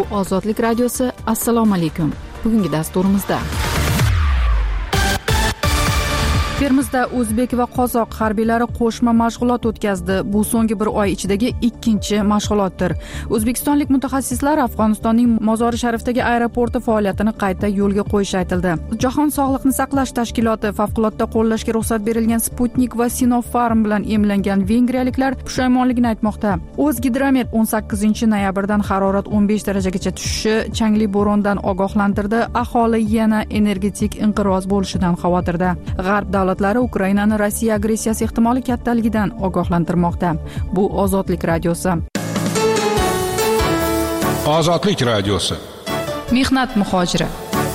Ozodlik radiosi. Assalomu alaykum. Bugungi dasturimizda Termizda o'zbek va qozoq harbiylari qo'shma mashg'ulot o'tkazdi. Bu so'nggi bir oy ichidagi ikkinchi mashg'ulotdir. O'zbekistonlik mutaxassislar Afg'onistonning Mozori Sharifdagi aeroporti faoliyatini qayta yo'lga qo'yishi aytildi. Jahon sog'liqni saqlash tashkiloti favqulodda qo'llashga ruxsat berilgan Sputnik va Sinopharm bilan emlangan vengriyaliklar pushaymonligini aytmoqda. O'zgidromet 18-noyabrdan harorat 15 darajagacha tushishi, changli bo'rondan ogohlantirdi. Aholi yana energetik inqiroz bo'lishidan xavotirda. G'arb davlatlari Ukrainani Rossiya agressiyasi ehtimoli kattaligidan ogohlantirmoqda. Bu Ozodlik radiosi. Ozodlik radiosi. Mehnat muhojiri.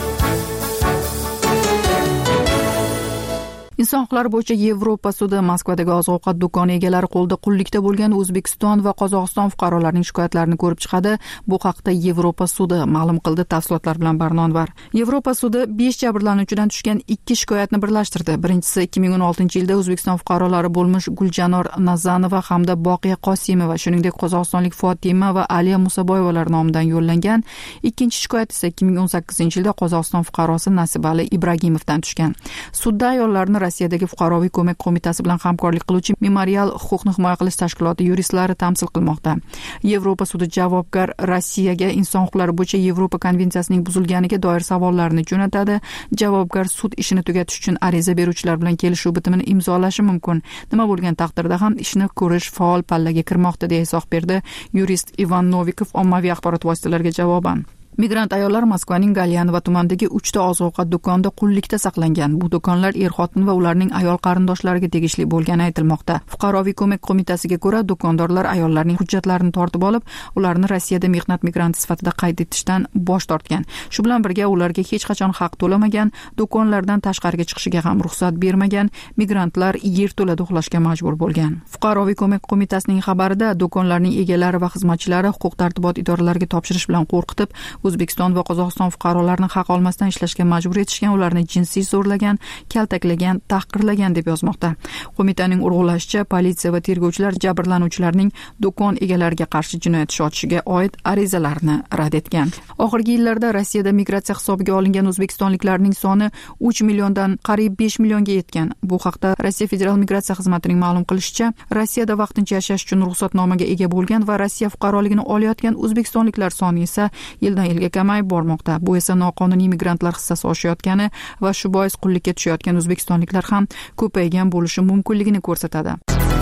Inson huquqlari bo'yicha Yevropa sudi Moskvadagi oziq-ovqat do'koni egalari qo'lida qullikda bo'lgan O'zbekiston va Qozog'iston fuqarolarining shikoyatlarini ko'rib chiqadi. Bu haqda Yevropa sudi ma'lum qildi. Tafsilotlar bilan Barnonvar. Yevropa sudi 5 jabrlanuvchidan tushgan 2 shikoyatni birlashtirdi. Birinchisi 2016-yilda O'zbekiston fuqarolari bo'lmish Guljanor Nazanova hamda Boqiya Qosimova, shuningdek qozog'istonlik Fotima va Aliya Musaboyevalar nomidan yo'llangan. Ikkinchi shikoyat esa 2018-yilda Qozog'iston fuqarosi Nasibali Ibragimovdan tushgan. Sudda ayollarni Rossiyadagi fuqaroviy ko'mak qo'mitasi bilan hamkorlik qiluvchi Memorial huquqni himoya qilish tashkiloti yuristlari tamsil qilmoqda. Yevropa sudi javobgar Rossiyaga inson huquqlari bo'yicha Yevropa konvensiyasining buzilganiga doir savollarni jo'natadi. Javobgar sud ishini tugatish uchun ariza beruvchilar bilan kelishuv bitimini imzolashi mumkin. Nima bo'lgan taqdirda ham ishni ko'rish faol pallaga kirmoqda, deya izoh berdi yurist Ivan Novikov ommaviy axborot vositalariga javoban. Migrant ayollar Moskvaning Galyanova tumanidagi 3 ta oziq-ovqat do'konida qullikda saqlangan. Bu do'konlar er-xotin va ularning ayol qarindoshlariga tegishli bo'lgani aytilmoqda. Fuqaroviy ko'mak qo'mitasiga ko'ra, do'kondorlar ayollarning hujjatlarini tortib olib, ularni Rossiyada mehnat migranti sifatida qayd etishdan bosh tortgan. Shu bilan birga ularga hech qachon haq to'lamagan, do'konlardan tashqariga chiqishiga ham ruxsat bermagan. Migrantlar yerto'lada uxlashga majbur bo'lgan. Fuqaroviy ko'mak qo'mitasining xabarida do'konlarning egalari va xizmatchilari huquq-tartibot idoralariga topshirish bilan qo'rqitib, O'zbekiston va Qozog'iston fuqarolarini haq olmasdan ishlashga majbur etishgan, ularni jinsiy zo'rlagan, kaltaklagan, tahqirlagan deb yozmoqda. Qo'mitaning urg'ulashicha, politsiya va tergovchilar jabrlanuvchilarning do'kon egalariga qarshi jinoyat ishi ochishiga oid arizalarni rad etgan. Oxirgi yillarda Rossiyada migratsiya hisobiga olingan o'zbekistonliklarning soni 3 milliondan qariyb 5 millionga yetgan. Bu haqda Rossiya Federal migratsiya xizmatining ma'lum qilishicha, Rossiyada vaqtincha yashash uchun ruxsatnomaga ega bo'lgan va Rossiya fuqaroligini olayotgan o'zbekistonliklar soni esa yildan yilga kamayib bormoqda. Bu esa noqonuniy migrantlar hissasi oshayotgani va shu bois qullikka tushayotgan o'zbekistonliklar ham ko'paygan bo'lishi mumkinligini ko'rsatadi.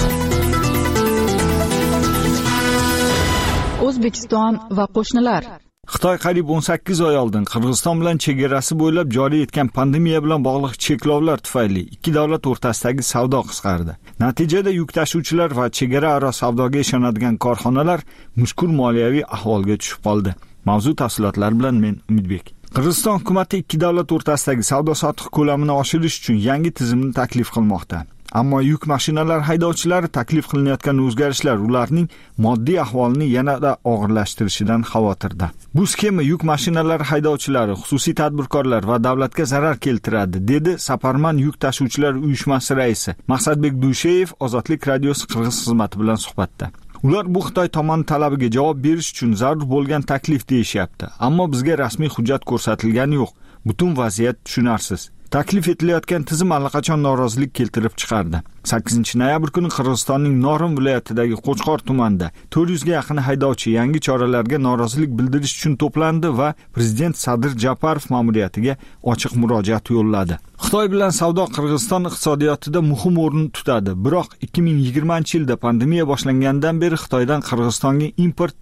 O'zbekiston va qo'shnilar. Xitoy qariyb 18 oy oldin Qirg'iziston bilan chegarasi bo'ylab joriy etgan pandemiya bilan bog'liq cheklovlar tufayli ikki davlat o'rtasidagi savdo qisqardi. Natijada yuk tashuvchilar va chegara aro savdoga ishonadigan korxonalar mushkul moliyaviy ahvolga tushib qoldi. Mavzu tafsilotlari bilan men Umidbek. Qirg'iziston hukumati ikki davlat o'rtasidagi savdo-sotiq ko'lamini oshirish uchun yangi tizimni taklif qilmoqda. Ammo yuk mashinalar haydovchilari taklif qilinayotgan o'zgarishlar ularning moddiy ahvolini yanada og'irlashtirishidan xavotirda. Bu sxema yuk mashinalari haydovchilari, xususiy tadbirkorlar va davlatga zarar keltiradi, dedi Saparman yuk tashuvchilar uyushmasi raisi Maqsadbek Dusheyev Ozodlik radiosi qirg'iz xizmati bilan suhbatda. Ular bu Xitoy tomoni talabiga javob berish uchun zarur bo'lgan taklif deyishyapti. Ammo bizga rasmiy hujjat ko'rsatilgani yo'q. Butun vaziyat tushunarsiz. Taklif etilayotgan tizim allaqachon norozilik keltirib chiqardi. 8-noyabr kuni Qirg'izistonning Norin viloyatidagi Qo'chqor tumanida 400 ga yaqin haydovchi yangi choralarga norozilik bildirish uchun to'plandi va prezident Sadir Japarov ma'muriyatiga ochiq murojaat yo'lladi. Xitoy bilan savdo Qirg'iziston iqtisodiyotida muhim o'rin tutadi. Biroq 2020-yilda pandemiya boshlangandan beri Xitoydan Qirg'izistonga import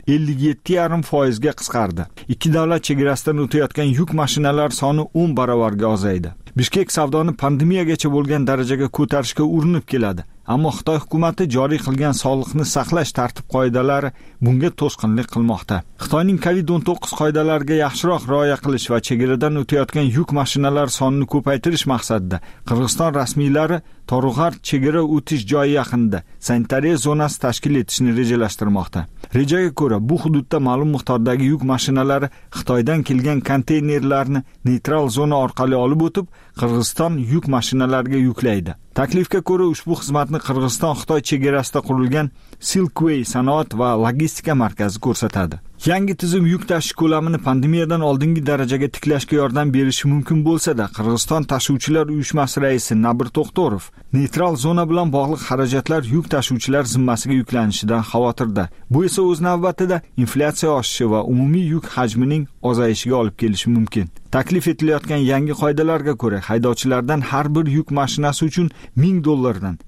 57,5% ga qisqardi. Ikki davlat chegarasidan o'tayotgan yuk mashinalari soni 10 barobarga ozaydi. Bishkek savdoni pandemiyagacha bo'lgan darajaga ko'tarishga urinib keladi. Ammo Xitoy hukumati joriy qilgan sog'liqni saqlash tartib-qoidalari bunga to'sqinlik qilmoqda. Xitoyning COVID-19 qoidalariga yaxshiroq rioya qilish va chegaradan o'tayotgan yuk mashinalari sonini ko'paytirish maqsadida Qirg'iziston rasmiylari Torug'ar chegara o'tish joyi yaqinida sanitariya zonasi tashkil etishni rejalashtirmoqda. Rejaga ko'ra, bu hududda ma'lum miqdordagi yuk mashinalari Xitoydan kelgan konteynerlarni neytral zona orqali olib o'tib, Qirg'iziston yuk mashinalariga yuklaydi. Taklifga ko'ra ushbu xizmatni Qirg'iziston-Xitoy chegarasida qurilgan Silkway sanoat va logistika markazi ko'rsatadi. Yangi tizim yuk tashish ko'lamini pandemiyadan oldingi darajaga tiklashga yordam berishi mumkin bo'lsa-da, Qirg'iziston tashuvchilar uyushmasi raisi Nabir To'xtorov neytral zona bilan bog'liq xarajatlar yuk tashuvchilar zimmasiga yuklanishidan xavotirda. Bu esa o'z navbatida inflyatsiya oshishi va umumiy yuk hajmining ozayishiga olib kelishi mumkin. Taklif etilayotgan yangi qoidalarga ko'ra, haydovchilardan har bir yuk mashinasi uchun $1000 dan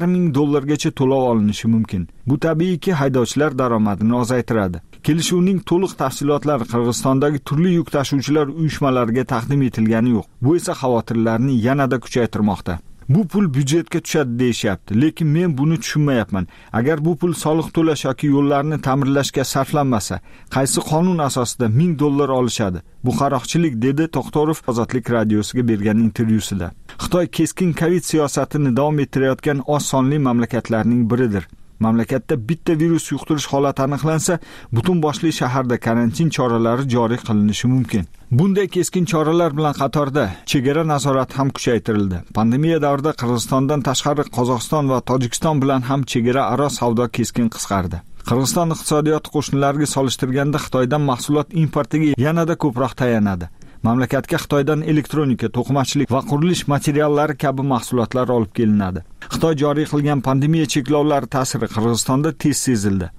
$1,500 to'lov olinishi mumkin. Bu tabiiyki haydovchilar daromadini ozaytiradi. Kelishuvning to'liq tafsilotlari Qirg'izistondagi turli yuk tashuvchilar uyushmalariga taqdim etilgani yo'q. Bu esa xavotirlarni yanada kuchaytirmoqda. Bu pul byudjetga tushadi deyishyapti, lekin men buni tushunmayapman. Agar bu pul soliq to'lash yoki yo'llarni ta'mirlashga sarflanmasa, qaysi qonun asosida $1000 olishadi? Bu qaroqchilik, dedi To'xtorov Ozodlik radiosiga bergan intervyusida. Xitoy keskin Covid siyosatini davom ettirayotgan oz sonli mamlakatlarning biridir. Mamlakatda bitta virus yuqtirish holati aniqlansa, butun boshli shaharda karantin choralari joriy qilinishi mumkin. Bunday keskin choralar bilan qatorda chegara nazorati ham kuchaytirildi. Pandemiya davrida Qirg'izistondan tashqari Qozog'iston va Tojikiston bilan ham chegara aro savdo keskin qisqardi. Qirg'iziston iqtisodiyoti qo'shnilarga solishtirganda Xitoydan mahsulot importiga yanada ko'proq tayanadi. Mamlakatga Xitoydan elektronika, to'qimachilik va qurilish materiallari kabi mahsulotlar olib kelinadi. Xitoy joriy qilgan pandemiya cheklovlari ta'siri Qirg'izistonda tez sezildi.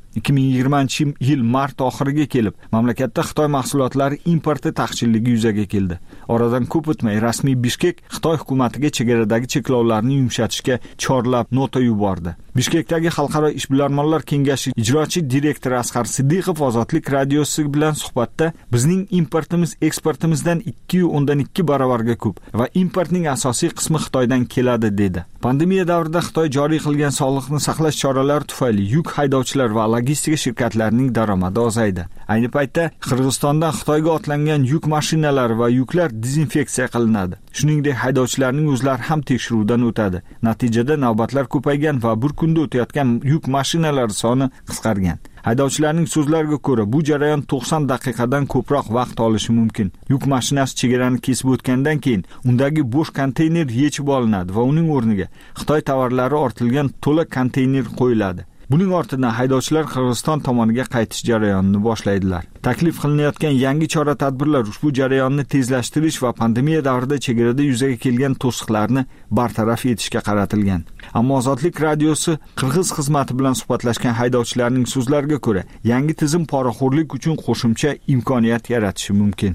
2020-yil mart oxiriga kelib, mamlakatda Xitoy mahsulotlari importi taqchilligi yuzaga keldi. Oradan ko'p o'tmay rasmiy Bishkek Xitoy hukumatiga chegaradagi cheklovlarni yumshatishga chorlab nota yubordi. Bishkekdagi Xalqaro ishbilarmonlar kengashi ijrochi direktori Asqar Siddiqov Ozodlik radiosi bilan suhbatda bizning importimiz eksportimizdan 2.2 barobarga ko'p va importning asosiy qismi Xitoydan keladi, dedi. Pandemiya davrida Xitoy joriy qilgan sog'liqni saqlash choralari tufayli yuk haydovchilar va logistika shirkatlarining daromadi ozaydi. Ayni paytda Qirg'izistondan Xitoyga otlangan yuk mashinalari va yuklar dezinfeksiya qilinadi. Shuningdek, haydovchilarning o'zlari ham tekshiruvdan o'tadi. Natijada navbatlar ko'paygan va bir kunda o'tayotgan yuk mashinalari soni qisqargan. Haydovchilarning so'zlariga ko'ra, bu jarayon 90 daqiqadan ko'proq vaqt olishi mumkin. Yuk mashinasi chegarani kesib o'tgandan keyin undagi bo'sh konteyner yechib olinadi va uning o'rniga Xitoy tovarlari ortilgan to'la konteyner qo'yiladi. Buning ortidan haydovchilar Qirg'iziston tomoniga qaytish jarayonini boshlaydilar. Taklif qilinayotgan yangi chora-tadbirlar ushbu jarayonni tezlashtirish va pandemiya davrida chegarada yuzaga kelgan to'siqlarni bartaraf etishga qaratilgan. Ammo Ozodlik radiosi Qirg'iz xizmati bilan suhbatlashgan haydovchilarning so'zlariga ko'ra, yangi tizim poraxo'rlik uchun qo'shimcha imkoniyat yaratishi mumkin.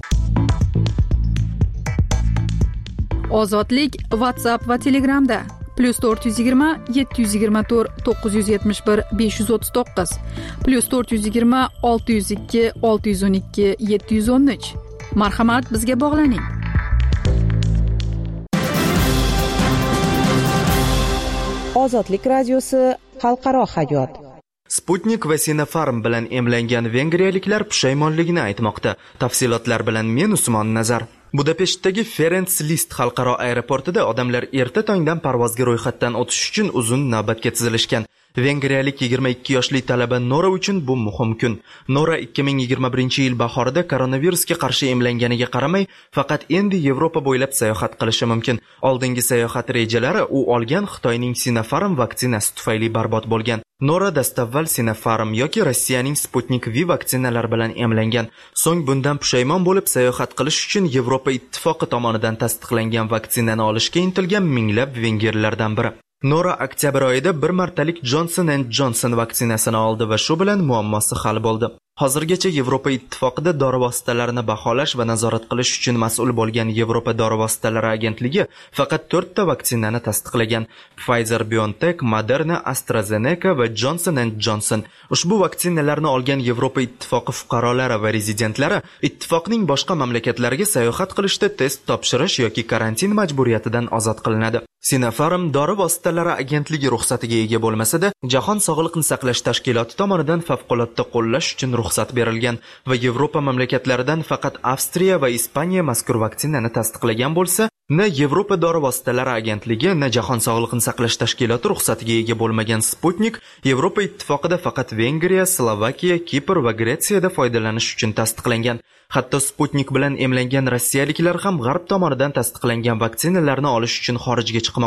Ozodlik WhatsApp va Telegramda +420 724 971 539 +420 602 612 713. Marhamat, bizga bog'laning. Ozodlik radiosi xalqaro hayot. Sputnik va Sinopharm bilan emlangan vengriyaliklar pushaymonligini aytmoqda. Tafsilotlar bilan men Usmon Nazar. Budapeshtdagi Ferenc Liszt xalqaro aeroportida odamlar erta tongdan parvozga ro'yxatdan o'tish uchun uzun navbatga tizilishgan. Vengriyalik 22 yoshli talaba Nora uchun bu muhim kun. Nora 2021-yil bahorida koronavirusga qarshi emlanganiga qaramay, faqat endi Yevropa bo'ylab sayohat qilishi mumkin. Oldingi sayohat rejalari u olgan Xitoyning Sinopharm vaksinasi tufayli barbod bo'lgan. Nora dastavval Sinopharm yoki Rossiyaning Sputnik V vaksinalari bilan emlangan. So'ng bundan pushaymon bo'lib sayohat qilish uchun Yevropa ittifoqi tomonidan tasdiqlangan vaksinani olishga intilgan minglab vengerlardan biri. Nora oktyabr oyida bir martalik Johnson & Johnson vaksinasini oldi va shu bilan muammosi hal bo'ldi. Hozirgacha Yevropa ittifoqida dori vositalarini baholash va nazorat qilish uchun mas'ul bo'lgan Yevropa dori vositalari agentligi faqat 4 ta vaksinani tasdiqlagan: Pfizer-BioNTech, Moderna, AstraZeneca va Johnson & Johnson. Ushbu vaksinalarni olgan Yevropa ittifoqi fuqarolari va rezidentlari ittifoqning boshqa mamlakatlariga sayohat qilishda test topshirish yoki karantin majburiyatidan ozod qilinadi. Sinopharm dori vositalari agentligi ruxsatiga ega bo'lmasa-da, Jahon sog'liqni saqlash tashkiloti tomonidan favqulodda qo'llash uchun ruxsat berilgan va Yevropa mamlakatlaridan faqat Avstriya va Ispaniya mazkur vaksinani tasdiqlagan bo'lsa, na Yevropa dori vositalari agentligi, na Jahon sog'liqni saqlash tashkiloti ruxsatiga ega bo'lmagan Sputnik Yevropa ittifoqida faqat Vengriya, Slovakiya, Kipr va Gretsiyada foydalanish uchun tasdiqlangan. Hatto Sputnik bilan emlangan rossiyaliklar ham G'arb tomonidan tasdiqlangan vaksinalarni olish uchun xorijga chiqmoqda.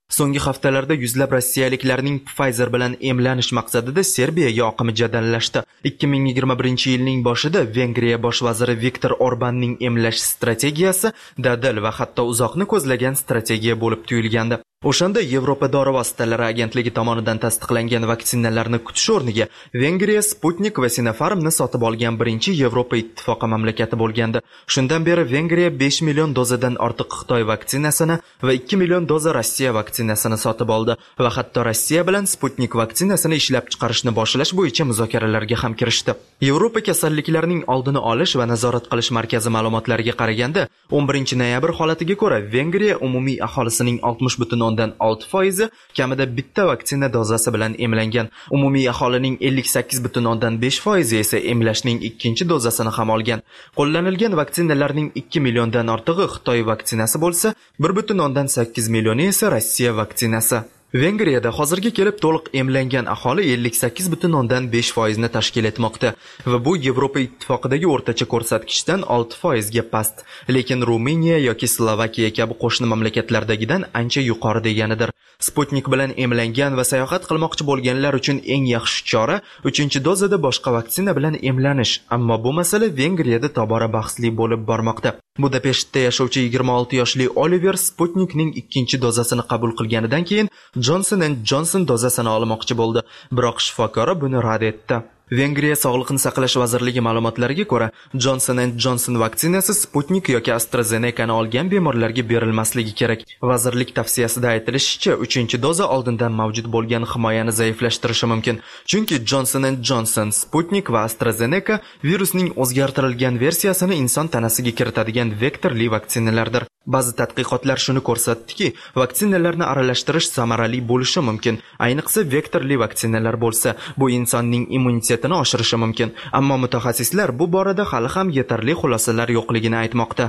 So'nggi haftalarda yuzlab rossiyaliklarning Pfizer bilan emlanish maqsadida Serbiyaga oqimi jadallashdi. 2021-yilning boshida Vengriya bosh vaziri Viktor Orbanning emlash strategiyasi dadil va hatto uzoqni ko'zlagan strategiya bo'lib tuyulgandi. O'shanda Yevropa dori vositalari agentligi tomonidan tasdiqlangan vaksinalarni kutish o'rniga Vengriya Sputnik va Sinopharmni sotib olgan birinchi Yevropa ittifoqi mamlakati bo'lgandi. Shundan beri Vengriya 5 million dozadan ortiq Xitoy vaksinasini va 2 million doza Rossiya vaksinasini sotib oldi va hatto Rossiya bilan Sputnik vaksinasini ishlab chiqarishni boshlash bo'yicha muzokaralarga ham kirishdi. Yevropa kasalliklarning oldini olish va nazorat qilish markazi ma'lumotlariga qaraganda, 11 noyabr holatiga ko'ra Vengriya umumiy aholisining 60.6% kamida bitta vaksina dozasi bilan emlangan. Umumiy aholining 58.5% esa emlashning ikkinchi dozasini ham olgan. Qo'llanilgan vaksinalarning 2 milliondan ortig'i Xitoy vaksinasi bo'lsa, 1.8 millioni esa Rossiya vaksinasi. Vengriyada hozirga kelib to'liq emlangan aholi 58.5% ni tashkil etmoqda va bu Yevropa ittifoqidagi o'rtacha ko'rsatkichdan 6% ga past, lekin Ruminiya yoki Slovakiya kabi qo'shni mamlakatlardagidan ancha yuqori deganidir. Sputnik bilan emlangan va sayohat qilmoqchi bo'lganlar uchun eng yaxshi chora 3-dozada boshqa vaksina bilan emlanish, ammo bu masala Vengriyada tobora bahsli bo'lib bormoqda. Budapeshtda yashovchi 26 yoshli Oliver Sputnikning 2-dozasini qabul qilganidan keyin Johnson & Johnson dozasini olmoqchi bo'ldi, biroq shifokori buni rad etdi. Vengriya Sog'liqni saqlash vazirligi ma'lumotlariga ko'ra, Johnson & Johnson vaksinasi Sputnik yoki AstraZeneca'ni olgan bemorlarga berilmasligi kerak. Vazirlik tavsiyasida aytilishicha, 3-doza oldindan mavjud bo'lgan himoyani zaiflashtirishi mumkin. Chunki Johnson & Johnson, Sputnik va AstraZeneca virusning o'zgartirilgan versiyasini inson tanasiga kiritadigan vektorli vaksinalardir. Ba'zi tadqiqotlar shuni ko'rsatdiki, vaksinalarni aralashtirish samarali bo'lishi mumkin. Ayniqsa vektorli vaksinalar bo'lsa, bu insonning immunitetini oshirishi mumkin. Ammo mutaxassislar bu borada hali ham yetarli xulosalar yo'qligini aytmoqda.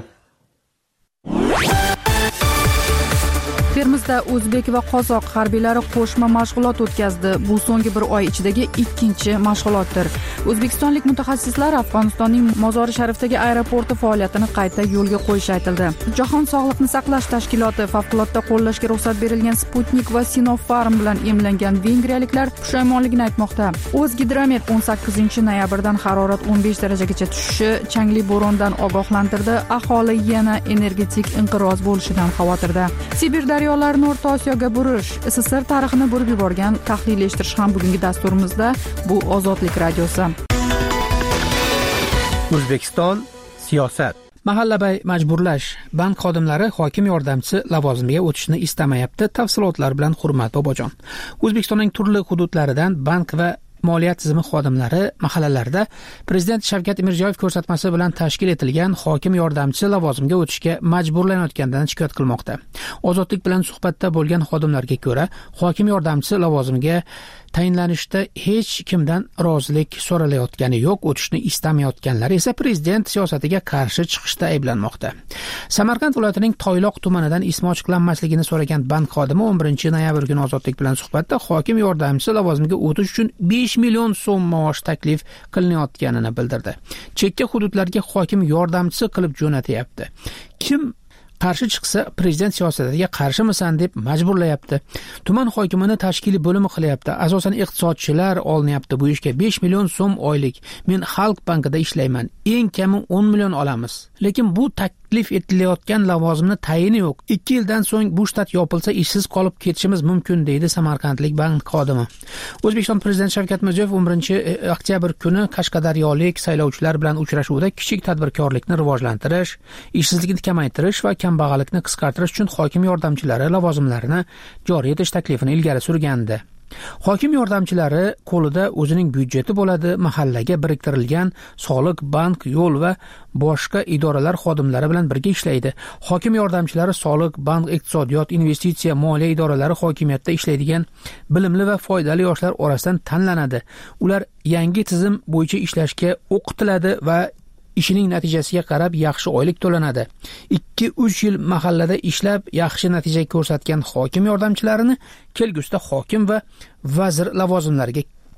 Termizda o'zbek va qozoq harbiylari qo'shma mashg'ulot o'tkazdi. Bu so'nggi bir oy ichidagi ikkinchi mashg'ulotdir. O'zbekistonlik mutaxassislar Afg'onistonning Mozori Sharifdagi aeroporti faoliyatini qayta yo'lga qo'yishi aytildi. Jahon sog'liqni saqlash tashkiloti favqulodda qo'llashga ruxsat berilgan Sputnik va Sinopharm bilan emlangan vengriyaliklar pushaymonligini aytmoqda. O'zgidromet 18 noyabrdan harorat 15 darajagacha tushishi, changli bo'rondan ogohlantirdi. Aholi yana energetik inqiroz bo'lishidan xavotirda. Sibir daryolarni O'rta Osiyoga burish, SSR tarixini burib yuborgan tahlillashtirish ham bugungi dasturimizda. Bu Ozodlik radiosi. O'zbekiston siyosat. Mahallabay majburlash. Bank xodimlari hokim yordamchisi lavozimiga o'tishni istamayapti. Tafsilotlar bilan Hurmat Bobojon. O'zbekistonning turli hududlaridan bank va moliya tizimi xodimlari mahallalarda Prezident Shavkat Mirziyoyev ko'rsatmasi bilan tashkil etilgan hokim yordamchisi lavozimiga o'tishga majburlanayotganidan shikoyat qilmoqda. Ozodlik bilan suhbatda bo'lgan xodimlarga ko'ra, hokim yordamchisi lavozimiga tayinlanishda hech kimdan rozilik so'ralayotgani yo'q, o'tishni istamayotganlar esa prezident siyosatiga qarshi chiqishda ayblanmoqda. Samarqand viloyatining Toyloq tumanidan ismi ochiqlanmasligini so'ragan bank xodimi 11 noyabr kuni Ozodlik bilan suhbatda hokim yordamchisi lavozimiga o'tish uchun 5 million so'm maosh taklif qilinayotganini bildirdi. Chekka hududlarga hokim yordamchisi qilib jo'natyapti. Kim qarshi chiqsa prezident siyosatiga qarshimisan deb majburlayapti. Tuman hokimini tashkiliy bo'limi qilyapti. Asosan iqtisodchilar olinyapti bu ishga. 5 million so'm oylik. Men Xalq bankida ishlayman. Eng kami 10 million olamiz. Lekin bu taklif etilayotgan lavozimni tayini yo'q. 2 yildan so'ng bu shtat yopilsa ishsiz qolib ketishimiz mumkin deydi Samarqandlik bank xodimi. O'zbekiston prezidenti Shavkat Mirziyoyev 11 oktyabr kuni Qashqadaryolik saylovchilar bilan uchrashuvda kichik tadbirkorlikni rivojlantirish, ishsizlikni kamaytirish va kambag'allikni qisqartirish uchun hokim yordamchilari lavozimlarini joriy etish taklifini ilgari surgandi. Hokim yordamchilari qo'lida o'zining byudjeti bo'ladi, mahallaga biriktirilgan soliq, bank, yo'l va boshqa idoralar xodimlari bilan birga ishlaydi. Hokim yordamchilari soliq, bank, iqtisodiyot, investitsiya, moliya idoralari hokimiyatda ishlaydigan bilimli va foydali yoshlar orasidan tanlanadi. Ular yangi tizim bo'yicha ishlashga o'qitiladi va ishining natijasiga qarab yaxshi oylik to'lanadi. 2-3 yil mahallada ishlab yaxshi natija ko'rsatgan hokim yordamchilarini kelgusida hokim va vazir lavozimlariga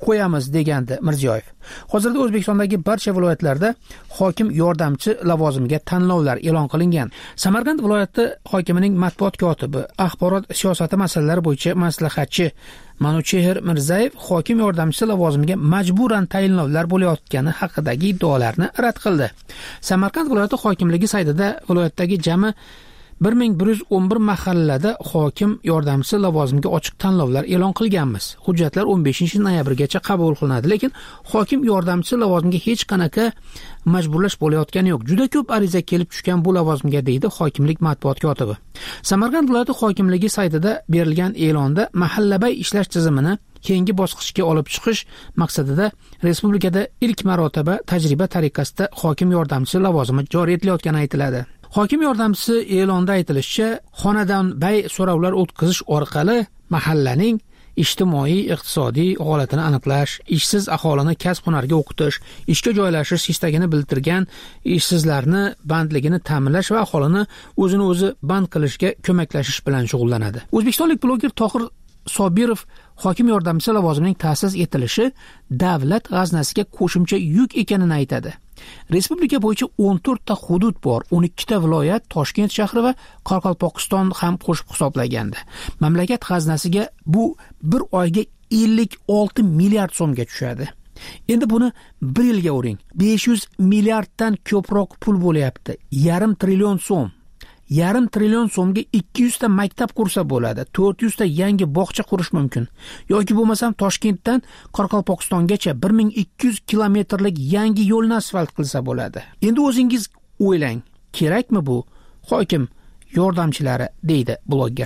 qo'yamiz, degandi Mirziyoyev. Hozirda O'zbekistondagi barcha viloyatlarda hokim yordamchi lavozimiga tanlovlar e'lon qilingan. Samarqand viloyati hokimining matbuot kotibi, axborot siyosati masalalari bo'yicha maslahatchi Manuchehr Mirzayev hokim yordamchisi lavozimiga majburan tayinlovlar bo'layotgani haqidagi iddaolarni rad qildi. Samarqand viloyati hokimligi saytida viloyatdagi jami 1111 mahallada hokim yordamchisi lavozimiga ochiq tanlovlar e'lon qilganmiz. Hujjatlar 15-noyabrgacha qabul qilinadi, lekin hokim yordamchisi lavozimiga hech qanaqa majburlash bo'layotgani yo'q. Juda ko'p ariza kelib tushgan bu lavozimga, deydi hokimlik matbuot kotibi. Samarqand viloyati hokimligi saytida berilgan e'londa mahallabay ishlash tizimini keyingi bosqichga olib chiqish maqsadida respublikada ilk marotaba tajriba tariqasida hokim yordamchisi lavozimi joriy etilayotgani aytiladi. Hokim yordamchisi e'londa aytilishicha, xonadon bay so'rovlar o'tkazish orqali mahallaning ijtimoiy, iqtisodiy holatini aniqlash, ishsiz aholini kasb-hunarga o'qitish, ishga joylashish istagini bildirgan ishsizlarni bandligini ta'minlash va aholini o'zini o'zi band qilishga ko'maklashish bilan shug'ullanadi. O'zbekistonlik bloger Tohir Sobirov hokim yordamchisi lavozimining ta'sis etilishi davlat g'aznasiga qo'shimcha yuk ekanini aytadi. Respublika bo'yicha 14 ta hudud bor, 12 ta viloyat, Toshkent shahri va Qoraqalpog'iston ham qo'shib hisoblaganda. Mamlakat g'aznasiga bu bir oyga 56 milliard so'mga tushadi. Endi buni bir yilga o'ring. 500 milliarddan ko'proq pul bo'layapti. Yarim trillion so'm. Yarim trillion so'mga 200 ta maktab qursa bo'ladi, 400 ta yangi bog'cha qurish mumkin. Yoki bo'lmasam Toshkentdan Qoraqalpog'istongacha 1200 kilometrlik yangi yo'lni asfalt qilsa bo'ladi. Endi o'zingiz o'ylang, kerakmi bu hokim yordamchilari, deydi bloger.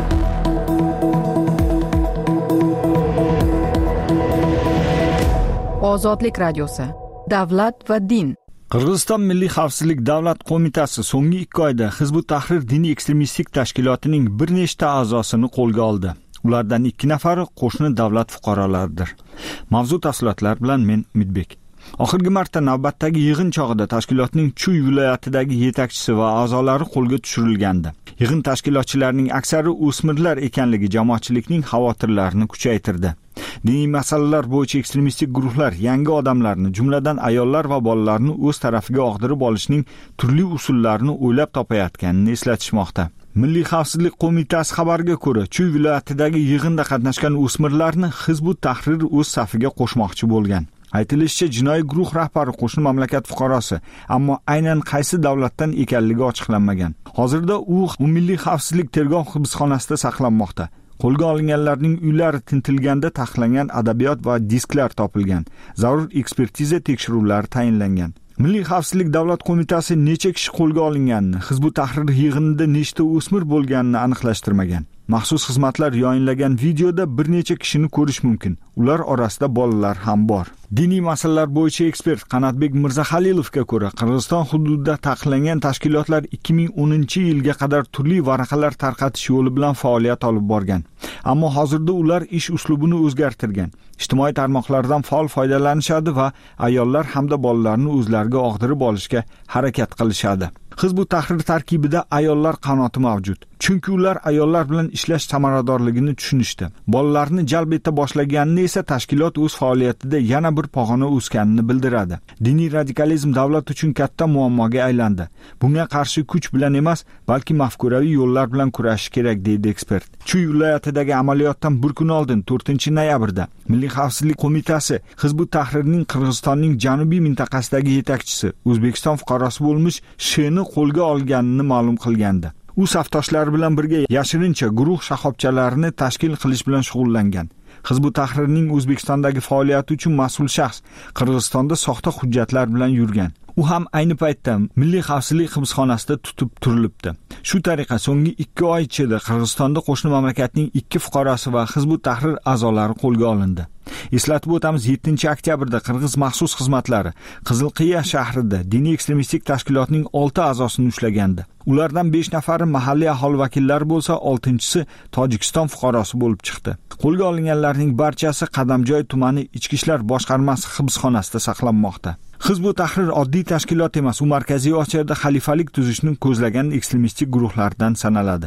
Ozodlik radiosi. Davlat va din. Qirg'iziston Milliy xavfsizlik davlat qo'mitasi so'nggi 2 oyda Hizbut Tahrir diniy ekstremistik tashkilotining bir nechta a'zosini qo'lga oldi. Ulardan 2 nafari qo'shni davlat fuqarolaridir. Mavzu tafsilotlar bilan men Umidbek. Oxirgi marta navbatdagi yig'in chog'ida tashkilotning Chuy viloyatidagi yetakchisi va a'zolari qo'lga tushirilgandi. Yig'in tashkilotchilarining aksari o'smirlar ekanligi jamoatchilikning xavotirlarini kuchaytirdi. Diniy masalalar bo'yicha ekstremistik guruhlar yangi odamlarni, jumladan ayollar va bolalarni o'z tarafiga og'dirib olishning turli usullarini o'ylab topayotganini eslatishmoqda. Milliy xavfsizlik qo'mitasi xabariga ko'ra, Chuy viloyatidagi yig'inda qatnashgan o'smirlarni Hizbut Tahrir o'z safiga qo'shmoqchi bo'lgan. Aytilishicha, jinoiy guruh rahbari qo'shni mamlakat fuqarosi, ammo aynan qaysi davlatdan ekanligi ochiqlanmagan. Hozirda u Milliy xavfsizlik tergov hibsxonasida saqlanmoqda. Qo'lga olinganlarning uylari tintilganda taqiqlangan adabiyot va disklar topilgan. Zarur ekspertiza tekshiruvlari tayinlangan. Milliy xavfsizlik davlat qo'mitasi necha kishi qo'lga olinganini, Hizbut Tahrir yig'inida nechta o'smir bo'lganini aniqlashtirmagan. Maxsus xizmatlar yayinlagan videoda bir necha kishini ko'rish mumkin. Ular orasida bolalar ham bor. Diniy masalalar bo'yicha ekspert Qanatbek Mirzahalilovga ko'ra, Qirg'iziston hududida taqiqlangan tashkilotlar 2010-yilga qadar turli varaqalar tarqatish yo'li bilan faoliyat olib borgan. Ammo hozirda ular ish uslubini o'zgartirgan. Ijtimoiy tarmoqlardan faol foydalanishadi va ayollar hamda bolalarni o'zlariga og'dirib olishga harakat qilishadi. Hizbut Tahrir tarkibida ayollar qanoti mavjud. Chunki ular ayollar bilan ishlash samaradorligini tushunishdi. Bolalarni jalb eta boshlaganini esa tashkilot o'z faoliyatida yana bir pog'ona o'sganini bildiradi. Diniy radikalizm davlat uchun katta muammoga aylandi. Bunga qarshi kuch bilan emas, balki mafkuraviy yo'llar bilan kurashish kerak, deydi ekspert. Chuy viloyatidagi amaliyotdan bir kun oldin 4-noyabrda Milliy xavfsizlik qo'mitasi Hizbut Tahrirning Qirg'izistonning janubiy mintaqasidagi yetakchisi, O'zbekiston fuqarosi bo'lmish Sheni qo'lga olganini ma'lum qilgandi. U safdoshlari bilan birga yashirincha guruh shaxobchalarini tashkil qilish bilan shug'ullangan. Hizbut Tahrirning O'zbekistondagi faoliyati uchun mas'ul shaxs Qirg'izistonda soxta hujjatlar bilan yurgan. U ham ayni paytda Milliy xavfsizlik hibsxonasida tutib turilibdi. Shu tariqa so'nggi 2 oy ichida Qirg'izistonda qo'shni mamlakatning 2 fuqarosi va Hizbut Tahrir a'zolari qo'lga olindi. Eslatib o'tamiz, 7-oktyabrda Qirg'iz maxsus xizmatlari Qizilqiya shahrida diniy ekstremistik tashkilotning 6 a'zosini ushlagandi. Ulardan 5 nafari mahalliy aholi vakillari bo'lsa, 6-chisi Tojikiston fuqarosi bo'lib chiqdi. Qo'lga olinganlarning barchasi Qadamjoy tumani Ichki ishlar boshqarmasi hibsxonasida saqlanmoqda. Hizbut Tahrir oddiy tashkilot emas, u Markaziy Osiyoda xalifalik tuzishni ko'zlagan ekstremistik guruhlardan sanaladi.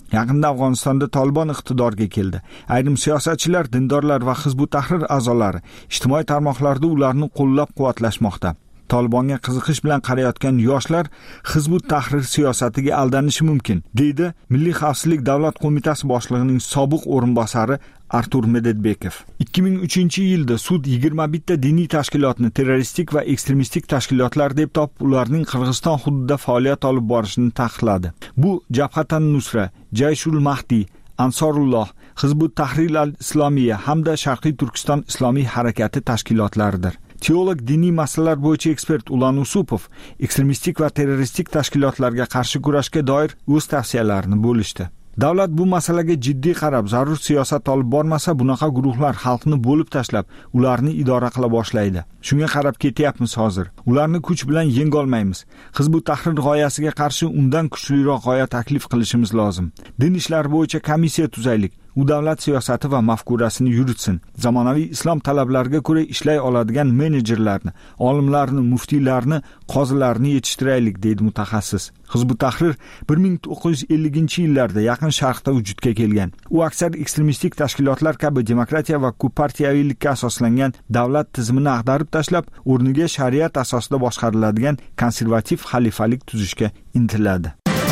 Yaqinda Afg'onistonda Tolibon iqtidorga keldi. Ayrim siyosatchilar, dindorlar va Hizb ut-Tahrir a'zolari ijtimoiy tarmoqlarda ularni qo'llab-quvvatlashmoqda. Tolibonga qiziqish bilan qarayotgan yoshlar Hizb ut-Tahrir siyosatiga aldanishi mumkin, deydi Milliy xavfsizlik davlat qo'mitasi boshlig'ining sobiq o'rinbosari Artur Medvedbekov. 2003-yilda sud 21 ta diniy tashkilotni terroristik va ekstremistik tashkilotlar deb topib, ularning Qirg'iziston hududida faoliyat olib borishini taqiqladi. Bu Jabhat an-Nusra, Jayshul Mahdi, Ansorulloh, Hizb ut-Tahrir al-Islomiya hamda Sharqiy Turkiston Islomiy harakati tashkilotlaridir. Teolog diniy masalalar bo'yicha ekspert Ulan Usupov ekstremistik va terroristik tashkilotlarga qarshi kurashga doir o'z tavsiyalarini bo'lishdi. Davlat bu masalaga jiddiy qarab, zarur siyosat olib bormasa, bunaqa guruhlar xalqni bo'lib tashlab, ularni idora qila boshlaydi. Shunga qarab ketyapmiz hozir. Ularni kuch bilan yenga olmaymiz. Hizb ut-Tahrir g'oyasiga qarshi undan kuchliroq g'oya taklif qilishimiz lozim. Din ishlari bo'yicha komissiya tuzaylik. U davlat siyosati va mafkurasini yuritsin. Zamonaviy islom talablariga ko'ra ishlay oladigan menejerlarni, olimlarni, muftiylarni, qozilarni yetishtiraylik, deydi mutaxassis. Hizb ut-Tahrir 1950-yillarda Yaqin Sharqda vujudga kelgan. U aksar ekstremistik tashkilotlar kabi demokratiya va ko'ppartiyavilikka asoslangan davlat tizimini ag'darib tashlab, o'rniga shariat asosida boshqariladigan konservativ xalifalik tuzishga intiladi.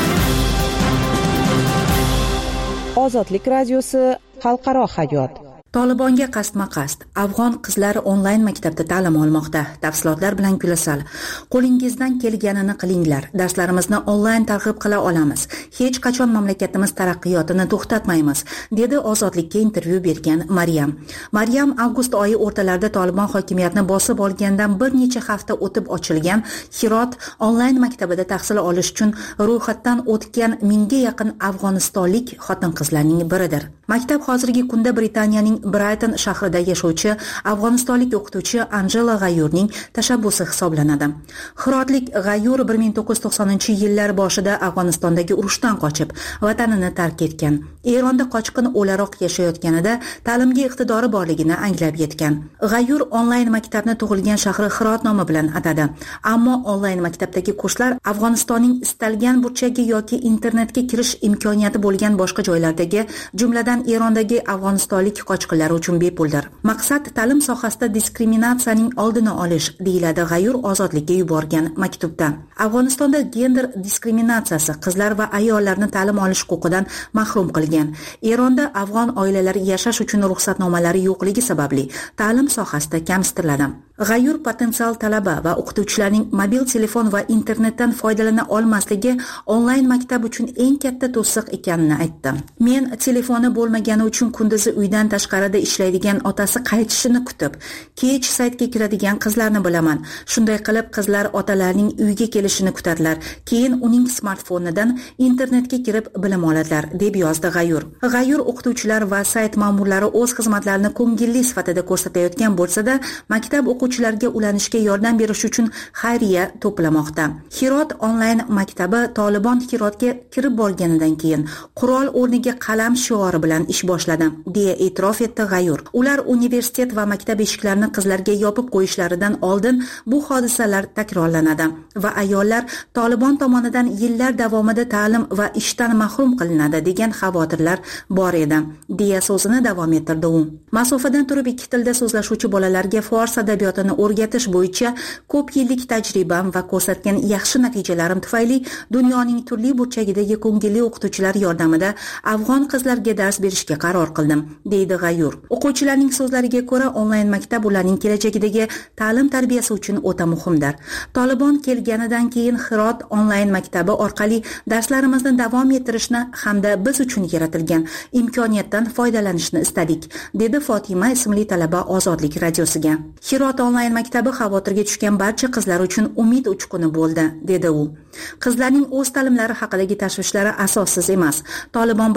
Ozodlik radiosi xalqaro hayot. Tolibonga qasdma-qasd afg'on qizlari onlayn maktabda ta'lim olmoqda. Tafsilotlar bilan Gulasal. Qo'lingizdan kelganini qilinglar. Darslarimizni onlayn targ'ib qila olamiz. Hech qachon mamlakatimiz taraqqiyotini to'xtatmaymiz, dedi Ozodlikka intervyu bergan Maryam. Maryam avgust oyi o'rtalarida Tolibon hokimiyatni bosib olgandan bir necha hafta o'tib ochilgan Hirot onlayn maktabida tahsil olish uchun ro'yxatdan o'tgan 1000 ga yaqin afg'onistonlik xotin-qizlarning biridir. Maktab hozirgi kunda Britaniyaning Brighton shahrida yashovchi afg'onistonlik o'qituvchi Angela G'ayurning tashabbusi hisoblanadi. Hirotlik G'ayur 1990-yillar boshida Afg'onistondagi urushdan qochib, vatanini tark etgan. Eronda qochqin o'laroq yashayotganida ta'limga iqtidori borligini anglab yetgan. G'ayur onlayn maktabni tug'ilgan shahri Hirot nomi bilan atadi. Ammo onlayn maktabdagi kurslar Afg'onistonning istalgan burchagi yoki internetga kirish imkoniyati bo'lgan boshqa joylardagi, jumladan Erondagi afg'onistonlik qochqinlar uchun bepuldir. Maqsad ta'lim sohasida diskriminatsiyaning oldini olish, deyiladi G'ayur Ozodlikka yuborgan maktubda. Afg'onistonda gender diskriminatsiyasi qizlar va ayollarni ta'lim olish huquqidan mahrum qilgan. Eronda afg'on oilalari yashash uchun ruxsatnomalari yo'qligi sababli ta'lim sohasida kamsitiriladi. G'ayur potensial talaba va o'qituvchilarning mobil telefon va internetdan foydalana olmasligi onlayn maktab uchun eng katta to'siq ekanini aytdi. Men telefoni bo'lmagani uchun kunduzi uydan tashqarida ishlaydigan otasi qaytishini kutib, kech saytga kiradigan qizlarni bilaman. Shunday qilib qizlar otalarining uyga kelishini kutadilar. Keyin uning smartfonidan internetga kirib bilim oladilar, deb yozdi G'ayur. G'ayur o'qituvchilar va sayt ma'murlari o'z xizmatlarini ko'ngilli sifatida ko'rsatayotgan bo'lsa-da, maktab o'quvchilarga ulanishga yordam berish uchun xayriya to'plamoqda. Hirot onlayn maktabi Tolibon Hirotga kirib borganidan keyin qurol o'rniga qalam shiori bilan ish boshladi, deya e'tirof etdi G'ayur. Ular universitet va maktab eshiklarini qizlarga yopib qo'yishlaridan oldin bu hodisalar takrorlanadi va ayollar Tolibon tomonidan yillar davomida ta'lim va ishdan mahrum qilinadi degan xavotirlar bor edi, deya so'zini davom ettirdi u. Masofadan turib ikki tilda so'zlashuvchi bolalarga fors adabiyotini o'rgatish bo'yicha ko'p yillik tajribam va ko'rsatgan yaxshi natijalarim tufayli dunyoning turli burchagidagi ko'ngilli o'qituvchilar yordamida afg'on qizlarga dars berishga qaror qildim, deydi G'ayur. O'quvchilarning so'zlariga ko'ra, onlayn maktab ularning kelajagidagi ta'lim tarbiyasi uchun o'ta muhimdir. Tolibon kelganidan keyin Hirot onlayn maktabi orqali darslarimizni davom ettirishni hamda biz uchun yaratilgan imkoniyatdan foydalanishni istadik, dedi Fotima ismli talaba Ozodlik radiosiga. Hirot onlayn maktabi xavotirga tushgan barcha qizlar uchun umid uchquni bo'ldi, dedi u. Qizlarning o'z ta'limlari haqidagi tashvishlari asossiz emas. Tolibon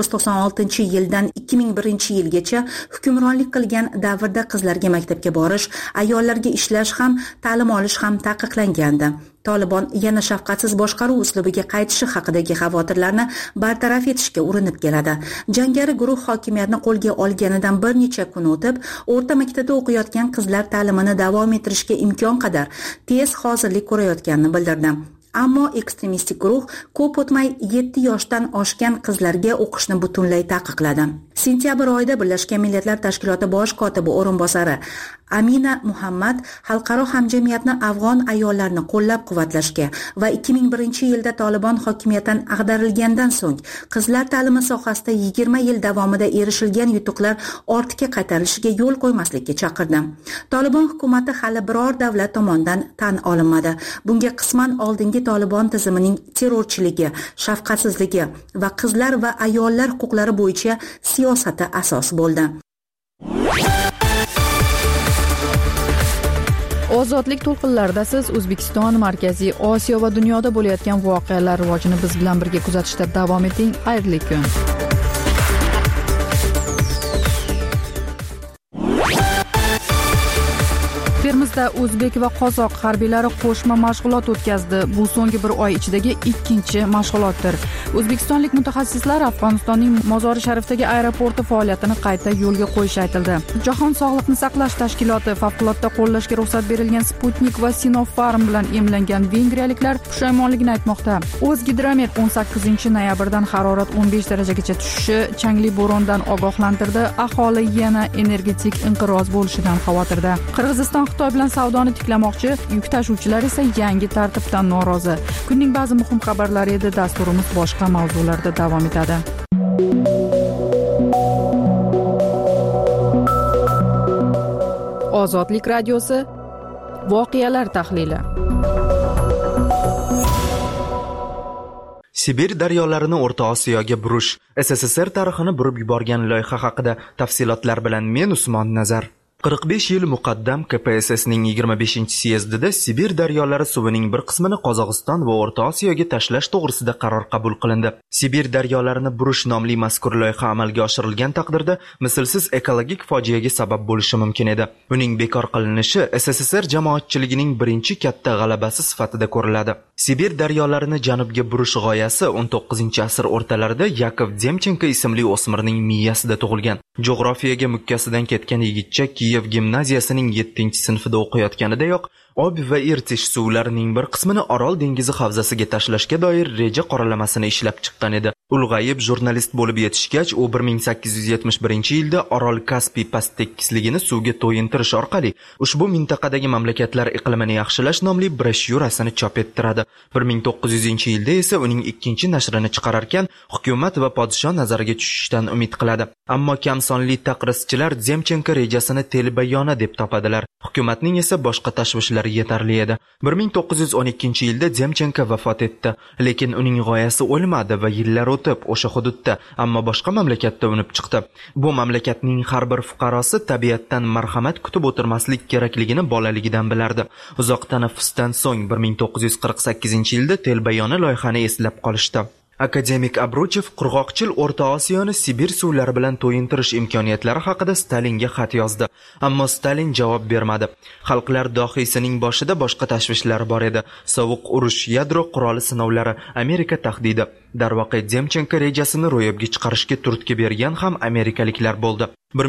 1996-yildan 2001-yilgacha hukmronlik qilgan davrda qizlarga maktabga borish, ayollarga ishlash ham, ta'lim olish ham taqiqlangandi. Tolibon yana shafqatsiz boshqaruv uslubiga qaytishi haqidagi xavotirlarni bartaraf etishga urinib keladi. Jangari guruh hokimiyatni qo'lga olganidan bir necha kun o'tib, o'rta maktabda o'qiyotgan qizlar ta'limini davom ettirishga imkon qadar tez hozirlik ko'rayotganini bildirdi. Ammo ekstremistik guruh ko'p o'tmay 7 yoshdan oshgan qizlarga o'qishni butunlay taqiqladi. Sentyabr oyida Birlashgan Millatlar Tashkiloti bosh kotibi o'rinbosari Amina Muhammad xalqaro hamjamiyatni afg'on ayollarni qo'llab-quvvatlashga va 2001-yilda Taliban hokimiyatdan ag'darilgandan so'ng qizlar ta'limi sohasida 20 yil davomida erishilgan yutuqlar ortga qaytarilishiga yo'l qo'ymaslikka chaqirdi. Taliban hukumati hali biror davlat tomonidan tan olinmadi. Bunga qisman oldingi Taliban tizimining terrorchiligi, shafqatsizligi va qizlar va ayollar huquqlari bo'yicha siyosati asos bo'ldi. Ozodlik to'lqinlarida siz O'zbekiston, Markaziy Osiyo va dunyoda bo'layotgan voqealar rivojini biz bilan birga kuzatishda davom eting. Xayrli kun. Termizda o'zbek va qozoq harbiylari qo'shma mashg'ulot o'tkazdi. Bu so'nggi bir oy ichidagi ikkinchi mashg'ulotdir. O'zbekistonlik mutaxassislar Afg'onistonning Mozori Sharifdagi aeroporti faoliyatini qayta yo'lga qo'yishi aytildi. Jahon sog'liqni saqlash tashkiloti favqulodda qo'llashga ruxsat berilgan Sputnik va Sinopharm bilan emlangan vengriyaliklar pushaymonligini aytmoqda. O'zgidromet 18 noyabrdan harorat 15 darajagacha tushishi, changli bo'rondan ogohlantirdi. Aholi yana energetik inqiroz bo'lishidan xavotirda. Qirg'iziston Xitoy bilan savdoni tiklamoqchi, yuk tashuvchilar esa yangi tartibdan norozi. Kunning ba'zi muhim xabarlari edi, dasturimiz boshqa mavzularda davom etadi. Ozodlik radiosi voqealar tahlili. Sibir daryolarini O'rta Osiyoga burish, SSSR tarixini burib yuborgan loyiha haqida tafsilotlar bilan men Usmon Nazar. 45 yil muqaddam KPSSning 25-syezdida Sibir daryolari suvining bir qismini Qozog'iston va O'rta Osiyoga tashlash to'g'risida qaror qabul qilindi. Sibir daryolarini burish nomli mazkur loyiha amalga oshirilgan taqdirda mislsiz ekologik fojiaga sabab bo'lishi mumkin edi. Uning bekor qilinishi SSSR jamoatchiligining birinchi katta g'alabasi sifatida ko'riladi. Sibir daryolarini janubga burish g'oyasi 19-asr o'rtalarida Yakov Demchenko ismli o'smirning miyasida tug'ilgan. Jo'g'rofiyaga mukkasidan ketgan yigitcha Kiyev gimnaziyasining 7-sinfida o'qiyotganidayoq Ob va Irtish suvlarining bir qismini Orol dengizi havzasiga tashlashga doir reja qoralamasini ishlab chiqqan edi. Ulg'ayib jurnalist bo'lib yetishgach, u 1871-yilda Orol Kaspiy past tekisligini suvga to'yintirish orqali ushbu mintaqadagi mamlakatlar iqlimini yaxshilash nomli broshyurasini chop ettiradi. 1900-yilda esa uning ikkinchi nashrini chiqararkan, hukumat va podshoh nazariga tushishdan umid qiladi. Ammo kam sonli taqrizchilar Demchenko rejasini telbayona deb topadilar. Hukumatning esa boshqa tashvishlari yetarli edi. 1912-yilda Demchenko vafot etdi, lekin uning g'oyasi o'lmadi va yillar o'tib o'sha hududda, ammo boshqa mamlakatda unib chiqdi. Bu mamlakatning har bir fuqarosi tabiatdan marhamat kutib o'tirmaslik kerakligini bolaligidan bilardi. Uzoq tanaffusdan so'ng 1948-yilda telbayona loyihani eslab qolishdi. Akademik Abruchev qurg'oqchil O'rta Osiyoni Sibir suvlari bilan to'yintirish imkoniyatlari haqida Stalinga xat yozdi, ammo Stalin javob bermadi. Xalqlar dohiysining boshida boshqa tashvishlar bor edi. Sovuq urush, yadro quroli sinovlari, Amerika tahdidi. Darvoqe Demchenko rejasini ro'yobga chiqarishga turtki bergan ham amerikaliklar bo'ldi.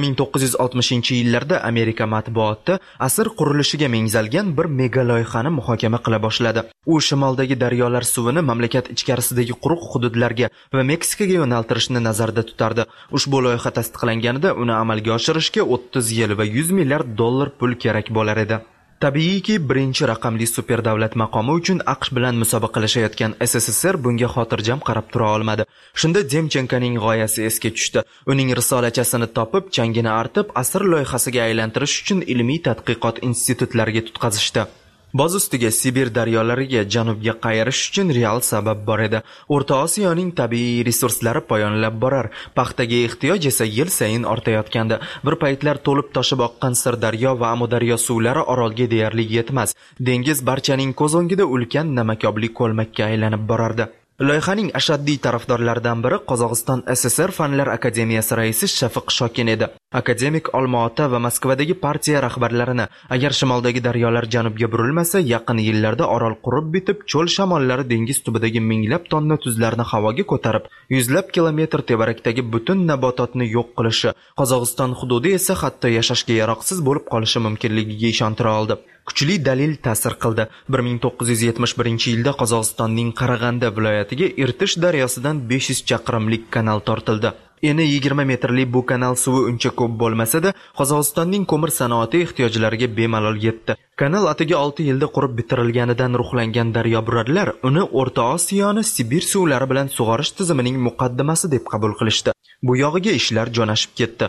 1960-yillarda Amerika matbuoti asr qurilishiga mengzalgan bir mega loyihani muhokama qila boshladi. U shimoldagi daryolar suvini mamlakat ichkarisidagi quruq hududlarga va Meksikaga yo'naltirishni nazarda tutardi. Ushbu loyiha tasdiqlanganida uni amalga oshirishga 30 yil va 100 milliard dollar pul kerak bo'lar edi. Tabiiyki, birinchi raqamli super davlat maqomi uchun AQSh bilan musobaqalashayotgan SSSR bunga xotirjam qarab tura olmadi. Shunda Demchenkoning g'oyasi esga tushdi. Uning risolachasini topib, changini artib, asr loyihasiga aylantirish uchun ilmiy tadqiqot institutlariga tutqazishdi. Boz ustiga Sibir daryolariga janubga qayarish uchun real sabab bor edi. O'rta Osiyoning tabiiy resurslari poyonlab borar, paxtaga ehtiyoj esa yil sayin ortayotgandi. Bir paytlar to'lib toshib oqqan Sirdaryo va Amudaryo suvlari Orolga deyarli yetmas. Dengiz barchaning ko'z o'ngida ulkan namakobli ko'lmakka aylanib borardi. Loyihaning ashaddiy tarafdorlaridan biri Qozog'iston SSR Fanlar akademiyasi raisi Shafiq Shokin edi. Akademik Olma-ota va Moskvadagi partiya rahbarlarini agar shimoldagi daryolar janubga burilmasa, yaqin yillarda Orol qurib bitib, cho'l shamollari dengiz tubidagi minglab tonna tuzlarni havoga ko'tarib, yuzlab kilometr tevarakdagi butun nabototni yo'q qilishi, Qozog'iston hududi esa hatto yashashga yaroqsiz bo'lib qolishi mumkinligiga ishontira oldi. kuchli dalil ta'sir qildi. 1971-yilda Qozog'istonning Qarag'anda viloyatiga Irtish daryosidan 500 chaqirimlik kanal tortildi. Eni 20 metrli bu kanal suvi uncha ko'p bo'lmasa-da, Qozog'istonning ko'mir sanoati ehtiyojlariga bemalol yetdi. Kanal atiga 6 yilda qurib bitirilganidan ruhlangan daryoburadlar uni O'rta Osiyoni Sibir suvlari bilan sug'orish tizimining muqaddimasi deb qabul qilishdi. Bu yog'iga ishlar jo'nashib ketdi.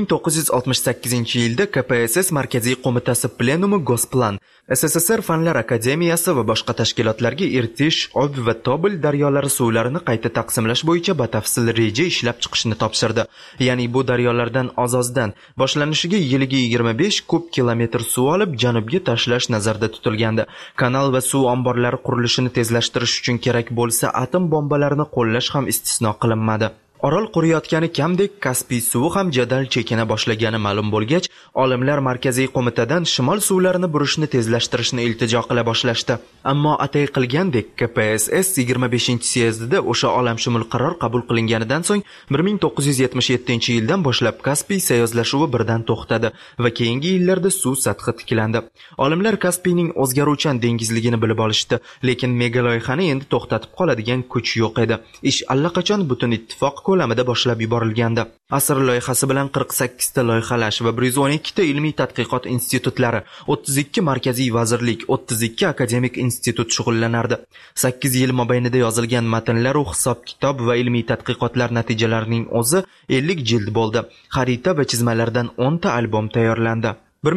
1968-yilda KPSS Markaziy qo'mitasi plenumi Gosplan, SSSR Fanlar akademiyasi va boshqa tashkilotlarga Irtish, Ob va Tobel daryolari suvlarini qayta taqsimlash bo'yicha batafsil reja ishlab chiqishni topshirdi. Ya'ni bu daryolardan Ozozdan boshlanishiga yiliga 25 kub kilometr suv olib janubga tashlash nazarda tutilgandi. Kanal va suv omborlari qurilishini tezlashtirish uchun kerak bo'lsa, atom bombalarini qo'llash ham istisno qilinmadi. Orol quriyotgani kamdek Kaspiy suvi ham jadal chekina boshlagani ma'lum bo'lgach, olimlar Markaziy qo'mitadan shimol suvlarini burishni tezlashtirishni iltijo qila boshlashdi. Ammo atay qilgandek KPSS 25-syezdida o'sha olamshumul qaror qabul qilinganidan so'ng 1977-yildan boshlab Kaspiy sayozlashuvi birdan to'xtadi va keyingi yillarda suv sathi tiklandi. Olimlar Kaspiyning o'zgaruvchan dengizligini bilib olishdi, lekin mega loyihani endi to'xtatib qoladigan kuch yo'q edi. Ish allaqachon butun ittifoq ko'lamida boshlab yuborilgandi. Asr loyihasi bilan 48 ta loyihalash va 112 ta ilmiy tadqiqot institutlari, 32 markaziy vazirlik, 32 akademik institut shug'ullanardi. 8 yil mobaynida yozilgan matnlar, hisob-kitob va ilmiy tadqiqotlar natijalarining o'zi 50 jild bo'ldi. Xarita va chizmalardan 10 ta albom tayyorlandi.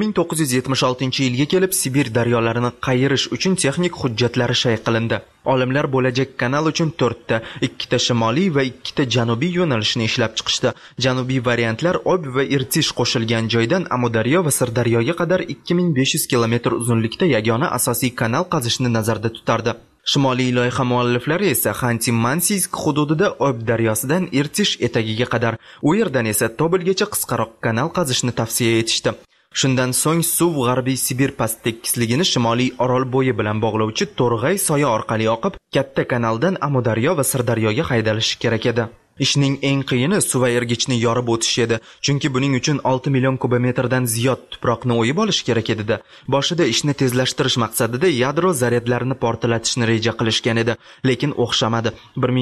1976-yilga kelib Sibir daryolarini qayirish uchun texnik hujjatlari shay qilindi. Olimlar bo'lajak kanal uchun 4 ta, 2 ta shimoliy va 2 ta janubiy yo'nalishni ishlab chiqishdi. Janubiy variantlar Ob va Irtish qo'shilgan joydan Amudaryo va Sirdaryoga qadar 2500 km uzunlikda yagona asosiy kanal qazishni nazarda tutardi. Shimoliy loyiha mualliflari esa Xanti-Mansiysk hududida Ob daryosidan Irtish etagiga qadar, u yerdan esa Tobelgacha qisqaroq kanal qazishni tavsiya etishdi. Shundan so'ng suv g'arbiy Sibir past tekisligini shimoliy Orol bo'yi bilan bog'lovchi To'rg'ay soya orqali oqib, katta kanaldan Amudaryo va Sirdaryoga haydalishi kerak edi. Ishning eng qiyini suv ayirgichni yorib o'tish edi, chunki buning uchun 6 million kubometrdan ziyod tuproqni o'yib olish kerak edi. Boshida ishni tezlashtirish maqsadida yadro zaryadlarini portlatishni reja qilishgan edi, lekin o'xshamadi.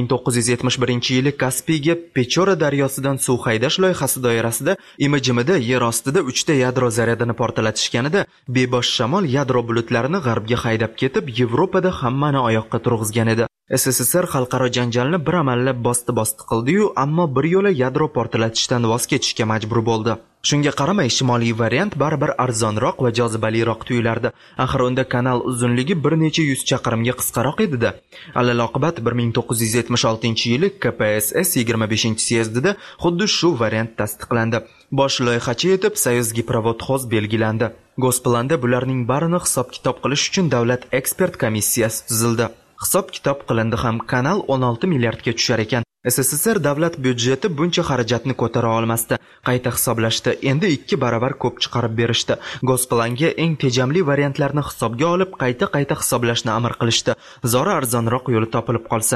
1971-yili Kaspiyga Pechora daryosidan suv haydash loyihasi doirasida imijimida yer ostida 3 ta yadro zaryadini portlatishganida, bebosh shamol yadro bulutlarini g'arbga haydab ketib, Yevropada hammani oyoqqa turg'izgan edi. SSSR xalqaro janjalni bir amallab bosti qildi-yu, ammo bir yo'la yadro portlatishdan voz kechishga majbur bo'ldi. Shunga qaramay shimoliy variant baribir arzonroq va jozibaliroq tuyulardi. Axir unda kanal uzunligi bir necha yuz chaqirimga qisqaroq edi-da. Alaloqibat 1976-yili KPSS 25-syezdida xuddi shu variant tasdiqlandi. Bosh loyihachi etib Soyuz Giprovodxoz belgilandi. Gosplan'da bularning barini hisob-kitob qilish uchun davlat ekspert komissiyasi tuzildi. Hisob-kitob qilindi ham, kanal 16 milliardga tushar ekan. SSSR davlat byudjeti buncha xarajatni ko'tara olmasdi. Qayta hisoblashdi, endi 2 baravar ko'p chiqarib berishdi. Gosplan'ga eng tejamli variantlarni hisobga olib, qayta hisoblashni amr qilishdi. Zora arzonroq yo'li topilib qolsa.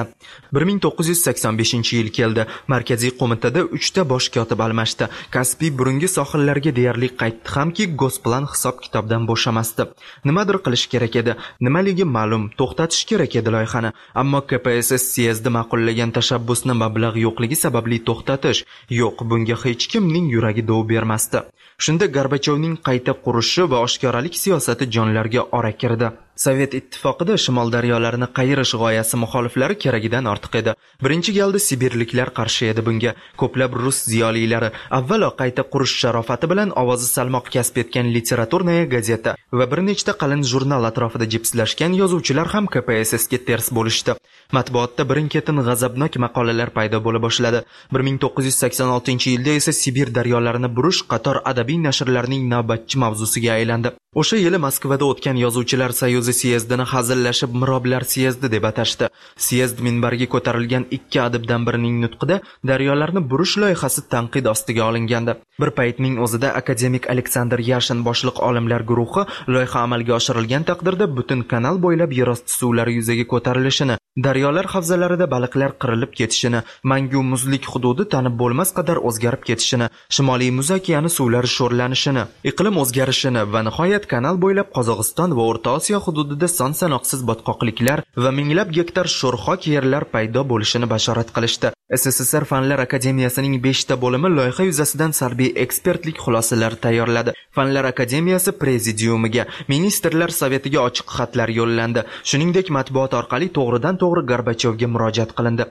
1985-yil keldi. Markaziy qo'mitada 3 ta bosh kotib almashdi. Kaspiy burungi sohillarga deyarli qaytdi hamki, Gosplan hisob-kitobdan bo'shamasdi. Nimadir qilish kerak edi. Nimaligi ma'lum, to'xtatish kerak edi loyihani. Ammo KPSS syezdi ma'qullagan tashabbusni mablag' yo'qligi sababli to'xtatish yo'q, bunga hech kimning yuragi dov bermasdi. Shunda Gorbachyovning qayta qurishi va oshkoralik siyosati jonlarga ora kirdi. Sovet ittifoqida shimol daryolarini qayirish g'oyasi muxoliflari keragidan ortiq edi. Birinchi galda sibirliklar qarshi edi bunga. Ko'plab rus ziyolilari, avvalo qayta qurish sharofati bilan ovozi salmoq kasb etgan Literaturная gazeta va bir nechta qalin jurnal atrofida jipslashgan yozuvchilar ham KPSSga ters bo'lishdi. Matbuotda birin-ketin g'azabnok maqolalar paydo bo'la boshladi. 1986-yilda esa Sibir daryolarini burish qator adabiy nashrlarning navbatchi mavzusiga aylandi. O'sha yili Moskvada o'tgan yozuvchilar soyuzi syezdini hazillashib Miroblar syezdi deb atashdi. Syezd minbariga ko'tarilgan 2 adibdan birining nutqida daryolarni burish loyihasi tanqid ostiga olingandi. Bir paytning o'zida akademik Aleksandr Yashin boshliq olimlar guruhi loyiha amalga oshirilgan taqdirda butun kanal bo'ylab yerosti suvlari yuzaga ko'tarilishini Daryolar havzalarida baliqlar qirilib ketishini, mangu muzlik hududi tanib bo'lmas qadar o'zgarib ketishini, Shimoliy Muz okeani suvlari sho'rlanishini, iqlim o'zgarishini va nihoyat kanal bo'ylab Qozog'iston va O'rta Osiyo hududida son sanoqsiz botqoqliklar va minglab gektar sho'rxok yerlar paydo bo'lishini bashorat qilishdi. SSSR Fanlar akademiyasining 5 ta bo'limi loyiha yuzasidan salbiy ekspertlik xulosalari tayyorladi. Fanlar akademiyasi prezidiumiga, ministrlar совetiga ochiq xatlar yo'llandi. Shuningdek, matbuot orqali to'g'ridan to'g'ri Gorbachevga murojaat qilindi.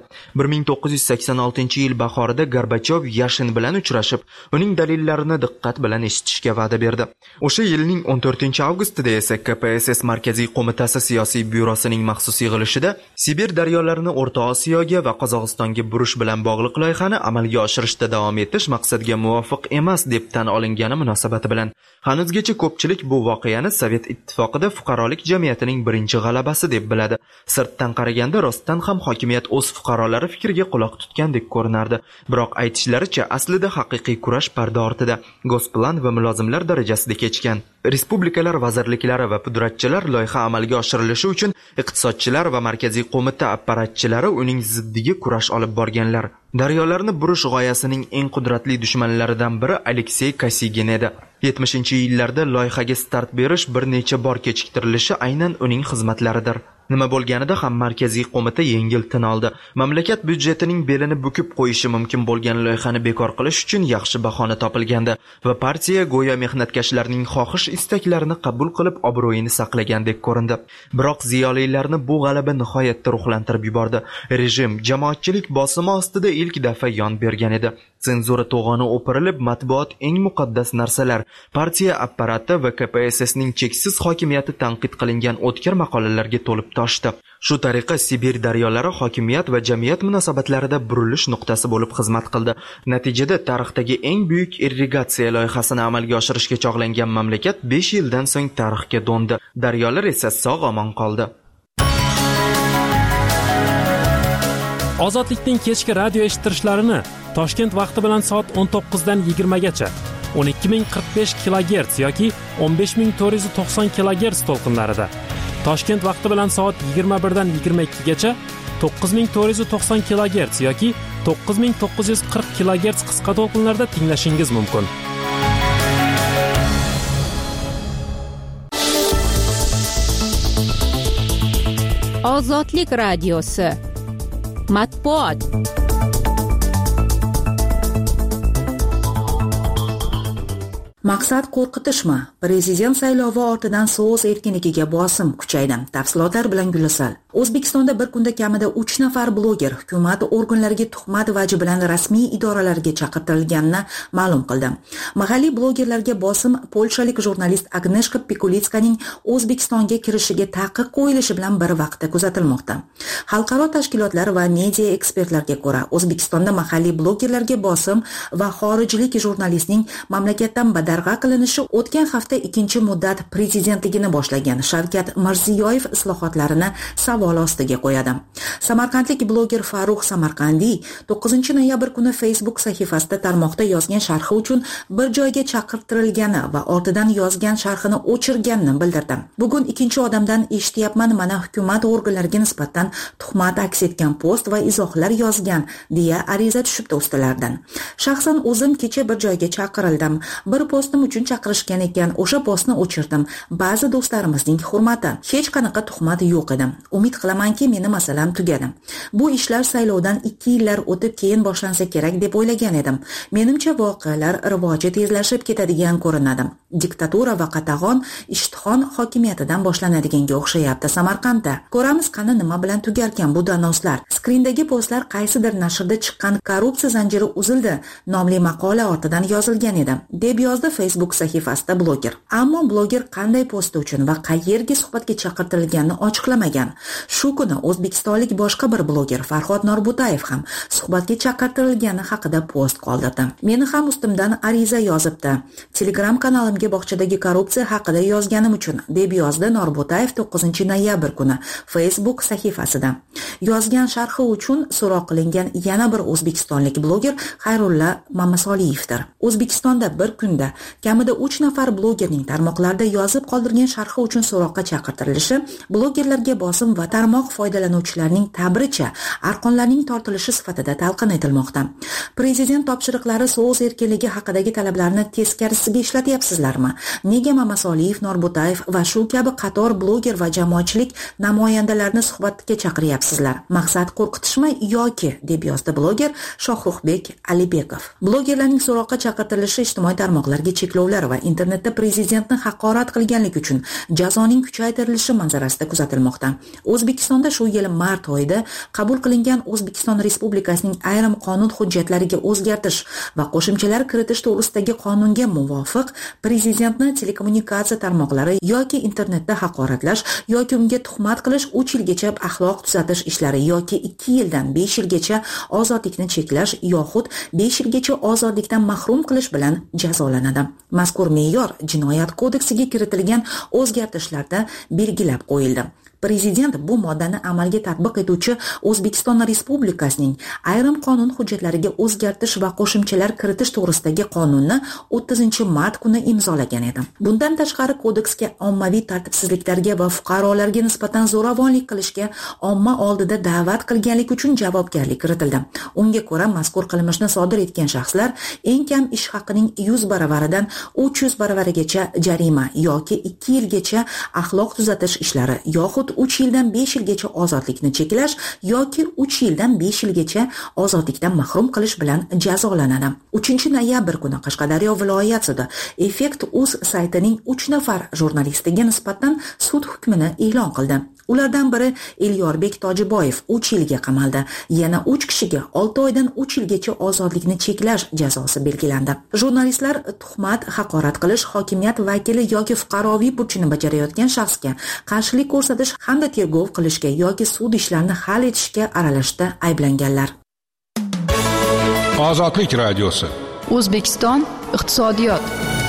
1986-yil bahorida Gorbachov Yashin bilan uchrashib, uning dalillarini diqqat bilan eshitishga va'da berdi. O'sha yilning 14-avgustida esa KPSS Markaziy qo'mitasi siyosiy byurosining maxsus yig'ilishida Sibir daryolarini O'rta Osiyoga va Qozog'istonga burish bilan bog'liq loyihani amalga oshirishda davom etish maqsadga muvofiq emas deb tan olingani munosabati bilan hanuzgacha ko'pchilik bu voqeani Sovet ittifoqida fuqarolik jamiyatining birinchi g'alabasi deb biladi. Sirtdan qaraganda rostdan ham hokimiyat o'z fuqarolari fikriga quloq tutgandek ko'rinardi. Biroq aytishlaricha aslida haqiqiy kurash parda ortida, Gosplan va mulozimlar darajasida kechgan. Respublikalar vazirliklari va pudratchilar loyiha amalga oshirilishi uchun iqtisodchilar va markaziy qo'mita apparatchilari uning ziddiga kurash olib borganlar. Daryolarni burish g'oyasining eng qudratli dushmanlaridan biri Aleksey Kosigin edi. 70-yillarda loyihaga start berish bir necha bor kechiktirilishi aynan uning xizmatlaridir. Nima bo'lganida ham markaziy qo'mita yengil tin oldi. Mamlakat byudjetining belini bukib qo'yishi mumkin bo'lgan loyihani bekor qilish uchun yaxshi bahona topilgandi va partiya go'yo mehnatkashlarning xohish-istaklarini qabul qilib obro'yini saqlagandek ko'rindi. Biroq ziyolilarni bu g'alaba nihoyatda ruhlantirib yubordi. Rejim jamoatchilik bosimi ostida ilk daf'a yon bergan edi. Senzura to'g'oni o'pirilib, matbuot eng muqaddas narsalar, partiya apparati va KPSSning cheksiz hokimiyati tanqid qilingan o'tkir maqolalarga to'lib toshdi. Shu tariqa Sibir daryolari hokimiyat va jamiyat munosabatlarida burilish nuqtasi bo'lib xizmat qildi. Natijada tarixdagi eng buyuk irrigatsiya loyihasini amalga oshirishga chog'langan mamlakat 5 yildan so'ng tarixga do'ndi. Daryolar esa sog'-omon qoldi. Ozodlikning kechki radio eshittirishlarini Toshkent vaqti bilan soat 19 dan 20 gacha 12045 kHz yoki 15490 kHz to'lqinlarida, Toshkent vaqti bilan soat 21 dan 22 gacha 9490 kHz yoki 9940 kHz qisqa to'lqinlarda tinglashingiz mumkin. Ozodlik radiosi matbuot. Maqsad qo'rqitishmi? Prezident saylovi ortidan so'z erkinligiga bosim kuchaydi. Tafsilotlar bilan Gulasal. O'zbekistonda bir kunda kamida 3 nafar bloger hukumat organlariga tuhmat vaji bilan rasmiy idoralarga chaqirtirilganini ma'lum qildi. Mahalliy blogerlarga bosim polshalik jurnalist Agneshka Pikulitskaning O'zbekistonga kirishiga taqiq qo'yilishi bilan bir vaqtda kuzatilmoqda. Xalqaro tashkilotlar va media ekspertlarga ko'ra, O'zbekistonda mahalliy blogerlarga bosim va xorijlik jurnalistning mamlakatdan badarg'a qilinishi o'tgan hafta ikkinchi muddat prezidentligini boshlagan Shavkat Mirziyoyev islohotlarini savol ostiga qo'yadi. Samarqandlik bloger Farruh Samarqandiy 9-noyabr kuni Facebook sahifasida tarmoqda yozgan sharhi uchun bir joyga chaqirtirilgani va ortidan yozgan sharhini o'chirganini bildirdi. Bugun ikkinchi odamdan eshityapman, mana hukumat organlariga nisbatan tuhmat aks etgan post va izohlar yozgan deya ariza tushibdi ustilardan. Shaxsan o'zim kecha bir joyga chaqirildim. Bir postim uchun chaqirishgan ekan, o'sha postni o'chirdim. Ba'zi do'stlarimizning hurmati, hech qanaqa tuhmat yo'q edi. Umid qilamanki, meni masalam tugadi. Bu ishlar saylovdan 2 yillar o'tib keyin boshlansa kerak deb o'ylagan edim. Menimcha voqealar rivoji tezlashib ketadigan ko'rinadi. Diktatura va qatag'on ishtihon hokimiyatidan boshlanadiganga o'xshayapti Samarqandda. Ko'ramiz qani nima bilan tugarkan bu danoslar. Skrindagi postlar qaysidir nashrda chiqqan korrupsiya zanjiri uzildi nomli maqola ortidan yozilgan edi, deb yozdi Facebook sahifasida bloger. Ammo bloger qanday post uchun va qayerga suhbatga chaqirtirilganini ochiqlamagan. Shu kuni o'zbekistonlik boshqa bir bloger Farhod Norbutayev ham suhbatga chaqirtirilgani haqida post qoldirdi. Meni ham ustimdan ariza yozibdi. Telegram kanalimga bog'chadagi korrupsiya haqida yozganim uchun, deb yozdi Norbutayev 9-noyabr kuni Facebook sahifasida. Yozgan sharhi uchun so'roq qilingan yana bir o'zbekistonlik bloger Xayrulla Mamasoliyevdir. O'zbekistonda bir kunda kamida 3 nafar blogerning tarmoqlarda yozib qoldirgan sharhi uchun so'roqqa chaqirtirilishi blogerlarga bosim va tarmoq foydalanuvchilarining ta'biricha arqonlarning tortilishi sifatida talqin etilmoqda. Prezident topshiriqlari so'z erkinligi haqidagi talablarni teskarisiga ishlatyapsizlarmi? Nega Mamasoliyev, Norbutayev va shu kabi qator bloger va jamoatchilik namoyandalarini suhbatga chaqiryapsizlar? Maqsad qo'rqitishmi yoki, deb yozdi bloger Shohruxbek Alibekov. Blogerlarning so'roqqa chaqirtirilishi ijtimoiy tarmoqlarga cheklovlar va internetda prezidentni haqorat qilganlik uchun jazoning kuchaytirilishi manzarasida kuzatilmoqda. O'zbekistonda shu yil mart oyida qabul qilingan O'zbekiston Respublikasining ayrim qonun hujjatlariga o'zgartirish va qo'shimchalar kiritish to'g'risidagi qonunga muvofiq prezidentni telekommunikatsiya tarmoqlari yoki internetda haqoratlash yoki unga tuhmat qilish 3 yilgacha axloq tuzatish ishlari yoki 2 yildan 5 yilgacha ozodlikni cheklash yoxud 5 yilgacha ozodlikdan mahrum qilish bilan jazolanadi. Mazkur me'yor Jinoyat kodeksiga kiritilgan o'zgartirishlarda belgilab qo'yildi. Prezident bu moddani amalga tatbiq etuvchi O'zbekiston Respublikasining ayrim qonun hujjatlariga o'zgartirish va qo'shimchalar kiritish to'g'risidagi qonunni 30-mart kuni imzolagan edi. Bundan tashqari kodeksga ommaviy tartibsizliklarga va fuqarolarga nisbatan zo'ravonlik qilishga omma oldida da'vat qilganlik uchun javobgarlik kiritildi. Unga ko'ra, mazkur qilmishni sodir etgan shaxslar eng kam ish haqining 100 baravaridan 300 baravarigacha jarima yoki 2 yilgacha axloq tuzatish ishlari yoxud 3 yildan 5 yilgacha ozodlikni cheklash yoki 3 yildan 5 yilgacha ozodlikdan mahrum qilish bilan jazolanadi. 3-noyabr kuni Qashqadaryo viloyat sudi Effekt.uz saytining 3 nafar jurnalistiga nisbatan sud hukmini e'lon qildi. Ulardan biri Elyorbek Tojiboyev 3 yilga qamaldi. Yana 3 kishiga 6 oydan 3 yilgacha ozodlikni cheklash jazosi belgilandi. Jurnalistlar tuhmat, haqorat qilish, hokimiyat vakili yoki fuqaroviy burchini bajarayotgan shaxsga qarshilik ko'rsatish hamda tergov qilishga yoki sud ishlarini hal etishga aralashishda ayblanganlar. Ozodlik radiosi. O'zbekiston iqtisodiyot.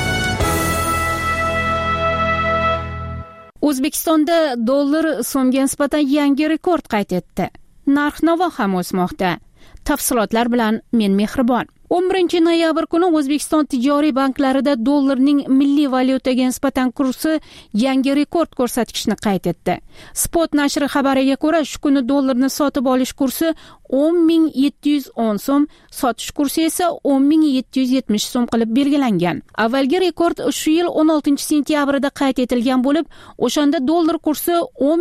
O'zbekistonda dollar so'mga nisbatan yangi rekord qayd etdi. Narx-navo ham o'smoqda. Tafsilotlar bilan men Mehribon. 11-noyabr kuni O'zbekiston tijoriy banklarida dollarning milliy valyutaga nisbatan kursi yangi rekord ko'rsatkichni qayd etdi. Spot nashri xabariga ko'ra, shu kuni dollarni sotib olish kursi 10.710 so'm, sotish kursi esa 10.770 so'm qilib belgilangan. Avvalgi rekord shu yil 16-sentyabrda qayd etilgan bo'lib, o'shanda dollar kursi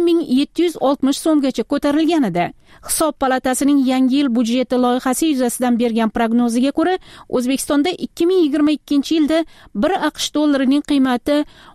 10.760 so'mgacha ko'tarilgan edi. Hisob palatasining yangi yil budjeti loyihasi yuzasidan bergan prognoziga ko'ra, O'zbekistonda 2022-yilda 1 AQSh dollarining qiymati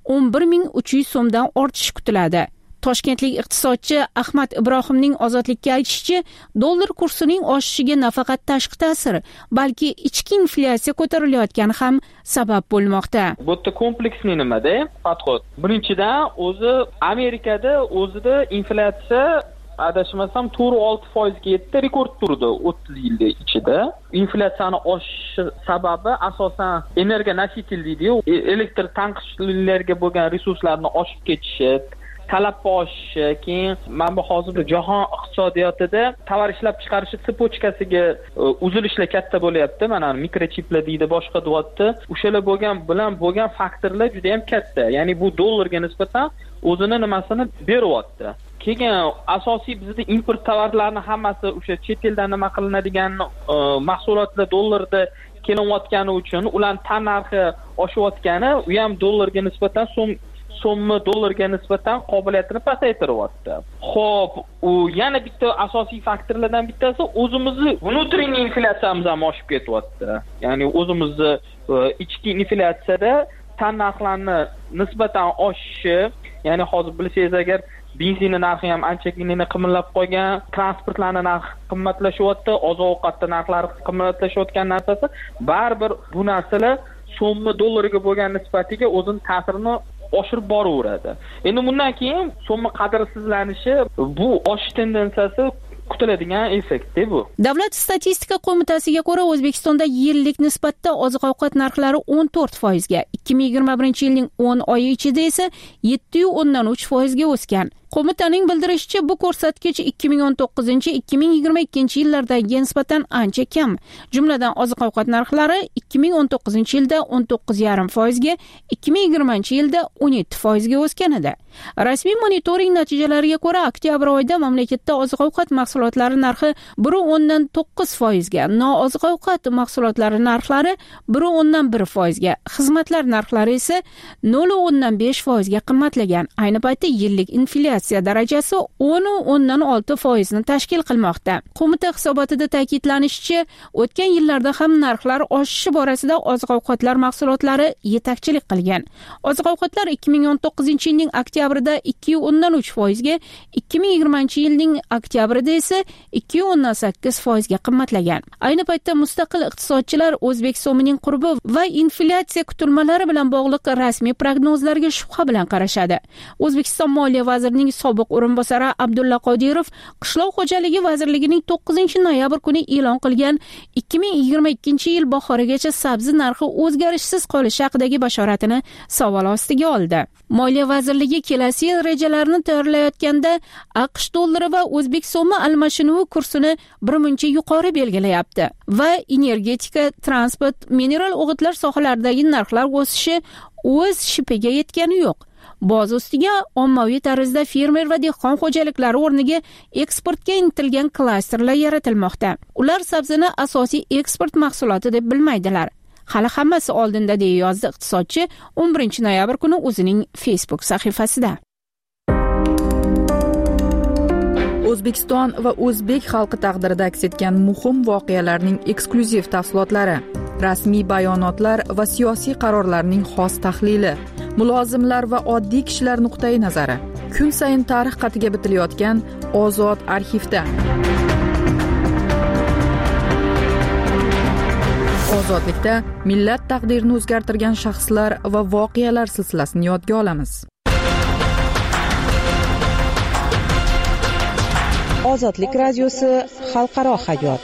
11.300 so'mdan ortishi kutiladi. Toshkentlik iqtisodchi Ahmad Ibrohimning Ozodlikka aytishicha, dollar kursining oshishiga nafaqat tashqi ta'sir, balki ichki inflyatsiya ko'tarilayotgani ham sabab bo'lmoqda. Bu yerda kompleksli nimada podxod. Birinchidan, o'zi Amerikada o'zida inflyatsiya adashmasam 4-6% ga yetdi, rekord turdi 30 yil ichida. Inflyatsiyani oshishi sababi asosan energonosитель deydi, elektr tanqishlarga bo'lgan resurslarni oshib ketishi, talab oshishi, keyin mana bu hozir jahon iqtisodiyotida tovar ishlab chiqarish sipotchkasiga uzilishlar katta bo'lyapti. Mana mikrochiplar deydi, boshqa deyapti. O'shalar bo'lgan faktorlar juda ham katta. Ya'ni bu dollarga nisbatan o'zini nimasini beryapti. Keyin asosiy bizda import tovarlarning hammasi o'sha chet eldan nima qilinadigan mahsulotlar dollarda kelayotgani uchun ularning tan narxi oshayotgani, u ham dollarga nisbatan so'mni dollarga nisbatan qobiliyatini pasaytiryapti. Xo'p, u yana bitta asosiy faktorlardan bittasi o'zimizni внутренний inflyatsiyamiz ham oshib ketyapti. Ya'ni o'zimizni ichki inflyatsiyada tan narxlarni nisbatan oshishi, ya'ni hozir bilsangiz agar benzinning narxi ham anchagina qimmatlab qolgan, transportlarning narxi qimmatlashyapti, oziq-ovqatning narxlari qimmatlashayotgan narsasi, baribir bu narsalar so'mni dollarga bo'lgan nisbatiga o'zining ta'sirini oshirib boraveradi. Endi bundan keyin so'mni qadrsizlanishi, bu oshish tendensiyasi kutiladigan effekt bu. Davlat statistika qo'mitasiga ko'ra, O'zbekistonda yillik nisbatda oziq-ovqat narxlari 14% ga, 2021-yilning 10 oyi ichida esa 7.3% ga o'sgan. Qo'mitaning bildirishicha, bu ko'rsatkich 2019-2022 nisbatan ancha kam. Jumladan oziq-ovqat narxlari 2019-yilda 19.5% ga, 2020-yilda 17% ga o'sgan edi. Rasmiy monitoring natijalariga ko'ra, oktyabr oyida mamlakatda oziq-ovqat mahsulotlari narxi 1.9% ga, nooziq-ovqat mahsulotlari narxlari 1.1% ga, xizmatlar narxlari esa 0.5% ga qimmatlagan. Ayni paytda yillik inflyatsiya darajasi 10.6% ni tashkil qilmoqda. Qo'mita hisobotida ta'kidlanishicha, o'tgan yillarda ham narxlar oshishi borasida oziq-ovqatlar mahsulotlari yetakchilik qilgan. Oziq-ovqatlar 2019-yilning oktyabrida 2.3% ga, 2020-yilning oktyabrida esa 2.8% ga qimmatlagan. Ayni paytda mustaqil iqtisodchilar O'zbek so'mining qurbi va inflyatsiya kutilmalari bilan bog'liq rasmiy prognozlarga shubha bilan qarashadi. O'zbekiston Moliya vazirining sobiq o'rinbosari Abdulla Qodirov Qishloq xo'jaligi vazirligining 9-noyabr kuni e'lon qilgan 2022-yil bahorigacha sabzi narxi o'zgarishsiz qolishi haqidagi bashoratini savol ostiga oldi. Moliya vazirligi kelasi yil rejalarini tayyorlayotganda AQSh dollari va o'zbek so'mi almashinuvi kursini birmuncha yuqori belgilayapti va energetika, transport, mineral o'g'itlar sohalaridagi narxlar o'sishi o'z shipiga yetgani yo'q. Boz ustiga ommaviy tarzda fermer va dehqon xo'jaliklari o'rniga eksportga intilgan klasterlar yaratilmoqda. Ular sabzini asosiy eksport mahsuloti deb bilmaydilar. Hali hammasi oldinda, deya yozdi iqtisodchi 11-noyabr kuni o'zining Facebook sahifasida. O'zbekiston va o'zbek xalqi taqdirida aks etgan muhim voqealarning eksklyuziv tafsilotlari, rasmiy bayonotlar va siyosiy qarorlarning xos tahlili, mulozimlar va oddiy kishilar nuqtai nazari, kun sayin tarix qatiga bitilayotgan Ozod arxivda. Ozodlikda millat taqdirini o'zgartirgan shaxslar va voqealar silsilasini yodga olamiz. Ozodlik radiosi xalqaro hayot.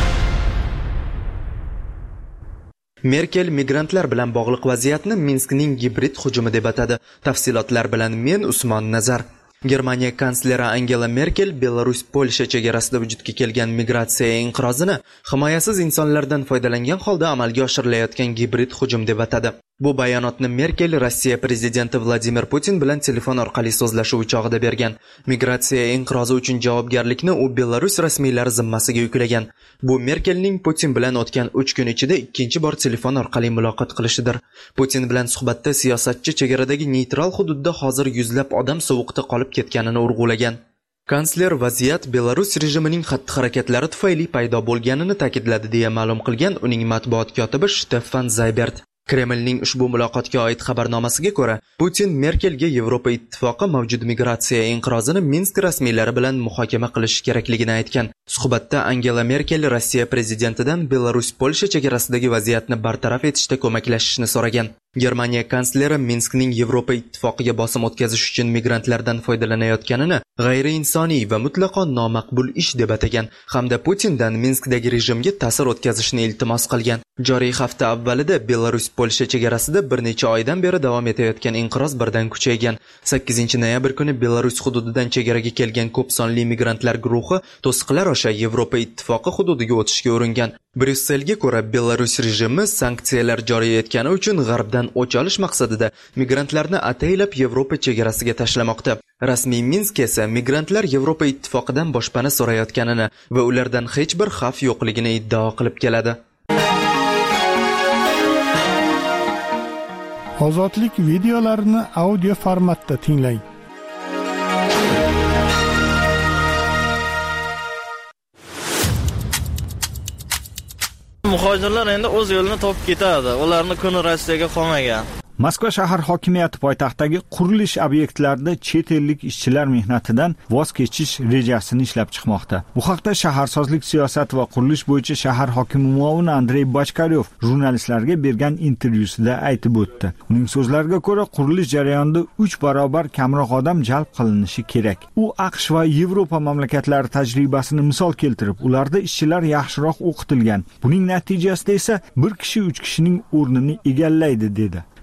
Merkel migrantlar bilan bog'liq vaziyatni Minskning gibrid hujumi deb atadi. Tafsilotlar bilan men Usmon Nazar. Germaniya kansleri Angela Merkel Belarus-Polsha chegarasida vujudga kelgan migratsiya inqirozini himoyasiz insonlardan foydalangan holda amalga oshirilayotgan gibrid hujum deb atadi. Bu bayonotni Merkel Rossiya prezidenti Vladimir Putin bilan telefon orqali so'zlashuv chog'ida bergan. Migratsiya inqirozi uchun javobgarlikni u Belarus rasmiylari zimmasiga yuklagan. Bu Merkelning Putin bilan o'tgan 3 kun ichida ikkinchi bor telefon orqali muloqot qilishidir. Putin bilan suhbatda siyosatchi chegaradagi neytral hududda hozir yuzlab odam sovuqda qolib ketganini urg'ulagan. Kansler vaziyat Belarus rejimining xatti-harakatlari tufayli paydo bo'lganini ta'kidladi, deya ma'lum qilgan uning matbuot kotibi Stefan Zaybert. Kremlning ushbu muloqotga oid xabarnomasiga ko'ra, Putin Merkelga Yevropa ittifoqi mavjud migratsiya inqirozini Minsk rasmiylari bilan muhokama qilish kerakligini aytgan. Suhbatda Angela Merkel Rossiya prezidentidan Belarus-Polsha chegarasidagi vaziyatni bartaraf etishda ko'maklashishni so'ragan. Germaniya kansleri Minskning Yevropa ittifoqiga bosim o'tkazish uchun migrantlardan foydalanayotganini g'ayriinsoniy va mutlaqo nomaqbul ish deb atagan hamda Putindan Minskdagi rejimga ta'sir o'tkazishni iltimos qilgan. Joriy hafta avvalida Belarus-Polsha chegarasida bir necha oydan beri davom etayotgan inqiroz birdan kuchaygan. 8-noyabr kuni Belarus hududidan chegaraga kelgan ko'p sonli migrantlar guruhi to'siqlar osha Yevropa ittifoqi hududiga o'tishga uringan. Bryusselga ko'ra, Belarus rejimi sanksiyalar joriy etgani uchun g'arbdan o'ch olish maqsadida migrantlarni ataylab Yevropa chegarasiga tashlamoqda. Rasmiy Minsk esa migrantlar Yevropa ittifoqidan boshpana so'rayotganini va ulardan hech bir xavf yo'qligini iddao qilib keladi. Ozodlik videolarini audio formatda tinglang. Muhojirlar endi o'z yo'lini topib ketadi. Ularni kuni Rossiyaga qolmagan. Moskva shahar hokimiyati poytaxtdagi qurilish obyektlarida chet ellik ishchilar mehnatidan voz kechish rejasini ishlab chiqmoqda. Bu haqda shaharsozlik siyosati va qurilish bo'yicha shahar hokimi muovini Andrey Bachkaryov jurnalistlarga bergan intervyusida aytib o'tdi. Uning so'zlariga ko'ra, qurilish jarayonida 3 barobar kamroq odam jalb qilinishi kerak. U AQSh va Yevropa mamlakatlari tajribasini misol keltirib, ularda ishchilar yaxshiroq o'qitilgan. Buning natijasida esa bir kishi 3 kishining o'rnini egallaydi dedi.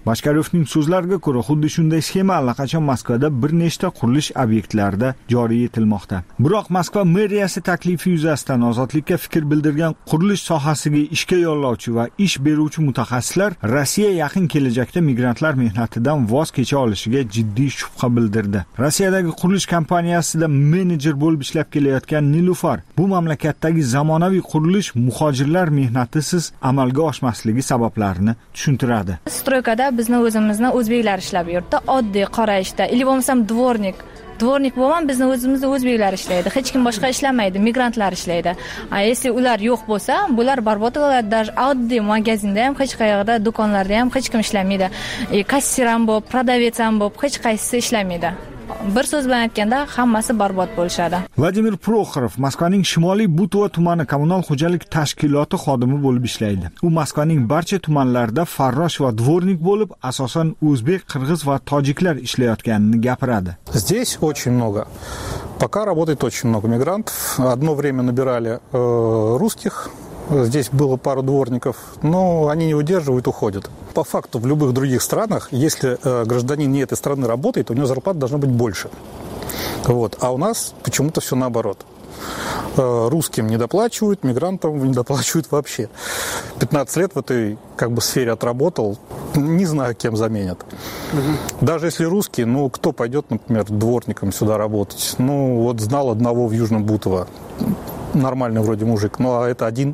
Boshkarovning so'zlariga ko'ra, xuddi shunday sxema allaqachon Moskvada bir nechta qurilish obyektlarida joriy etilmoqda. Biroq Moskva meriyasi taklifi yuzasidan Ozodlikka fikr bildirgan qurilish sohasiga ishga yo'llovchi va ish beruvchi mutaxassislar Rossiya yaqin kelajakda migrantlar mehnatidan voz kecha olishiga jiddiy shubha bildirdi. Rossiyadagi qurilish kompaniyasida menejer bo'lib ishlab kelayotgan Nilufar bu mamlakatdagi zamonaviy qurilish muhojirlar mehnatisiz amalga oshmasligi sabablarini tushuntiradi. Stroykada bizni o'zimizni o'zbeklar ishlab yuribdi, oddiy qora ishda, ili bo'lmasam dvornik bo'lgan bizni o'zimizni o'zbeklar ishlaydi. Hech kim boshqa ishlamaydi, migrantlar ishlaydi. Если ular yo'q bo'lsa, bular barbod bo'ladi. Даже oddiy magazinda ham, hech qayerda, do'konlarda ham hech kim ishlamaydi. Kassir ham bo'lib, prodavets ham bo'lib, hech qaysisi ishlamaydi. Bir so'z bilan aytganda hammasi barbod bo'lishadi. Vladimir Proxorov Moskvaning Shimoliy Butova tumani kommunal xo'jalik tashkiloti xodimi bo'lib ishlaydi. U Moskvaning barcha tumanlarida farrosh va dvornik bo'lib, asosan o'zbek, qirg'iz va tojiklar ishlayotganini gapiradi. Здесь очень много. Пока работает очень много мигрантов. Одно время набирали русских. Здесь было пару дворников, но они не выдерживают, уходят. По факту в любых других странах, если гражданин не этой страны работает, у него зарплата должна быть больше. Вот. А у нас почему-то все наоборот. Русским не доплачивают, мигрантам не доплачивают вообще. 15 лет в этой сфере отработал, не знаю, кем заменят. Даже если русский, кто пойдет, например, дворником сюда работать? Знал одного в Южном Бутово. Нормальный вроде мужик, но это один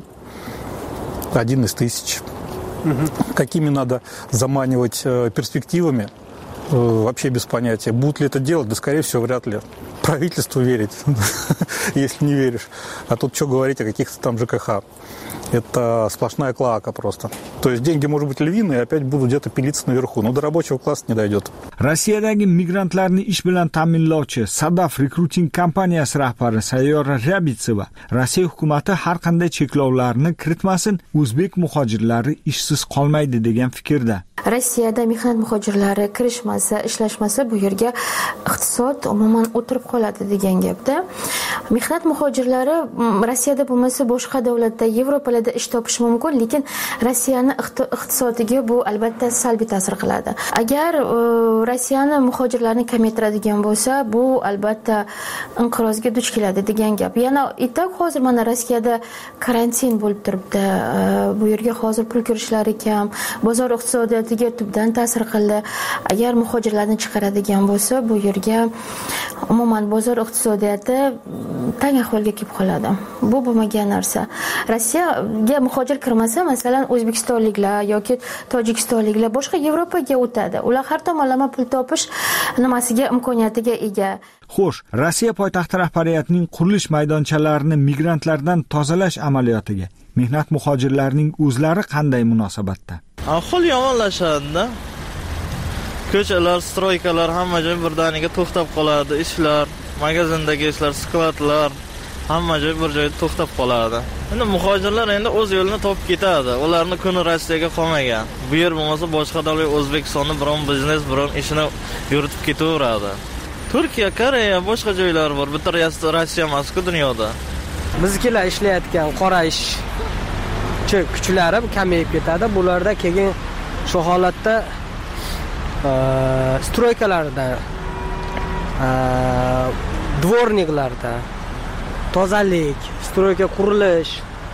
из тысяч. Какими надо заманивать перспективами, вообще без понятия. Будут ли это делать? Да, скорее всего, вряд ли. Правительству верить, если не веришь. А тут что говорить о каких-то там ЖКХ? Это сплошная клоака просто. То есть деньги, может быть, львиные, опять будут где-то пилиться наверху. Но до рабочего класса не дойдет. Rossiyadagi migrantlarni ish bilan ta'minlovchi Sadaf Recruiting kompaniyasi rahbari Sayyora Rabitseva Rossiya hukumati har qanday cheklovlarni kiritmasin, o'zbek muhojirlari ishsiz qolmaydi degan fikrda. Rossiyada mehnat muhojirlari kirishmasa, ishlashmasa bu yerga iqtisod umuman o'tirib qoladi degan gapda. Mehnat muhojirlari Rossiyada bo'lmasa boshqa davlatda, Yevropada ish topish mumkin, lekin Rossiyani iqtisodiga bu albatta salbiy ta'sir qiladi. Agar Rossiyani muhojirlarni kamaytiradigan bo'lsa, bu albatta inqirozga duch keladi degan gap. Yana itak hozir mana Rossiyada karantin bo'lib turibdi. Bu yerga hozir pul kirishlari kam, bozor iqtisodiyotiga tubdan ta'sir qildi. Agar muhojirlarni chiqaradigan bo'lsa, bu yerga umuman bozor iqtisodiyoti tang ahvolga kelib qoladi. Bu bo'lmagan narsa. Rossiyaga muhojir kirmasa, masalan, o'zbekistonliklar yoki tojikistonliklar boshqa Yevropaga o'tadi. Ular har tomonlama pul topish imkoniyatiga ega. Xo'sh, Rossiya poytaxti rahbariyatining qurilish maydonchalarini migrantlardan tozalash amaliyotiga mehnat muhojirlarining o'zlari qanday munosabatda? Ahvol yomonlashadi-da. Ko'chalar, stroykalar hamma joy birdaniga to'xtab qoladi, ishlar, magazindagi ishlar, skladlar hamma joy bir joyda to'xtab qoladi. Endi muhojirlar o'z yo'lini topib ketadi. Ularning kuni Rossiyaga qolmagan. Bu yer bo'lmasa boshqa davlat O'zbekistonda biron biznes, biron ishini yuritib ketaveradi. Turkiya, Koreya, boshqa joylar bor. Bitta Rossiya emas-ku dunyoda. Bizkilar ishlayotgan qora ish kuchlari kamayib ketadi. Bularda keyin shu holatda stroykalarda, dvorniklarda, tozalik, stroyka qurilish,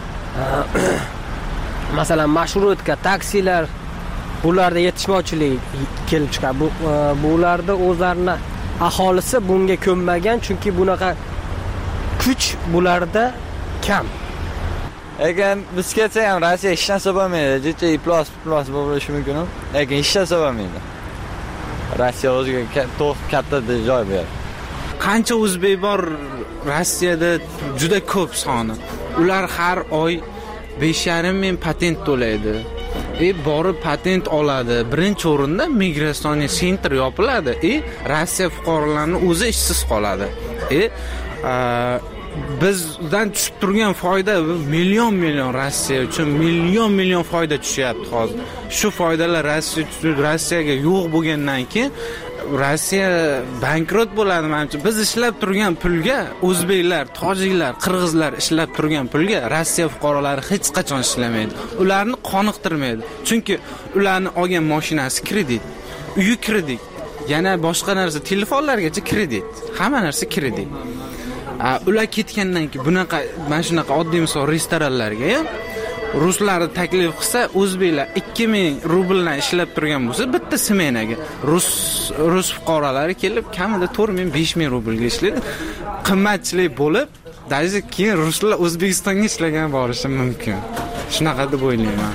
masalan marshrutka, taksilar, bularda yetishmovchilik kelib chiqadi. Bularda o'zlarini aholisi bunga ko'nmagan, chunki bunaqa kuch bularda kam. Lekin bizgacha ham Rossiya hech narsa bo'lmaydi. Jicha plus bo'lishi mumkin, lekin hech narsa bo'lmaydi. Rossiya o'ziga katta joy beradi. Qancha o'zbek bor Rossiyada juda ko'p soni. Ular har oy 5,5 ming patent to'laydi. Borib patent oladi. Birinchi o'rinda migratsiya sentr yopiladi. Rossiya fuqarolarining o'zi ishsiz qoladi. bizdan tushib turgan foyda million Rossiya uchun million foyda tushyapti hozir. Shu foydalar Rossiyaga yo'q bo'lgandan keyin Rossiya bankrot bo'ladi menimcha. Biz ishlab turgan pulga o'zbeklar, tojiklar, qirg'izlar ishlab turgan pulga Rossiya fuqarolari hech qachon ishlamaydi. Ularni qoniqtirmaydi. Chunki ularning olgan mashinasi kredit, uyi kredit, yana boshqa narsa, telefonlargacha kredit, hamma narsa kredit. Ular ketgandan keyin bunaqa mana shunaqa oddiy misol restoranlarga ham ruslarni taklif qilsa, o'zbeklar 2000 rubldan ishlab turgan bo'lsa, bitta smenaga rus fuqarolari kelib kamida 4000-5000 rublga ishlaydi. Qimmatchilik bo'lib, даже keyin ruslar O'zbekistonga ishlagan bo'lishi mumkin. Shunaqa deb o'ylayman.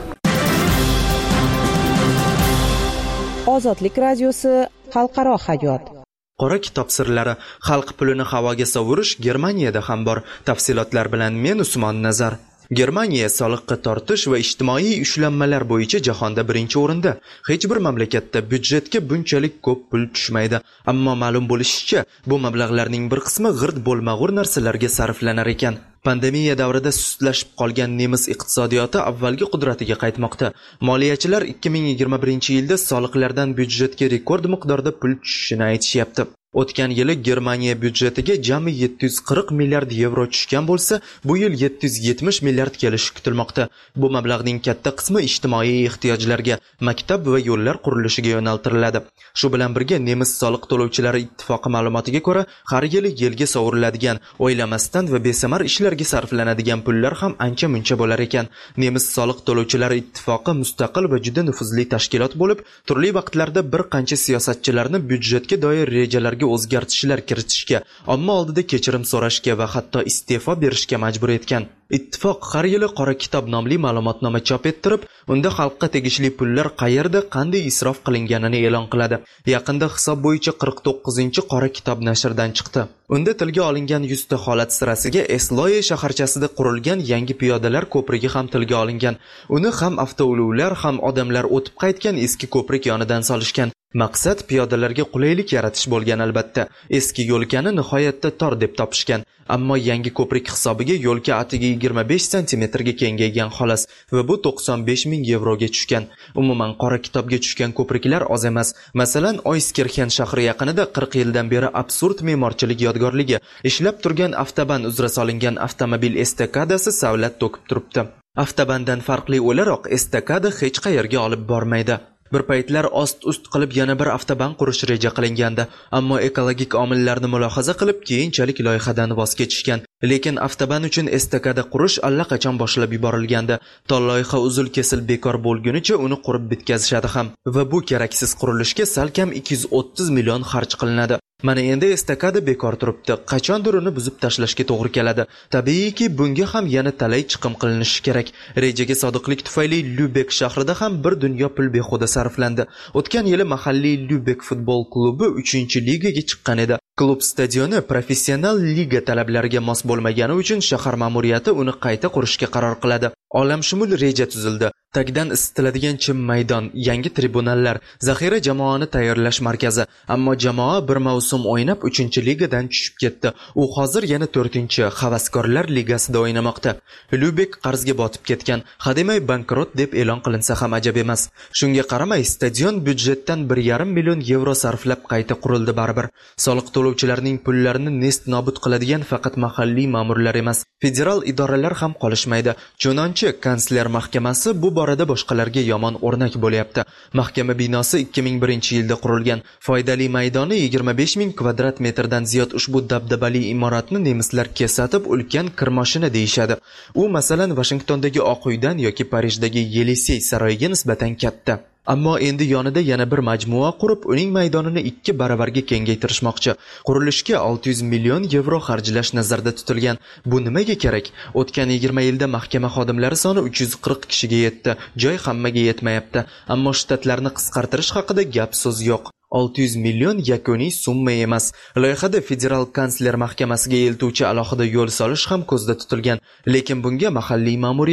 Ozodlik radiosi xalqaro hayot. Qora kitob sirlari, xalq pulini havoga sovurish Germaniyada ham bor. Tafsilotlar bilan men Usmon Nazar. Germaniya soliqqa tortish va ijtimoiy ushlanmalar bo'yicha jahonda birinchi o'rinda. Hech bir mamlakatda byudjetga bunchalik ko'p pul tushmaydi. Ammo ma'lum bo'lishicha, bu mablag'larning bir qismi g'irt bo'lmag'ur narsalarga sarflanar ekan. Pandemiya davrida sustlashib qolgan nemis iqtisodiyoti avvalgi qudratiga qaytmoqda. Moliyachilar 2021-yilda soliqlardan byudjetga rekord miqdorda pul tushishini aytishyapti. O'tgan yili Germaniya byudjetiga jami 740 milliard yevro tushgan bo'lsa, bu yil 770 milliard kelishi kutilmoqda. Bu mablag'ning katta qismi ijtimoiy ehtiyojlarga, maktab va yo'llar qurilishiga yo'naltiriladi. Shu bilan birga Nemis soliq to'lovchilari ittifoqi ma'lumotiga ko'ra, har yili yilga sovuriladigan, o'ylamasdan va besamar ishlarga sarflanadigan pullar ham ancha-muncha bo'lar ekan. Nemis soliq to'lovchilari ittifoqi mustaqil va juda nufuzli tashkilot bo'lib, turli vaqtlarda bir qancha siyosatchilarni byudjetga doir rejalarga o'zgartishlar kiritishga, ammo oldida kechirim so'rashga va hatto iste'fo berishga majbur etgan. Ittifoq har yili Qora kitob nomli ma'lumotnoma chop ettirib, unda xalqqa tegishli pullar qayerda, qanday isrof qilinganini e'lon qiladi. Yaqinda hisob bo'yicha 49-Qora kitob nashrdan chiqdi. Unda tilga olingan 100 ta holat sirasiga Esloye shaharchasida qurilgan yangi piyodalar ko'prigi ham tilga olingan. Uni ham avtoulovlar, ham odamlar o'tib qaytgan eski ko'prik yonidan solishgan. Maqsad piyodalarga qulaylik yaratish bo'lgan albatta. Eski yo'lkani nihoyatda tor deb topishgan. Ammo yangi ko'prik hisobiga yo'lka atigi 25 sm ga kengaygan xolos va bu 95 ming yevroga tushgan. Umuman Qora kitobga tushgan ko'priklar oz emas. Masalan, Oyskirxen shahri yaqinida 40 yildan beri absurd me'morchilik yodgorligi, ishlab turgan avtoban uzra solingan avtomobil estakadasi savlat to'kib turibdi. Avtobandan farqli o'laroq estakada hech qayerga olib bormaydi. Bir paytlar ost-ust qilib yana bir avtoban qurish reja qilingandi, ammo ekologik omillarni mulohaza qilib keyinchalik loyihadan voz kechishgan. Lekin avtoban uchun estakada qurish allaqachon boshlab yuborilgandi. Loyiha uzil-kesil bekor bo'lgunicha uni qurib bitkazishadi ham va bu keraksiz qurilishga salkam 230 million xarj qilinadi. Mana endi estakada bekor turibdi. Qachondir uni buzib tashlashga to'g'ri keladi. Tabiiyki, bunga ham yana talay chiqim qilinishi kerak. Rejaga sodiqlik tufayli Lyubek shahrida ham bir dunyo pul behuda sarflandi. O'tgan yili mahalliy Lyubek futbol klubi 3-ligaga chiqqan edi. Klub stadioni professional liga talablariga mos bo'lmagani uchun shahar ma'muriyati uni qayta qurishga qaror qiladi. Olamshumul reja tuzildi. Tagdan isitiladigan chim maydon, yangi tribunallar, zaxira jamoani tayyorlash markazi. Ammo jamoa bir mavsum o'ynab 3-ligadan tushib ketdi. U hozir yana 4-havaskorlar ligasida o'ynamoqda. Lyubek qarzga botib ketgan. Hademay bankrot deb e'lon qilinsa ham ajab emas. Shunga qaramay, stadion byudjetdan 1,5 million yevro sarflab qayta qurildi baribir. Soliq to'lovchilarning pullarini nest-nobud qiladigan faqat mahalliy ma'murlar emas, federal idoralar ham qolishmaydi. Chunonchi kansler mahkamasi bu borada boshqalarga yomon o'rnak bo'lyapti. Mahkama binosi 2001-yilda qurilgan. Foydali maydoni 25 ming kvadrat metrdan ziyod ushbu dabdabali imoratni nemislar kesatib ulkan kirmoshina deyishadi. U masalan Washingtondagi Oq uydan yoki Parijdagi Yelisey saroyiga nisbatan katta. Ammo endi yonida yana bir majmua qurib, uning maydonini 2 baravarga kengaytirishmoqchi. Qurilishga 600 million yevro xarjlash nazarda tutilgan. Bu nimaga kerak? O'tgan 20 yilda mahkama xodimlari soni 340 kishiga yetdi. Joy hammaga yetmayapti. Ammo shtatlarni qisqartirish haqida gap so'z yo'q. 600 million yakuniy summa emas. Loyihada federal kansler mahkamasiga eltuvchi alohida yo'l solish ham ko'zda tutilgan. Lekin bunga mahalliy ma'muriyat,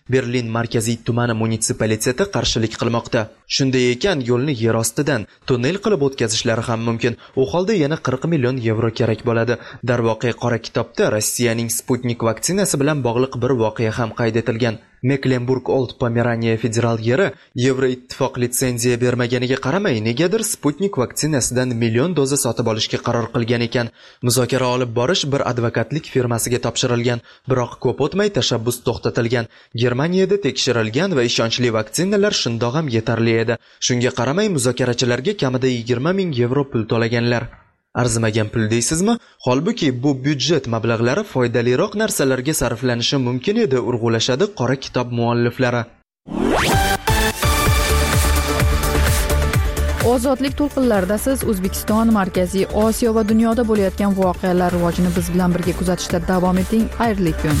Berlin markaziy tumani munitsipaliteti qarshilik qilmoqda. Shunday ekan, yo'lni yer ostidan tunnel qilib o'tkazishlari ham mumkin. U holda yana 40 million yevro kerak bo'ladi. Darvoqe qora kitobda Rossiyaning Sputnik vaksinasi bilan bog'liq bir voqea ham qayd etilgan. Mecklenburg-Old Pomeraniya federal yeri Yevroittifoq litsenziya bermaganiga qaramay, negadir Sputnik vaksinasidan million doza sotib olishga qaror qilgan ekan. Muzokara olib borish bir advokatlik firmasiga topshirilgan, biroq ko'p o'tmay tashabbus to'xtatilgan. Germaniyada tekshirilgan va ishonchli vaksinalar shundoq ham yetarli edi. Shunga qaramay muzokarachilarga kamida 20 ming yevro pul to'laganlar. Arzimagan pul deysizmi? Holbuki bu byudjet mablag'lari foydaliroq narsalarga sarflanishi mumkin edi, urg'ulashadi qora kitob mualliflari. Ozodlik to'lqinlarida siz O'zbekiston, Markaziy Osiyo va dunyoda bo'layotgan voqealar rivojini biz bilan birga kuzatishda davom eting. Xayrli kun.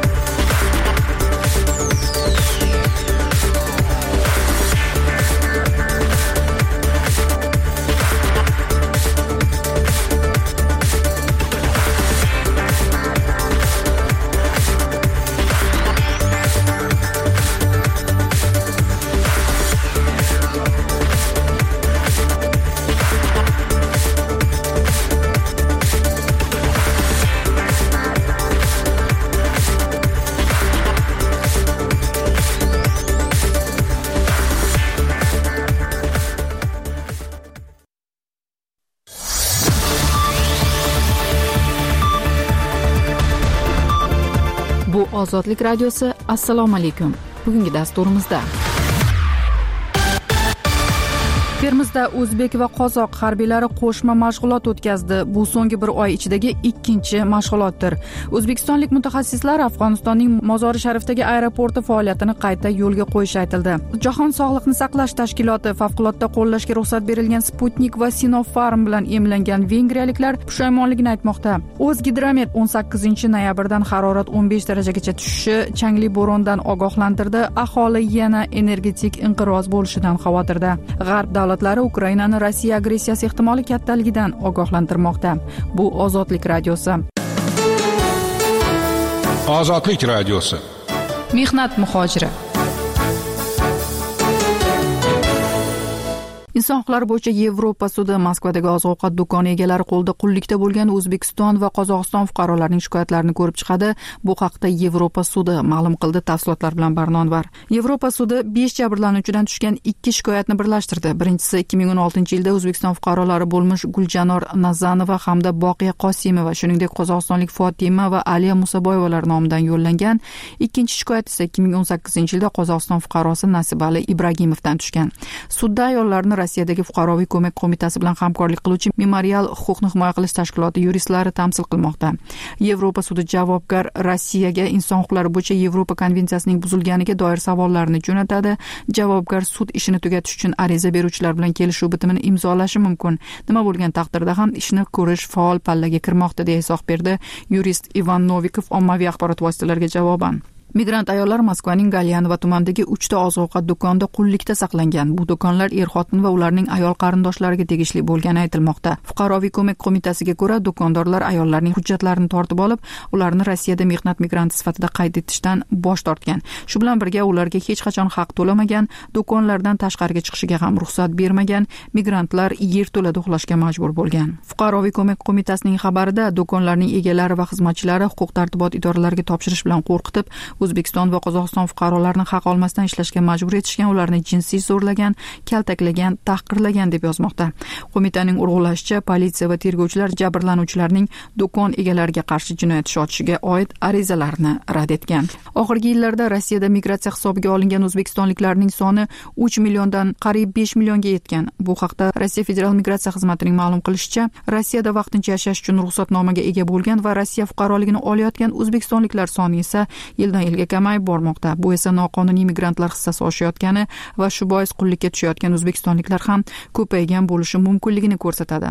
Bu Ozodlik radiosi. Assalomu alaykum. Bugungi dasturimizda Termizda o'zbek va qozoq harbiylari qo'shma mashg'ulot o'tkazdi. Bu so'nggi bir oy ichidagi ikkinchi mashg'ulotdir. O'zbekistonlik mutaxassislar Afg'onistonning Mozori Sharifdagi aeroporti faoliyatini qayta yo'lga qo'yishi aytildi. Jahon sog'liqni saqlash tashkiloti favqulodda qo'llashga ruxsat berilgan Sputnik va Sinopharm bilan emlangan vengriyaliklar pushaymonligini aytmoqda. O'zgidromet 18 noyabrdan harorat 15 darajagacha tushishi, changli bo'rondan ogohlantirdi. Aholi yana energetik inqiroz bo'lishidan xavotirda. G'arb davlatlari Ukrainani Rossiya agressiyasi ehtimoli kattaligidan ogohlantirmoqda. Bu Ozodlik radiosi. Ozodlik radiosi. Mehnat muhojiri. Inson huquqlari bo'yicha Yevropa sudi Moskvadagi oziq-ovqat do'koni egalari qo'lida qullikda bo'lgan O'zbekiston va Qozog'iston fuqarolarining shikoyatlarini ko'rib chiqadi. Bu haqda Yevropa sudi ma'lum qildi. Tafsilotlar bilan Barno Anvar. Yevropa sudi 5 jabrlanuvchidan tushgan 2 shikoyatni birlashtirdi. Birinchisi 2016-yilda O'zbekiston fuqarolari bo'lmish Guljanor Nazanova hamda Boqiya Qosimova, shuningdek qozog'istonlik Fotima va Aliya Musaboyevalar nomidan yo'llangan. Ikkinchi shikoyat esa 2018-yilda Qozog'iston fuqarosi Nasibali Ibragimovdan tushgan. Sudda ayollarni Rossiyadagi fuqaroviy ko'mak qo'mitasi bilan hamkorlik qiluvchi Memorial huquqni himoya qilish tashkiloti yuristlari tamsil qilmoqda. Yevropa sudi javobgar Rossiyaga inson huquqlari bo'yicha Yevropa konvensiyasining buzilganiga doir savollarni jo'natadi. Javobgar sud ishini tugatish uchun ariza beruvchilar bilan kelishuv bitimini imzolashi mumkin. Nima bo'lgan taqdirda ham ishni ko'rish faol pallaga kirmoqda, deya izoh berdi yurist Ivan Novikov ommaviy axborot vositalariga javoban. Migrant ayollar Moskvaning Galyanova tumanidagi 3 ta oziq-ovqat do'konida qullikda saqlangan. Bu do'konlar er-xotin va ularning ayol qarindoshlariga tegishli bo'lgani aytilmoqda. Fuqaroviy ko'mak qo'mitasiga ko'ra, do'kondorlar ayollarning hujjatlarini tortib olib, ularni Rossiyada mehnat migranti sifatida qayd etishdan bosh tortgan. Shu bilan birga ularga hech qachon haq to'lamagan, do'konlardan tashqariga chiqishiga ham ruxsat bermagan, migrantlar yerto'lada uxlashga majbur bo'lgan. Fuqaroviy ko'mak qo'mitasining xabarida do'konlarning egalari va xizmatchilari huquq-tartibot idoralariga topshirish bilan qo'rqitib, O'zbekiston va Qozog'iston fuqarolarini haq olmasdan ishlashga majbur etishgan, ularni jinsiy zo'rlagan, kaltaklagan, tahqirlagan deb yozmoqda. Qo'mitaning urg'ulashicha, politsiya va tergovchilar jabrlanuvchilarning do'kon egalariga qarshi jinoyat ishi ochishiga oid arizalarni rad etgan. Oxirgi yillarda Rossiyada migratsiya hisobiga olingan o'zbekistonliklarning soni 3 milliondan qariyb 5 millionga yetgan. Bu haqda Rossiya Federal migratsiya xizmatining ma'lum qilishicha, Rossiyada vaqtincha yashash uchun ruxsatnomaga ega bo'lgan va Rossiya fuqaroligini olayotgan o'zbekistonliklar soni esa yildan yilga kamayib bormoqda. Bu esa noqonuniy migrantlar hissasi oshayotgani va shu bois qullikka tushayotgan o'zbekistonliklar ham ko'paygan bo'lishi mumkinligini ko'rsatadi.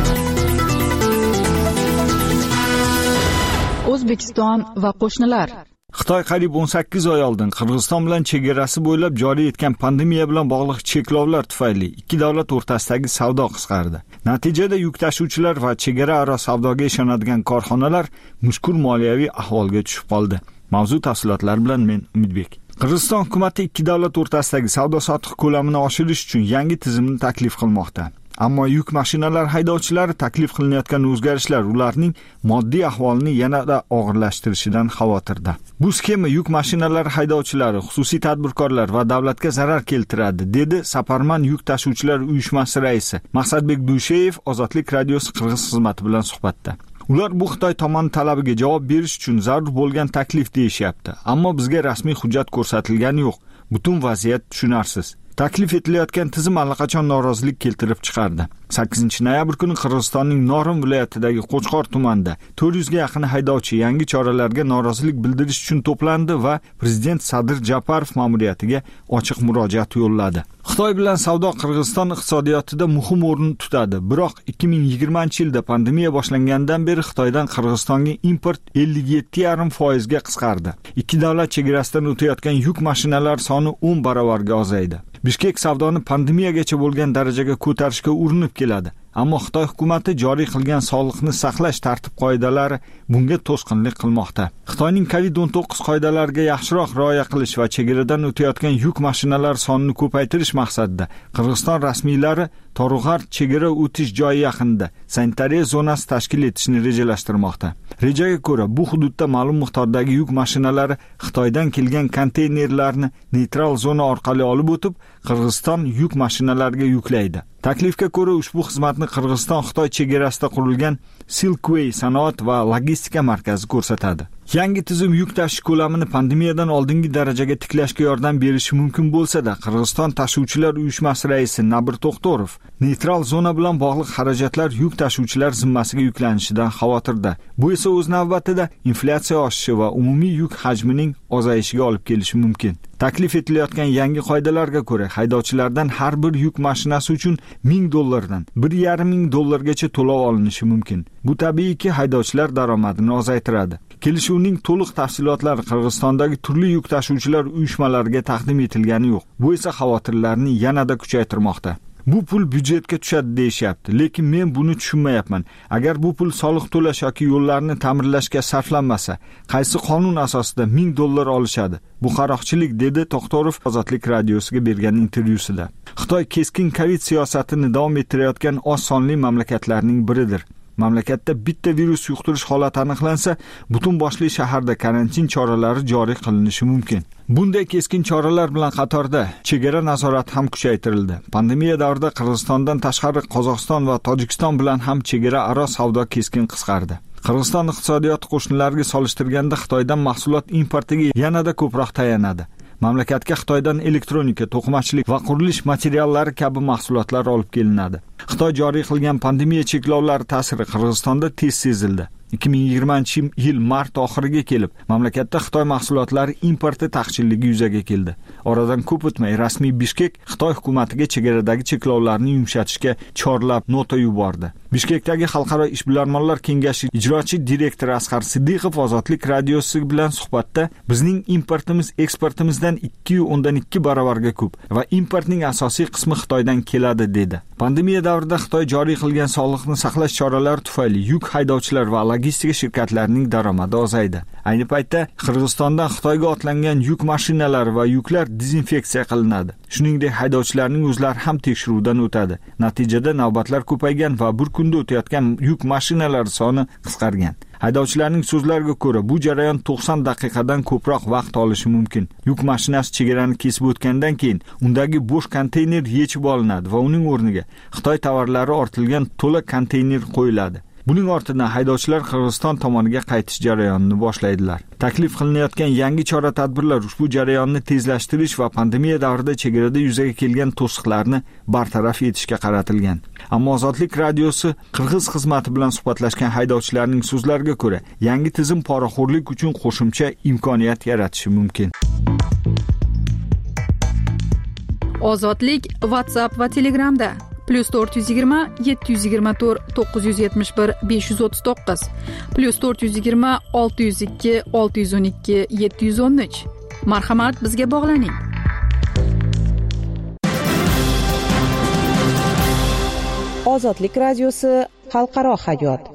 O'zbekiston va qo'shnilar. Xitoy qariyb 18 oy oldin Qirg'iziston bilan chegarasi bo'ylab joriy etgan pandemiya bilan bog'liq cheklovlar tufayli ikki davlat o'rtasidagi savdo qisqardi. Natijada yuk tashuvchilar va chegara aro savdoga ishonadigan korxonalar mushkul moliyaviy ahvolga tushib qoldi. Mavzu tafsilotlari bilan men Umidbek. Qirg'iziston hukumati ikki davlat o'rtasidagi savdo-sotiq ko'lamini oshirish uchun yangi tizimni taklif qilmoqda. Ammo yuk mashinalar haydovchilari taklif qilinayotgan o'zgarishlar ularning moddiy ahvolini yanada og'irlashtirishidan xavotirda. Bu sxema yuk mashinalari haydovchilari, xususiy tadbirkorlar va davlatga zarar keltiradi, dedi Saparman yuk tashuvchilar uyushmasi raisi Maqsadbek Dusheyev Ozodlik radiosi Qirg'iz xizmati bilan suhbatda. Ular bu Xitoy tomoni talabiga javob berish uchun zarur bo'lgan taklif deyishyapti. Ammo bizga rasmiy hujjat ko'rsatilgani yo'q. Butun vaziyat tushunarsiz. Taklif etilayotgan tizim allaqachon norozilik keltirib chiqardi. 8-noyabr kuni Qirg'izistonning Norin viloyatidagi Qo'chqor tumanida 400 ga yaqin haydovchi yangi choralarga norozilik bildirish uchun to'plandi va prezident Sadir Japarov ma'muriyatiga ochiq murojaat yo'lladi. Xitoy bilan savdo Qirg'iziston iqtisodiyotida muhim o'rin tutadi. Biroq 2020-yilda pandemiya boshlangandan beri Xitoydan Qirg'izistonga import 57,5% ga qisqardi. Ikki davlat chegarasidan o'tayotgan yuk mashinalar soni 10 barobarga ozaydi. Bishkek savdoni pandemiyagacha bo'lgan darajaga ko'tarishga urinib keladi. Ammo Xitoy hukumati joriy qilgan sog'liqni saqlash tartib-qoidalari bunga to'sqinlik qilmoqda. Xitoyning COVID-19 qoidalariga yaxshiroq rioya qilish va chegaradan o'tayotgan yuk mashinalar sonini ko'paytirish maqsadida Qirg'iziston rasmiylari Torug'ar chegara o'tish joyi yaqinida sanitariya zonasi tashkil etishni rejalashtirmoqda. Rejaga ko'ra, bu hududda ma'lum miqdordagi yuk mashinalari Xitoydan kelgan konteynerlarni neytral zona orqali olib o'tib, Qirg'iziston yuk mashinalariga yuklaydi. Taklifga ko'ra ushbu xizmatni Qirg'iziston-Xitoy chegarasida qurilgan Silkway sanoat va logistika markazi ko'rsatadi. Yangi tizim yuk tashish ko'lamini pandemiyadan oldingi darajaga tiklashga yordam berishi mumkin bo'lsa-da, Qirg'iziston tashuvchilar uyushmasi raisi Nabir To'xtorov neytral zona bilan bog'liq xarajatlar yuk tashuvchilar zimmasiga yuklanishidan xavotirda. Bu esa o'z navbatida inflyatsiya oshishi va umumiy yuk hajmining ozayishiga olib kelishi mumkin. Taklif etilayotgan yangi qoidalarga ko'ra, haydovchilardan har bir yuk mashinasi uchun $1000 dan $1,500 to'lov olinishi mumkin. Bu tabiiyki haydovchilar daromadini ozaytiradi. Kelishuvning to'liq tafsilotlari Qirg'izistondagi turli yuk tashuvchilar uyushmalariga taqdim etilgani yo'q. Bu esa xavotirlarni yanada kuchaytirmoqda. Bu pul byudjetga tushadi deyishyapti, lekin men buni tushunmayapman. Agar bu pul soliq to'lash yoki yo'llarni ta'mirlashga sarflanmasa, qaysi qonun asosida $1000 olishadi? Bu qaroqchilik, dedi To'xtorov Ozodlik radiosiga bergan intervyusida. Xitoy keskin Covid siyosatini davom ettirayotgan oz sonli mamlakatlarning biridir. Mamlakatda bitta virus yuqtirish holati aniqlansa, butun boshli shaharda karantin choralari joriy qilinishi mumkin. Bunday keskin choralar bilan qatorda chegara nazorati ham kuchaytirildi. Pandemiya davrida Qirg'izistondan tashqari Qozog'iston va Tojikiston bilan ham chegara aro savdo keskin qisqardi. Qirg'iziston iqtisodiyoti qo'shnilarga solishtirganda Xitoydan mahsulot importiga yanada ko'proq tayanadi. Mamlakatga Xitoydan elektronika, to'qimachilik va qurilish materiallari kabi mahsulotlar olib kelinadi. Xitoy joriy qilgan pandemiya cheklovlari ta'siri Qirg'izistonda tez sezildi. 2020-yil mart oxiriga kelib, mamlakatda Xitoy mahsulotlari importi taqchilligi yuzaga keldi. Oradan ko'p o'tmay rasmiy Bishkek Xitoy hukumatiga chegaradagi cheklovlarni yumshatishga chorlab nota yubordi. Bishkekdagi Xalqaro ishbilarmonlar kengashi ijrochi direktori Asqar Siddiqov Ozodlik radiosi bilan suhbatda bizning importimiz eksportimizdan 2.2 barobarga ko'p va importning asosiy qismi Xitoydan keladi, dedi. Pandemiya davrida Xitoy joriy qilgan sog'liqni saqlash choralari tufayli yuk haydovchilar va logistika shirkatlarining daromadi ozaydi. Ayni paytda Qirg'izistondan Xitoyga otlangan yuk mashinalari va yuklar dezinfeksiya qilinadi. Shuningdek, haydovchilarning o'zlari ham tekshiruvdan o'tadi. Natijada navbatlar ko'paygan va bir kunda o'tayotgan yuk mashinalari soni qisqargan. Haydovchilarning so'zlariga ko'ra, bu jarayon 90 daqiqadan ko'proq vaqt olishi mumkin. Yuk mashinasi chegarani kesib o'tgandan keyin undagi bo'sh konteyner yechib olinadi va uning o'rniga Xitoy tovarlari ortilgan to'la konteyner qo'yiladi. Buning ortidan haydovchilar Qirg'iziston tomoniga qaytish jarayonini boshlaydilar. Taklif qilinayotgan yangi chora-tadbirlar ushbu jarayonni tezlashtirish va pandemiya davrida chegarada yuzaga kelgan to'siqlarni bartaraf etishga qaratilgan. Ammo Ozodlik radiosi Qirg'iz xizmati bilan suhbatlashgan haydovchilarning so'zlariga ko'ra, yangi tizim poraxo'rlik uchun qo'shimcha imkoniyat yaratishi mumkin. Ozodlik WhatsApp va Telegramda +420 724 971 539 +420 602 612 713. Marhamat, bizga bog'laning. Ozodlik radiosi xalqaro hayot.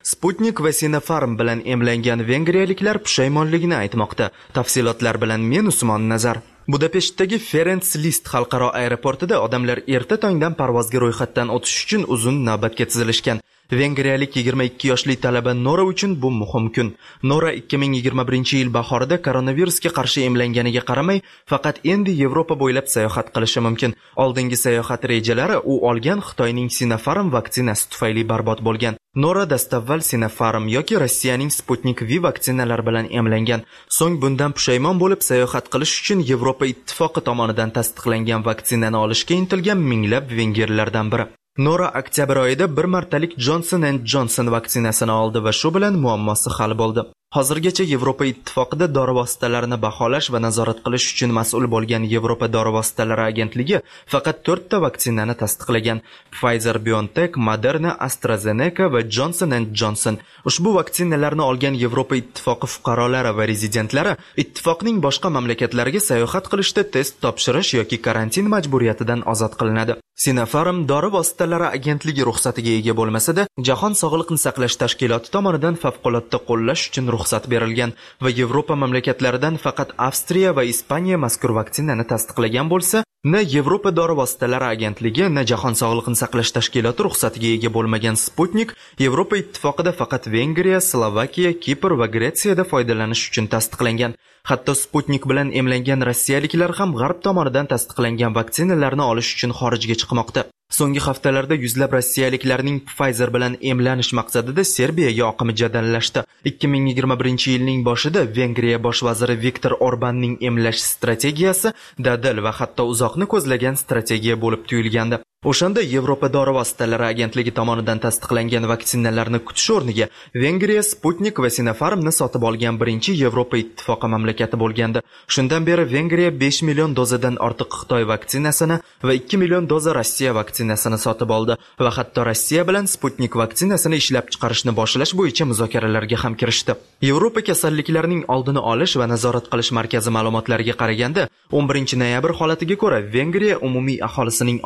Sputnik va Sinopharm bilan emlangan vengriyaliklar pushaymonligini aytmoqda. Tafsilotlar bilan men Usmon Nazar. Budapeshtdagi Ferenc Liszt xalqaro aeroportida odamlar erta tongdan parvozga ro'yxatdan o'tish uchun uzun navbatga tizilishgan. Vengriyalik 22 yoshli talaba Nora uchun bu muhim kun. Nora 2021-yil bahorida koronavirusga qarshi emlanganiga qaramay, faqat endi Yevropa bo'ylab sayohat qilishi mumkin. Oldingi sayohat rejalari u olgan Xitoyning Sinopharm vaksinasi tufayli barbod bo'lgan. Nora dastavval Sinopharm yoki Rossiyaning Sputnik V vaksinalari bilan emlangan. So'ng bundan pushaymon bo'lib sayohat qilish uchun Yevropa ittifoqi tomonidan tasdiqlangan vaksinani olishga intilgan minglab vengerlardan biri. Nora oktyabr oyida bir martalik Johnson & Johnson vaksinasini oldi va shu bilan muammosi hal bo'ldi. Hozirgacha Yevropa ittifoqida dori vositalarini baholash va nazorat qilish uchun mas'ul bo'lgan Yevropa dori vositalari agentligi faqat 4 ta vaksinani tasdiqlagan: Pfizer, BioNTech, Moderna, AstraZeneca va Johnson & Johnson. Ushbu vaksinalarni olgan Yevropa ittifoqi fuqarolari va rezidentlari ittifoqning boshqa mamlakatlariga sayohat qilishda test topshirish yoki karantin majburiyatidan ozod qilinadi. Sinopharm dori vositalari agentligi ruxsatiga ega bo'lmasa-da, Jahon sog'liqni saqlash tashkiloti tomonidan favqulodda qo'llash uchun ruxsat berilgan va Yevropa mamlakatlaridan faqat Avstriya va Ispaniya mazkur vaksinani tasdiqlagan bo'lsa, na Yevropa dori vositalari agentligi, na Jahon sog'liqni saqlash tashkiloti ruxsatiga ega bo'lmagan Sputnik Yevropa ittifoqida faqat Vengriya, Slovakiya, Kipr va Gretsiyada foydalanish uchun tasdiqlangan. Hatto Sputnik bilan emlangan rossiyaliklar ham G'arb tomonidan tasdiqlangan vaksinalarni olish uchun xorijga chiqmoqda. So'nggi haftalarda yuzlab rossiyaliklarning Pfizer bilan emlanish maqsadida Serbiyaga oqimi jadallashdi. 2021-yilning boshida Vengriya bosh vaziri Viktor Orbanning emlash strategiyasi dadil va hatto uzoqni ko'zlagan strategiya bo'lib tuyulgandi. O'shanda Yevropa dori vositalari agentligi tomonidan tasdiqlangan vaksinalarni kutish o'rniga Vengriya Sputnik va Sinopharmni sotib olgan birinchi Yevropa ittifoqi mamlakati bo'lgandi. Shundan beri Vengriya 5 million dozadan ortiq Xitoy vaksinasini va 2 million doza Rossiya vaksinasini sotib oldi va hatto Rossiya bilan Sputnik vaksinasini ishlab chiqarishni boshlash bo'yicha muzokaralarga ham kirishdi. Yevropa kasalliklarning oldini olish va nazorat qilish markazi ma'lumotlariga qaraganda, 11 noyabr holatiga ko'ra Vengriya umumiy aholisining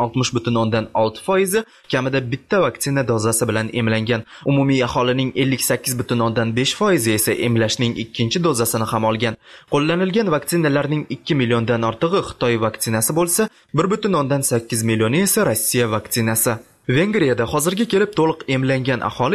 60.6% kamida bitta vaksina dozasi bilan emlangan. Umumiy aholining 58.5% esa emlashning ikkinchi dozasini ham olgan. Qo'llanilgan vaksinalarning 2 milliondan ortig'i Xitoy vaksinasi bo'lsa, 1.8 millioni esa Rossiya vaksinasi. Vengriyada hozirga kelib to'liq emlangan aholi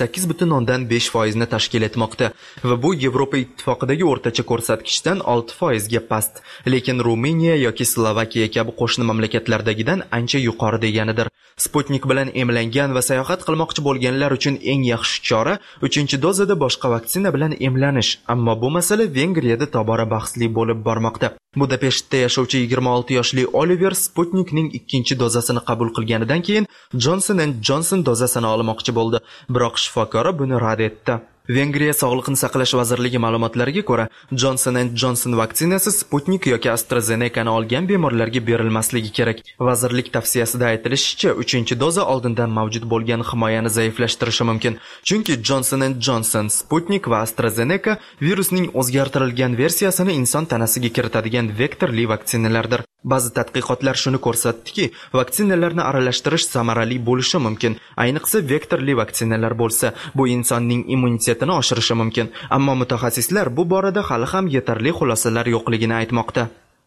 58.5% ni tashkil etmoqda va bu Yevropa ittifoqidagi o'rtacha ko'rsatkichdan 6% ga past, lekin Ruminiya yoki Slovakiya kabi qo'shni mamlakatlardagidan ancha yuqori deganidir. Sputnik bilan emlangan va sayohat qilmoqchi bo'lganlar uchun eng yaxshi chora 3-dozada boshqa vaksina bilan emlanish, ammo bu masala Vengriyada tobora bahsli bo'lib bormoqda. Budapeshtda yashovchi 26 yoshli Oliver Sputnikning 2-dozasini qabul qilganidan keyin Johnson & Johnson dozasini olmoqchi bo'ldi, biroq shifokori buni rad etdi. Vengriya Sog'liqni saqlash vazirligi ma'lumotlariga ko'ra, Johnson & Johnson vaksinasi Sputnik yoki AstraZeneca'ni olgan bemorlarga berilmasligi kerak. Vazirlik tavsiyasida aytilishicha, 3-doza oldindan mavjud bo'lgan himoyani zaiflashtirishi mumkin. Chunki Johnson & Johnson, Sputnik va AstraZeneca virusning o'zgartirilgan versiyasini inson tanasiga kiritadigan vektorli vaksinalardir. Ba'zi tadqiqotlar shuni ko'rsatdiki, vaksinalarni aralashtirish samarali bo'lishi mumkin. Ayniqsa vektorli vaksinalar bo'lsa, bu insonning immunitetini oshirishi mumkin. Ammo mutaxassislar bu borada hali ham yetarli xulosalar yo'qligini aytmoqda.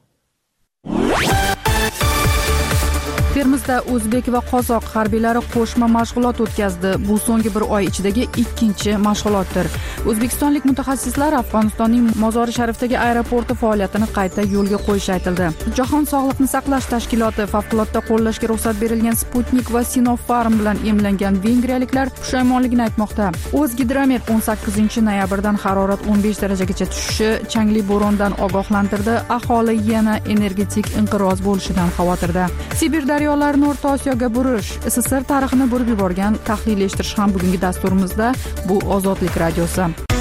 Termizda o'zbek va qozoq harbiylari qo'shma mashg'ulot o'tkazdi. Bu so'nggi bir oy ichidagi ikkinchi mashg'ulotdir. O'zbekistonlik mutaxassislar Afg'onistonning Mozori Sharifdagi aeroporti faoliyatini qayta yo'lga qo'yishi aytildi. Jahon sog'liqni saqlash tashkiloti favqulodda qo'llashga ruxsat berilgan Sputnik va Sinopharm bilan emlangan vengriyaliklar pushaymonligini aytmoqda. O'zgidromet 18 noyabrdan harorat 15 darajagacha tushishi, changli bo'rondan ogohlantirdi. Aholi yana energetik inqiroz bo'lishidan xavotirda. Sibir daryolarini O'rta Osiyoga burish, SSR tarixini burib yuborgan tahlil eshittirish ham bugungi dasturimizda. Bu Ozodlik radiosi.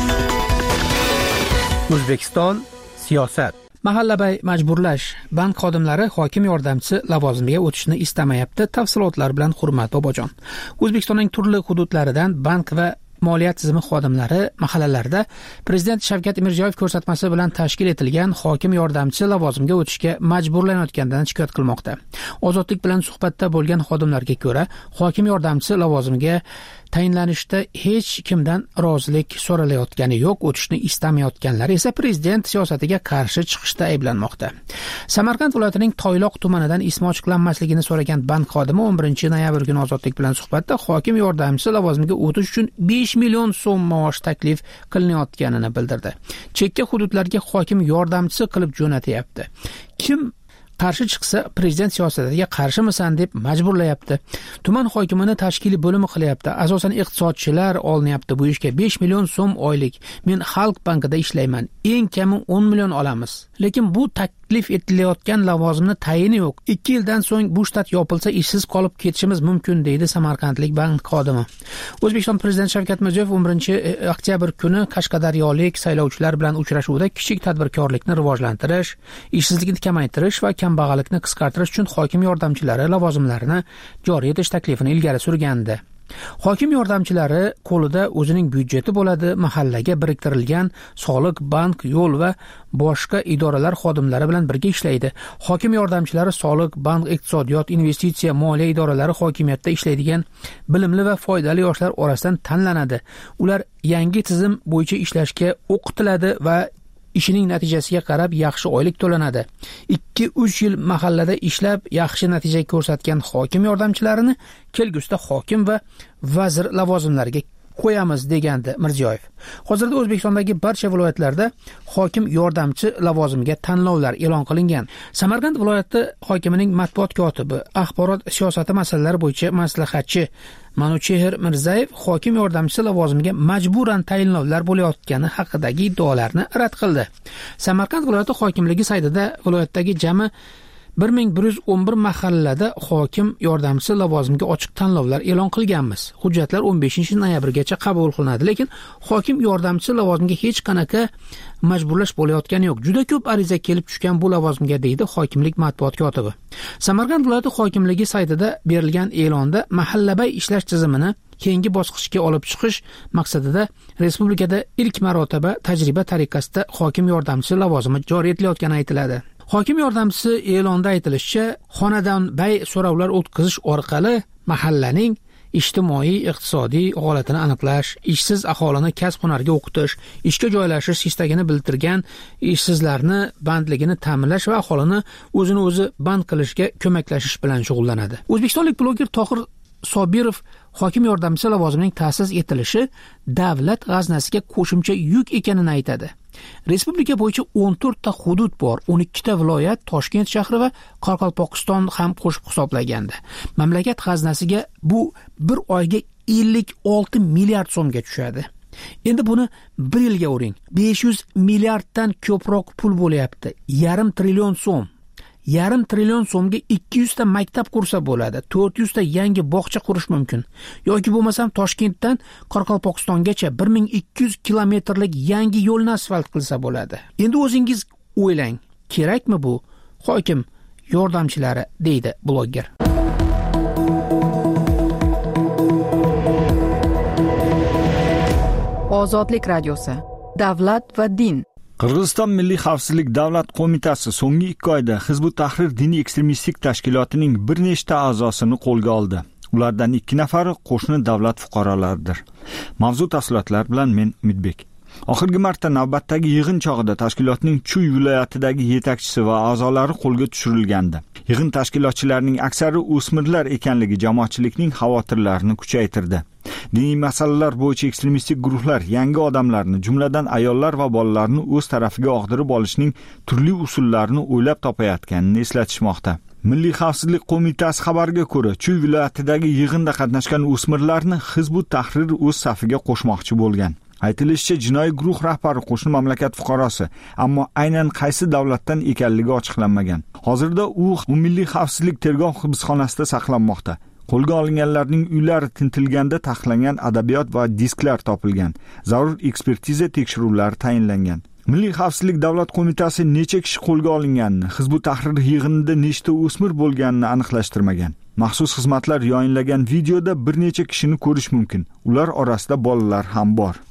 O'zbekiston siyosat. Mahallabay majburlash. Bank xodimlari hokim yordamchisi lavozimiga o'tishni istamayapti. Tafsilotlar bilan Hurmat Bobojon. O'zbekistonning turli hududlaridan bank va moliya tizimi xodimlari mahallalarda Prezident Shavkat Mirziyoyev ko'rsatmasi bilan tashkil etilgan hokim yordamchisi lavozimiga o'tishga majburlanayotganidan shikoyat qilmoqda. Ozodlik bilan suhbatda bo'lgan xodimlarga ko'ra, hokim yordamchisi lavozimiga tayinlanishda hech kimdan rozilik so'ralayotgani yo'q, o'tishni istamayotganlar esa prezident siyosatiga qarshi chiqishda ayblanmoqda. Samarqand viloyatining Toyloq tumanidan ismi ochiqlanmasligini so'ragan bank xodimi 11 noyabr kuni Ozodlik bilan suhbatda hokim yordamchisi lavozimiga o'tish uchun 5 million so'm maosh taklif qilinayotganini bildirdi. Chekka hududlarga hokim yordamchisi qilib jo'natyapti. Kim qarshi chiqsa prezident siyosatiga qarshimisan deb majburlayapti. Tuman hokimini tashkiliy bo'limi qilyapti. Asosan iqtisodchilar olinyapti bu ishga. 5 million so'm oylik. Men Xalq bankida ishlayman. Eng kami 10 million olamiz. Lekin bu taklif etilayotgan lavozimni tayini yo'q. 2 yildan so'ng bu shtat yopilsa ishsiz qolib ketishimiz mumkin deydi Samarqandlik bank xodimi. O'zbekiston prezidenti Shavkat Mirziyoyev 11 oktyabr kuni Qashqadaryolik saylovchilar bilan uchrashuvda kichik tadbirkorlikni rivojlantirish, ishsizlikni kamaytirish va kambag'allikni qisqartirish uchun hokim yordamchilari lavozimlarini joriy etish taklifini ilgari surgandi. Hokim yordamchilari qo'lida o'zining byudjeti bo'ladi, mahallaga biriktirilgan soliq, bank, yo'l va boshqa idoralar xodimlari bilan birga ishlaydi. Hokim yordamchilari soliq, bank, iqtisodiyot, investitsiya, moliya idoralari hokimiyatda ishlaydigan bilimli va foydali yoshlar orasidan tanlanadi. Ular yangi tizim bo'yicha ishlashga o'qitiladi va ishining natijasiga qarab yaxshi oylik to'lanadi. 2-3 yil mahallada ishlab yaxshi natija ko'rsatgan hokim yordamchilarini kelgusida hokim va vazir lavozimlariga qo'yamiz degandi Mirziyoyev. Hozirda O'zbekistondagi barcha viloyatlarda hokim yordamchi lavozimiga tanlovlar e'lon qilingan. Samarqand viloyati hokimining matbuot kotibi, axborot siyosati masalalari bo'yicha maslahatchi Manuchehr Mirzayev hokim yordamchisi lavozimiga majburan tayinlovlar bo'layotgani haqidagi iddaolarni rad qildi. Samarqand viloyati hokimligi saytida viloyatdagi jami 1111 mahallada hokim yordamchisi lavozimiga ochiq tanlovlar e'lon qilganmiz. Hujjatlar 15 noyabrgacha qabul qilinadi, lekin hokim yordamchisi lavozimiga hech qanaqa majburlash bo'layotgani yo'q. Juda ko'p ariza kelib tushgan bu lavozimga deydi hokimlik matbuot kotibi. Samarqand viloyati hokimligi saytida berilgan e'londa mahallabay ishlash tizimini keyingi bosqichga olib chiqish maqsadida respublikada ilk marotaba tajriba tariqasida hokim yordamchisi lavozimi joriy etilayotgani aytiladi. Hokim yordamchisi e'londa aytilishicha, xonadonbay so'rovlar o'tkazish orqali mahallaning ijtimoiy, iqtisodiy holatini aniqlash, ishsiz aholini kasb-hunarga o'qitish, ishga joylashish istagini bildirgan ishsizlarni bandligini ta'minlash va aholini o'zini o'zi band qilishga ko'maklashish bilan shug'ullanadi. O'zbekistonlik bloger Tohir Sobirov hokim yordamchisi lavozimining ta'sis etilishi davlat g'aznasiga qo'shimcha yuk ekanini aytadi. Respublika bo'yicha 14 ta hudud bor, 12 ta viloyat, Toshkent shahri va Qoraqalpog'iston ham qo'shib hisoblaganda. Mamlakat g'aznasiga bu bir oyga 56 milliard so'mga tushadi. Endi buni 1 yilga o'ring. 500 milliarddan ko'proq pul bo'layapti. 1,5 trillion so'm. 1,5 trillion so'mga 200 ta maktab qursa bo'ladi, 400 ta yangi bog'cha qurish mumkin. Yoki bo'lmasam Toshkentdan Qoraqalpog'istongacha 1200 kilometrlik yangi yo'lni asfalt qilsa bo'ladi. Endi o'zingiz o'ylang, kerakmi bu hokim yordamchilari, deydi bloger. Ozodlik radiosi. Davlat va din. Qirg'iziston Milliy xavfsizlik davlat qo'mitasi so'nggi 2 oyda Hizb ut-Tahrir diniy ekstremistik tashkilotining bir nechta a'zosini qo'lga oldi. Ulardan 2 nafari qo'shni davlat fuqarolaridir. Mavzu tafsilotlar bilan men Umidbek. Oxirgi marta navbatdagi yig'in chog'ida tashkilotning Chuy viloyatidagi yetakchisi va a'zolari qo'lga tushirilgandi. Yig'in tashkilotchilarining aksari o'smirlar ekanligi jamoatchilikning xavotirlarini kuchaytirdi. Diniy masalalar bo'yicha ekstremistik guruhlar yangi odamlarni, jumladan ayollar va bolalarni o'z tarafiga og'dirib olishning turli usullarini o'ylab topayotganini eslatishmoqda. Milliy xavfsizlik qo'mitasi xabariga ko'ra, Chuy viloyatidagi yig'inda qatnashgan o'smirlarni Hizb ut-Tahrir o'z safiga qo'shmoqchi bo'lgan. Aytilishicha, jinoiy guruh rahbari qo'shni mamlakat fuqarosi, ammo aynan qaysi davlatdan ekanligi ochiqlanmagan. Hozirda u Milliy xavfsizlik tergov hibsxonasida saqlanmoqda. Qo'lga olinganlarning uylari tintilganda taqiqlangan adabiyot va disklar topilgan. Zarur ekspertiza tekshiruvlari tayinlangan. Milliy xavfsizlik davlat qo'mitasi necha kishi qo'lga olinganini, Hizb ut-Tahrir yig'inida nechta o'smir bo'lganini aniqlashtirmagan. Maxsus xizmatlar yayinlagan videoda bir necha kishini ko'rish mumkin. Ular orasida bolalar ham bor.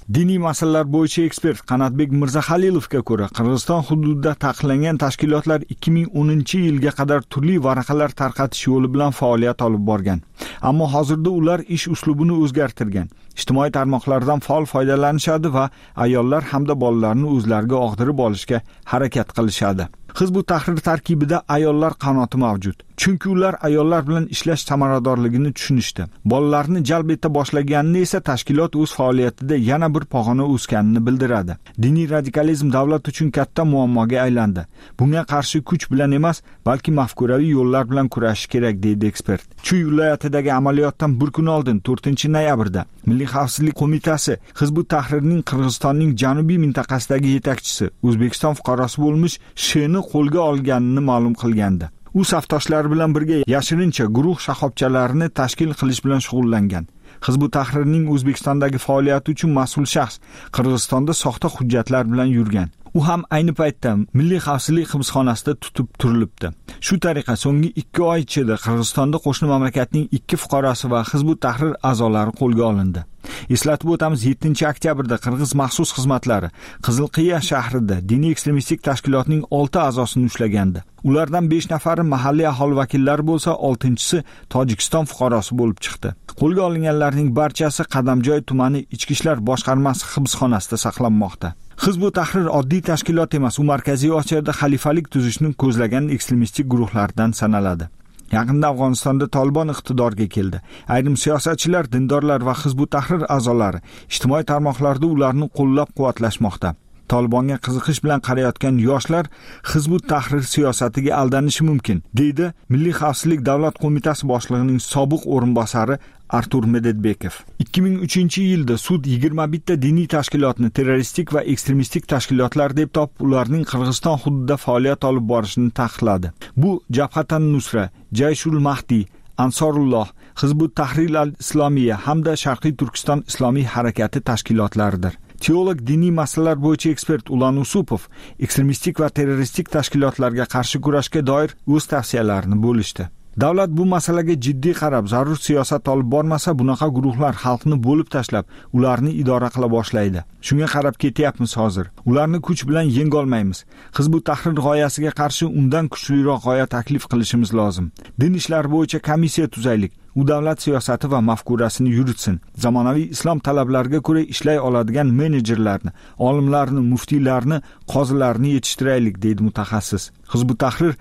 Diniy masalalar bo'yicha ekspert Qanatbek Mirzahalilovga ko'ra, Qirg'iziston hududida taqiqlangan tashkilotlar 2010-yilga qadar turli varaqalar tarqatish yo'li bilan faoliyat olib borgan. Ammo hozirda ular ish uslubini o'zgartirgan. Ijtimoiy tarmoqlardan faol foydalanishadi va ayollar hamda bolalarni o'zlariga og'dirib olishga harakat qilishadi. Hizb ut-Tahrir tarkibida ayollar qanoti mavjud. Chunki ular ayollar bilan ishlash samaradorligini tushunishdi. Bolalarni jalb eta boshlaganini esa tashkilot o'z faoliyatida yana bir pog'ona o'sganini bildiradi. Diniy radikalizm davlat uchun katta muammoga aylandi. Bunga qarshi kuch bilan emas, balki mafkuraviy yo'llar bilan kurashish kerak, deydi ekspert. Chuy viloyatidagi amaliyotdan bir kun oldin 4-noyabrda Milliy xavfsizlik qo'mitasi Hizb ut-Tahrirning Qirg'izistonning janubiy mintaqasidagi yetakchisi, O'zbekiston fuqarosi bo'lmish Shni qo'lga olganini ma'lum qilgandi. U safdoshlari bilan birga yashirincha guruh shaxobchalarini tashkil qilish bilan shug'ullangan. Hizb ut-Tahrirning O'zbekistondagi faoliyati uchun mas'ul shaxs Qirg'izistonda soxta hujjatlar bilan yurgan. U ham ayni paytda Milliy xavfsizlik hibsxonasida tutib turilibdi. Shu tariqa so'nggi 2 oy ichida Qirg'izistonda qo'shni mamlakatning 2 fuqarosi va Hizb ut-Tahrir a'zolari qo'lga olindi. Eslatib o'tamiz, 7-oktyabrda Qirg'iz maxsus xizmatlari Qizilqiya shahrida diniy ekstremistik tashkilotning 6 a'zosini ushlagandi. Ulardan 5 nafari mahalliy aholi vakillari bo'lsa, 6-chisi Tojikiston fuqarosi bo'lib chiqdi. Qo'lga olinganlarning barchasi Qadamjoy tumani Ichki ishlar boshqarmasi hibsxonasida saqlanmoqda. Hizb ut-Tahrir oddiy tashkilot emas, u Markaziy Osiyoda xalifalik tuzishni ko'zlagan ekstremistik guruhlardan sanaladi. Yaqinda Afg'onistonda Tolibon iqtidorga keldi. Ayrim siyosatchilar, dindorlar va Hizb ut-Tahrir a'zolari ijtimoiy tarmoqlarda ularni qo'llab-quvvatlashmoqda. Tolibonga qiziqish bilan qarayotgan yoshlar Hizb ut-Tahrir siyosatiga aldanishi mumkin, deydi Milliy xavfsizlik davlat qo'mitasi boshlig'ining sobiq o'rinbosari Artur Mededbekov. 2003-yilda sud 21 ta diniy tashkilotni terroristik va ekstremistik tashkilotlar deb topib, ularning Qirg'iziston hududida faoliyat olib borishini taqiqladi. Bu Jabhatan Nusra, Jayshul Mahdi, Ansorulloh, Hizb ut-Tahrir al-Islomiya hamda Sharqiy Turkiston islomiy harakati tashkilotlaridir. Teolog diniy masalalar bo'yicha ekspert Ulan Usupov ekstremistik va terroristik tashkilotlarga qarshi kurashga doir o'z tavsiyalarini bo'lishdi. Davlat bu masalaga jiddiy qarab, zarur siyosat olib bormasa, bunaqa guruhlar xalqni bo'lib tashlab, ularni idora qila boshlaydi. Shunga qarab ketyapmiz hozir. Ularni kuch bilan yenga olmaymiz. Hizb ut-Tahrir g'oyasiga qarshi undan kuchliroq g'oya taklif qilishimiz lozim. Din ishlari bo'yicha komissiya tuzaylik. U davlat siyosati va mafkurasini yuritsin. Zamonaviy islom talablariga ko'ra ishlay oladigan menejerlarni, olimlarni, muftiylarni, qozilarni yetishtiraylik, deydi mutaxassis. Hizb ut-Tahrir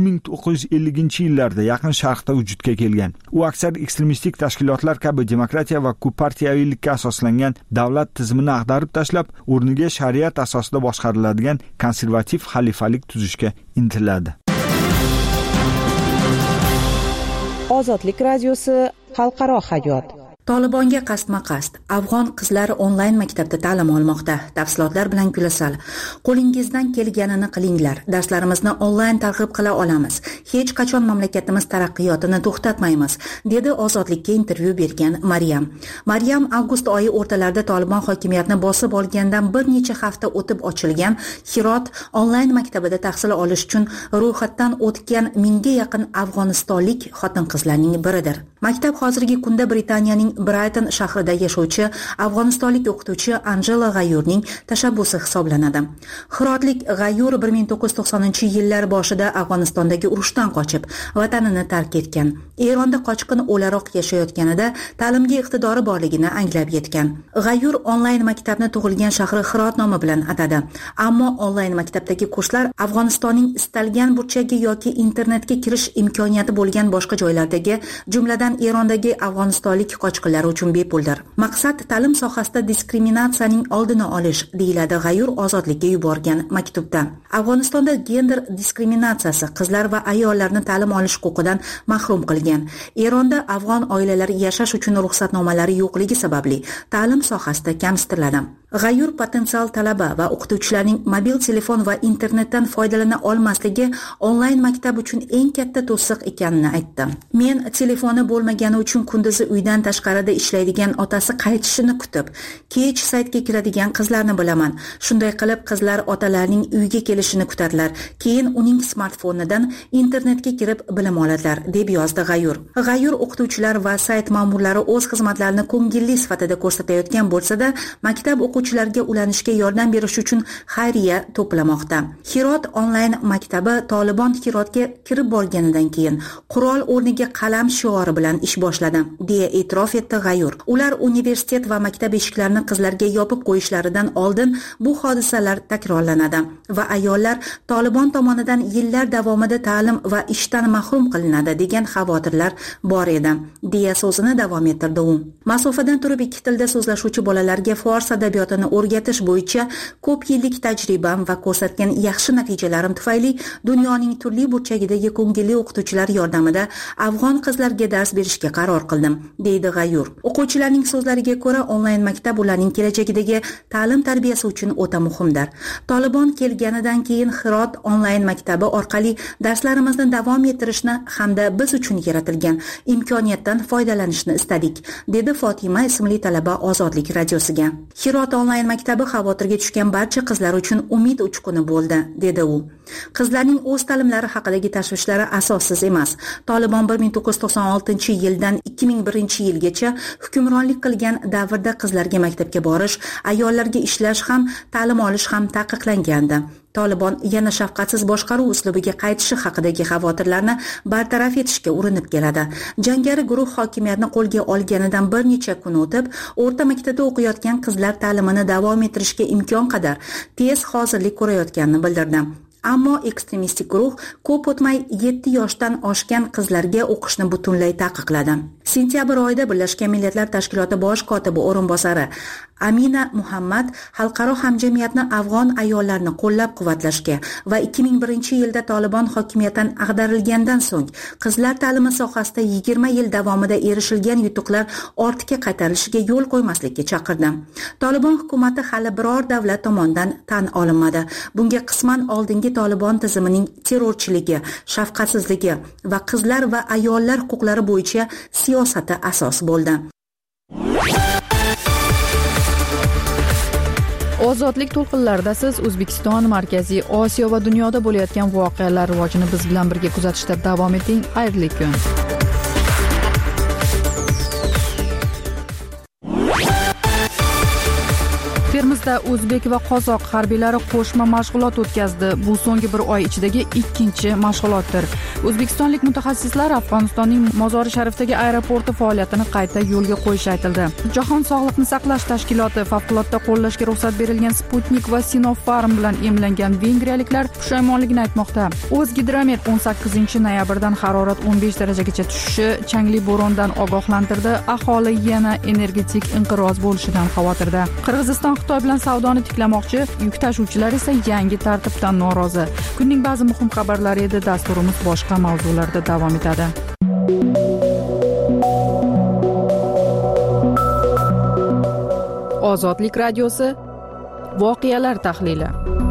1950-yillarda Yaqin Sharqda vujudga kelgan. U aksar ekstremistik tashkilotlar kabi demokratiya va ko'ppartiyavilikka asoslangan davlat tizimini ag'darib tashlab, o'rniga shariat asosida boshqariladigan konservativ xalifalik tuzishga intiladi. Ozodlik radiosi xalqaro hayot. Tolibonga qasdma-qasd. Afg'on qizlari onlayn maktabda ta'lim olmoqda. Tafsilotlar bilan Gulasal. Qo'lingizdan kelganini qilinglar. Darslarimizni onlayn targ'ib qila olamiz. Hech qachon mamlakatimiz taraqqiyotini to'xtatmaymiz, dedi Ozodlikka intervyu bergan Maryam. Maryam avgust oyi o'rtalarida Tolibon hokimiyatni bosib olgandan bir necha hafta o'tib ochilgan Hirot onlayn maktabida tahsil olish uchun ro'yxatdan o'tgan 1000 ga yaqin afg'onistonlik xotin-qizlarning biridir. Maktab hozirgi kunda Britaniyaning Brighton shahrida yashovchi afg'onistonlik o'qituvchi Angela G'ayurning tashabbusi hisoblanadi. Hirotlik G'ayur 1990-yillar boshida Afg'onistondagi urushdan qochib, vatanini tark etgan. Eronda qochqin o'laroq yashayotganida ta'limga iqtidori borligini anglab yetgan. G'ayur onlayn maktabni tug'ilgan shahri Hirot nomi bilan atadi. Ammo onlayn maktabdagi kurslar Afg'onistonning istalgan burchagi yoki internetga kirish imkoniyati bo'lgan boshqa joylardagi, jumladan Erondagi afg'onistonlik qochqinlar uchun bepuldir. Maqsad ta'lim sohasida diskriminatsiyaning oldini olish, deyiladi G'ayur Ozodlikka yuborgan maktubda. Afg'onistonda gender diskriminatsiyasi qizlar va ayollarni ta'lim olish huquqidan mahrum qilgan. Eronda afg'on oilalari yashash uchun ruxsatnomalari yo'qligi sababli ta'lim sohasida kamsitiladi. G'ayur potensial talaba va o'qituvchilarning mobil telefon va internetdan foydalana olmasligi onlayn maktab uchun eng katta to'siq ekanini aytdi. Men telefoni bo'lmagani uchun kunduzi uydan tashqarida ishlaydigan otasi qaytishini kutib, kech saytga kiradigan qizlarni bilaman. Shunday qilib qizlar otalarining uyga kelishini kutadilar. Keyin uning smartfonidan internetga kirib bilim oladilar, deb yozdi G'ayur. G'ayur o'qituvchilar va sayt ma'murlari o'z xizmatlarini ko'ngilli sifatida ko'rsatayotgan bo'lsa-da, maktab o'quvchilariga ulanishga yordam berish uchun xayriya to'plamoqda. Hirot onlayn maktabi Tolibon Hirotga kirib borganidan keyin qurol o'rniga qalam shiori bilan ish boshladi, deya e'tirof etdi G'ayur. Ular universitet va maktab eshiklarini qizlarga yopib qo'yishlaridan oldin bu hodisalar takrorlanadi va ayollar Tolibon tomonidan yillar davomida ta'lim va ishdan mahrum qilinadi degan xavotirlar bor edi, deya so'zini davom ettirdi u. Masofadan turib ikki tilda so'zlashuvchi bolalarga fors adabiyotini o'rgatish bo'yicha ko'p yillik tajribam va ko'rsatgan yaxshi natijalarim tufayli dunyoning turli burchagidagi ko'ngilli o'qituvchilar yordamida afg'on qizlarga dars berishga qaror qildim, deydi G'ayur. O'quvchilarning so'zlariga ko'ra, onlayn maktab ularning kelajagidagi ta'lim tarbiyasi uchun o'ta muhimdir. Tolibon kelganidan keyin Hirot onlayn maktabi orqali darslarimizni davom ettirishni hamda biz uchun yaratilgan imkoniyatdan foydalanishni istadik, dedi Fotima ismli talaba Ozodlik radiosiga. Hirot onlayn maktabi xavotirga tushgan barcha qizlar uchun umid uchquni bo'ldi, dedi u. Qizlarning o'z ta'limlari haqidagi tashvishlari asossiz emas. Tolibon 1996-yildan 2001-yilgacha hukmronlik qilgan davrda qizlarga maktabga borish, ayollarga ishlash ham, ta'lim olish ham taqiqlangandi. Tolibon yana shafqatsiz boshqaruv uslubiga qaytishi haqidagi xavotirlarni bartaraf etishga urinib keladi. Jangari guruh hokimiyatni qo'lga olganidan bir necha kun o'tib, o'rta maktabda o'qiyotgan qizlar ta'limini davom ettirishga imkon qadar tez hozirlik ko'rayotganini bildirdi. Ammo ekstremistik guruh ko'p o'tmay 7 yoshdan oshgan qizlarga o'qishni butunlay taqiqladi. Sentyabr oyida Birlashgan Millatlar Tashkiloti bosh kotibi o'rinbosari Amina Muhammad xalqaro hamjamiyatni afg'on ayollarini qo'llab-quvvatlashga va 2001-yilda Tolibon hokimiyatdan ag'darilgandan so'ng qizlar ta'limi sohasida 20 yil davomida erishilgan yutuqlar ortga qaytarilishiga yo'l qo'ymaslikka chaqirdi. Tolibon hukuumati hali biror davlat tomonidan tan olinmadi. Bunga qisman oldingi Tolibon tizimining terrorchiligi, shafqatsizligi va qizlar va ayollar huquqlari bo'yicha siyosati asos bo'ldi. Ozodlik to'lqinlarida siz O'zbekiston, Markaziy Osiyo va dunyoda bo'layotgan voqealar rivojini biz bilan birga kuzatishda davom eting. Xayrli kun. Termizda o'zbek va qozoq harbiylari qo'shma mashg'ulot o'tkazdi. Bu so'nggi bir oy ichidagi ikkinchi mashg'ulotdir. O'zbekistonlik mutaxassislar Afg'onistonning Mozori Sharifdagi aeroporti faoliyatini qayta yo'lga qo'yishi aytildi. Jahon sog'liqni saqlash tashkiloti favqulodda qo'llashga ruxsat berilgan Sputnik va Sinopharm bilan emlangan vengriyaliklar pushaymonligini aytmoqda. O'zgidromet 18-noyabrdan harorat 15 darajagacha tushishi, changli bo'rondan ogohlantirdi. Aholi yana energetik inqiroz bo'lishidan xavotirda. Qirg'iziston Xitoy bilan savdoni tiklamoqchi, yuk tashuvchilar esa yangi tartibdan norozi. Kunning ba'zi muhim xabarlari edi. Dasturimiz boshqa mavzularda davom etadi. Ozodlik radiosi voqealar tahlili.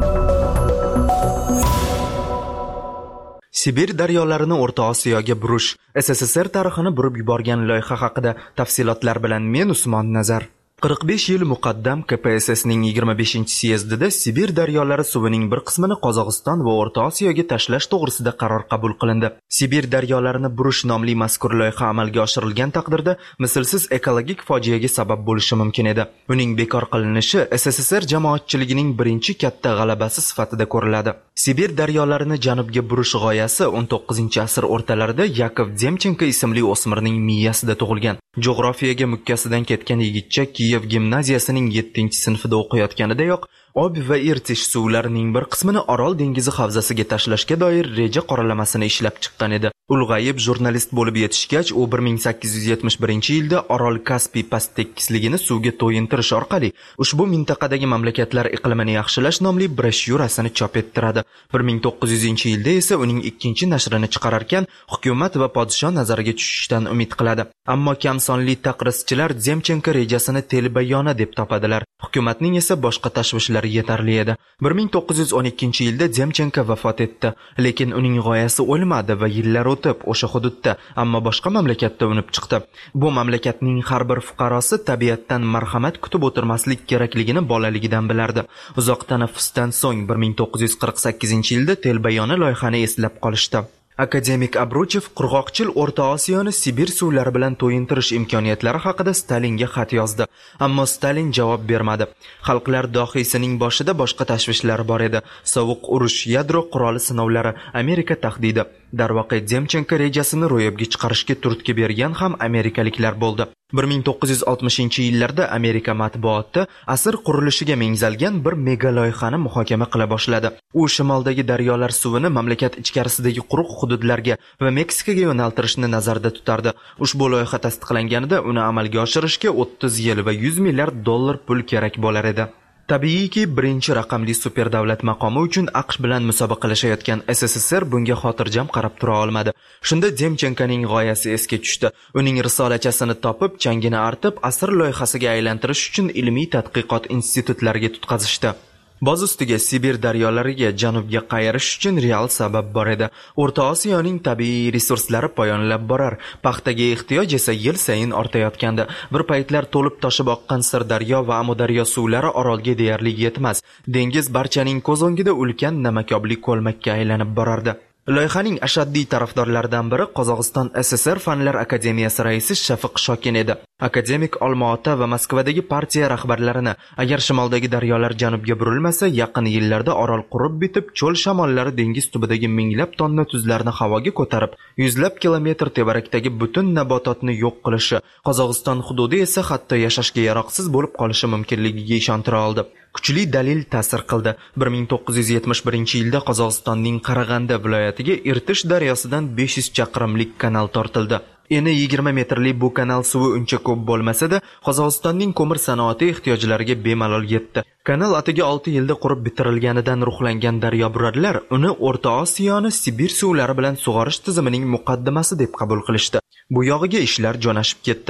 Sibir daryolarini O'rta Osiyoga burish, SSSR tarixini burib yuborgan loyiha haqida tafsilotlar bilan men Usmon Nazar. 45 yil muqaddam KPSSning 25-syezdida Sibir daryolari suvining bir qismini Qozog'iston va O'rta Osiyoga tashlash to'g'risida qaror qabul qilindi. Sibir daryolarini burish nomli mazkur loyiha amalga oshirilgan taqdirda mislsiz ekologik fojiaga sabab bo'lishi mumkin edi. Uning bekor qilinishi SSSR jamoatchiligining birinchi katta g'alabasi sifatida ko'riladi. Sibir daryolarini janubga burish g'oyasi 19-asr o'rtalarida Yakov Demchenko ismli o'smirning miyasida tug'ilgan. Jo'g'rofiyaga mukkasidan ketgan yigitcha Kiyev gimnaziyasining 7-sinfida o'qiyotganidayoq Ob va Irtish suvlarining bir qismini Orol dengizi havzasiga tashlashga doir reja qoralamasini ishlab chiqqan edi. Ulg'ayib jurnalist bo'lib yetishgach, u 1871-yilda Orol Kaspiy past tekisligini suvga to'yintirish orqali ushbu mintaqadagi mamlakatlar iqlimini yaxshilash nomli broshyurasini chop ettiradi. 1900-yilda esa uning ikkinchi nashrini chiqararkan, hukumat va podsho nazariga tushishdan umid qiladi. Ammo kam sonli taqrizchilar Zemchenko rejasini telbayona deb topadilar. Hukumatning esa boshqa tashvishlari yetarli edi. 1912-yilda Zemchenko vafot etdi, lekin uning g'oyasi o'lmadi va yillar o'tib o'sha hududda, ammo boshqa mamlakatda unib chiqdi. Bu mamlakatning har bir fuqarosi tabiatdan marhamat kutib o'tirmaslik kerakligini bolaligidan bilardi. Uzoq tanaffusdan so'ng 1948-yilda telbayona loyihani eslab qolishdi. Akademik Abruchev qurg'oqchil O'rta Osiyoni Sibir suvlari bilan to'yintirish imkoniyatlari haqida Stalinga xat yozdi, ammo Stalin javob bermadi. Xalqlar dohiysining boshida boshqa tashvishlar bor edi. Sovuq urush, yadro quroli sinovlari, Amerika tahdidi. Darvoqe Zemchenko rejasini ro'yobga chiqarishga turtki bergan ham amerikaliklar bo'ldi. 1960-yillarda Amerika matbuoti asr qurilishiga mengzalgan bir mega loyihani muhokama qila boshladi. U shimoldagi daryolar suvini mamlakat ichkarisidagi quruq hududlarga va Meksikaga yo'naltirishni nazarda tutardi. Ushbu loyiha tasdiqlanganida uni amalga oshirishga 30 yil va 100 milliard dollar pul kerak bo'lar edi. Tabiiyki, birinchi raqamli superdavlat maqomi uchun AQSh bilan musobaqalashayotgan SSSR bunga xotirjam qarab tura olmadi. Shunda Zemchenkoning g'oyasi esga tushdi. Uning risolachasini topib, changini artib, asr loyihasiga aylantirish uchun ilmiy tadqiqot institutlariga tutqazishdi. Boz ustiga Sibir daryolariga janubga qayarish uchun real sabab bor edi. O'rta Osiyoning tabiiy resurslari poyonlab borar, paxtaga ehtiyoj esa yil sayin ortayotgandi. Bir paytlar to'lib toshib oqqan Sirdaryo va Amudaryo suvlari orolga deyarli yetmas. Dengiz barchaning ko'z o'ngida ulkan namakobli ko'lmakka aylanib borardi. Loyihaning ashaddiy tarafdorlaridan biri Qozog'iston SSR Fanlar akademiyasi raisi Shafiq Shokin edi. Akademik Olmaota va Moskvadagi partiya rahbarlarini agar shimoldagi daryolar janubga burilmasa, yaqin yillarda orol qurib bitib, cho'l shamollari dengiz tubidagi minglab tonna tuzlarni havoga ko'tarib, yuzlab kilometr tevarakdagi butun nabototni yo'q qilishi, Qozog'iston hududi esa hatto yashashga yaroqsiz bo'lib qolishi mumkinligiga ishontira oldi. Kuchli dalil ta'sir qildi. 1971-yilda Qozog'istonning Qarag'anda viloyatiga Irtish daryosidan 500 chaqirimlik kanal tortildi. Eni 20 metrli bu kanal suvi uncha ko'p bo'lmasa-da, Qozog'istonning ko'mir sanoati ehtiyojlariga bemalol yetdi. Kanal atiga 6 yilda qurib bitirilganidan ruhlangan daryoburadlar uni O'rta Osiyoni Sibir suvlari bilan sug'orish tizimining muqaddimasi deb qabul qilishdi. Bu yog'iga ishlar jo'nashib ketdi.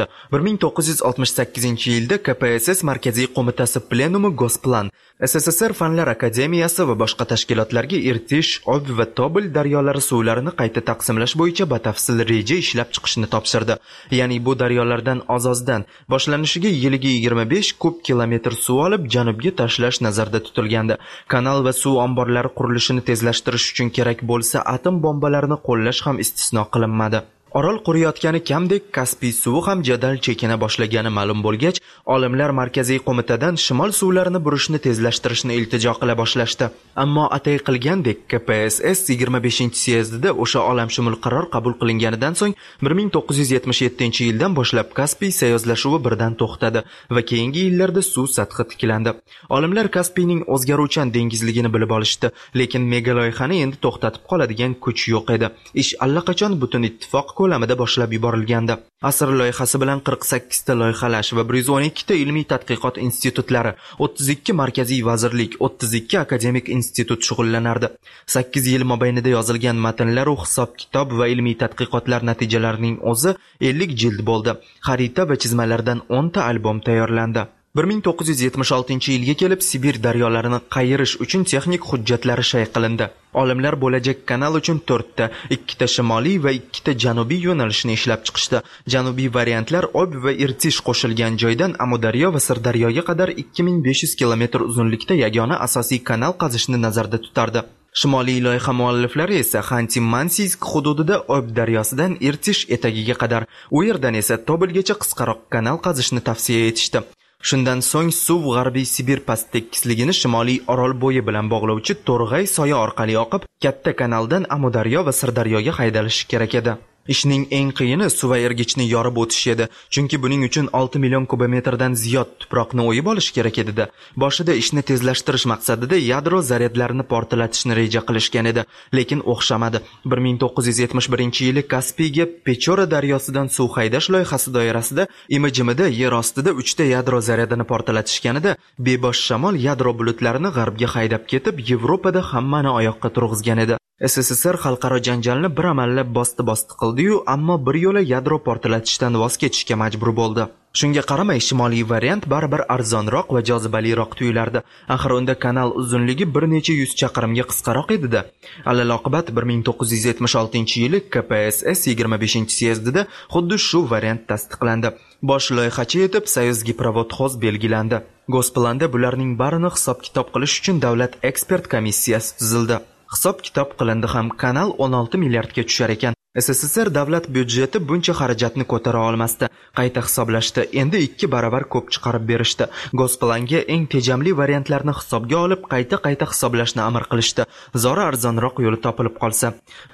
1968-yilda KPSS Markaziy qo'mitasi plenumi Gosplan, SSSR Fanlar akademiyasi va boshqa tashkilotlarga Irtish, Ob va Tobel daryolari suvlarini qayta taqsimlash bo'yicha batafsil reja ishlab chiqishni topshirdi. Ya'ni bu daryolardan oz-ozdan boshlanishiga yiliga 25 kub kilometr suv olib janubga tashlash nazarda tutilgandi. Kanal va suv omborlari qurilishini tezlashtirish uchun kerak bo'lsa, atom bombalarini qo'llash ham istisno qilinmadi. Orol quriyotgani kamdek Kaspiy suvi ham jadal chekina boshlagani ma'lum bo'lgach, olimlar Markaziy qo'mitadan shimol suvlarini burishni tezlashtirishni iltijo qila boshlashdi. Ammo atay qilgandek KPSS 25-syezdida o'sha olamshumul qaror qabul qilinganidan so'ng 1977-yildan boshlab Kaspiy sayozlashuvi birdan to'xtadi va keyingi yillarda suv sathi tiklandi. Olimlar Kaspiyning o'zgaruvchan dengizligini bilib olishdi, lekin mega loyihani endi to'xtatib qoladigan kuch yo'q edi. Ish allaqachon butun ittifoq ko'lamida boshlab yuborilgandi. Asr loyihasi bilan 48 ta loyihalash va 112 ta ilmiy tadqiqot institutlari, 32 markaziy vazirlik, 32 akademik institut shug'ullanardi. 8 yil mobaynida yozilgan matnlar, hisob-kitob va ilmiy tadqiqotlar natijalarining o'zi 50 jild bo'ldi. Xarita va chizmalardan 10 ta albom tayyorlandi. 1976-yilga kelib Sibir daryolarini qayirish uchun texnik hujjatlari shay qilindi. Olimlar bo'lajak kanal uchun 4 ta, 2 ta shimoliy va 2 ta janubiy yo'nalishni ishlab chiqishdi. Janubiy variantlar Ob va Irtish qo'shilgan joydan Amudaryo va Sirdaryoga qadar 2500 kilometr uzunlikda yagona asosiy kanal qazishni nazarda tutardi. Shimoliy loyiha mualliflari esa Xanti-Mansiysk hududida Ob daryosidan Irtish etagiga qadar, u yerdan esa Tobelgacha qisqaroq kanal qazishni tavsiya etishdi. Shundan so'ng suv g'arbiy Sibir past tekisligini shimoliy orol bo'yi bilan bog'lovchi To'rg'ay soya orqali oqib, katta kanaldan Amudaryo va Sirdaryoga haydalishi kerak edi. Ishning eng qiyini suv ayirgichni yorib o'tish edi, chunki buning uchun 6 million kubometrdan ziyod tuproqni o'yib olish kerak edi. Boshida ishni tezlashtirish maqsadida yadro zaryadlarini portlatishni reja qilishgan edi, lekin o'xshamadi. 1971-yili Kaspiyga Pechora daryosidan suv haydash loyihasi doirasida imijimida yer ostida 3 ta yadro zaryadini portlatishganida bebosh shamol yadro bulutlarini g'arbga haydab ketib, Yevropada hammani oyoqqa turg'izgan edi. SSSR xalqaro janjalni bir amallab bosti qildi-yu, ammo bir yo'la yadro portlatishdan voz kechishga majbur bo'ldi. Shunga qaramay shimoliy variant baribir arzonroq va jozibaliroq tuyulardi. Axir unda kanal uzunligi bir necha yuz chaqirimga qisqaroq edi-da. Alaloqibat 1976-yili KPSS 25-syezdida xuddi shu variant tasdiqlandi. Bosh loyihachi etib Soyuz Gidrovoz belgilandi. Go'splanda bularning barini hisob-kitob qilish uchun davlat ekspert komissiyasi tuzildi. Hisob-kitob qilindi ham, kanal 16 milliardga tushar ekan. SSSR davlat byudjeti buncha xarajatni ko'tara olmasdi. Qayta hisoblashdi, endi 2 barobar ko'p chiqarib berishdi. Go'splanga eng tejamli variantlarni hisobga olib, qayta hisoblashni amr qilishdi. Zora arzonroq yo'li topilib qolsa.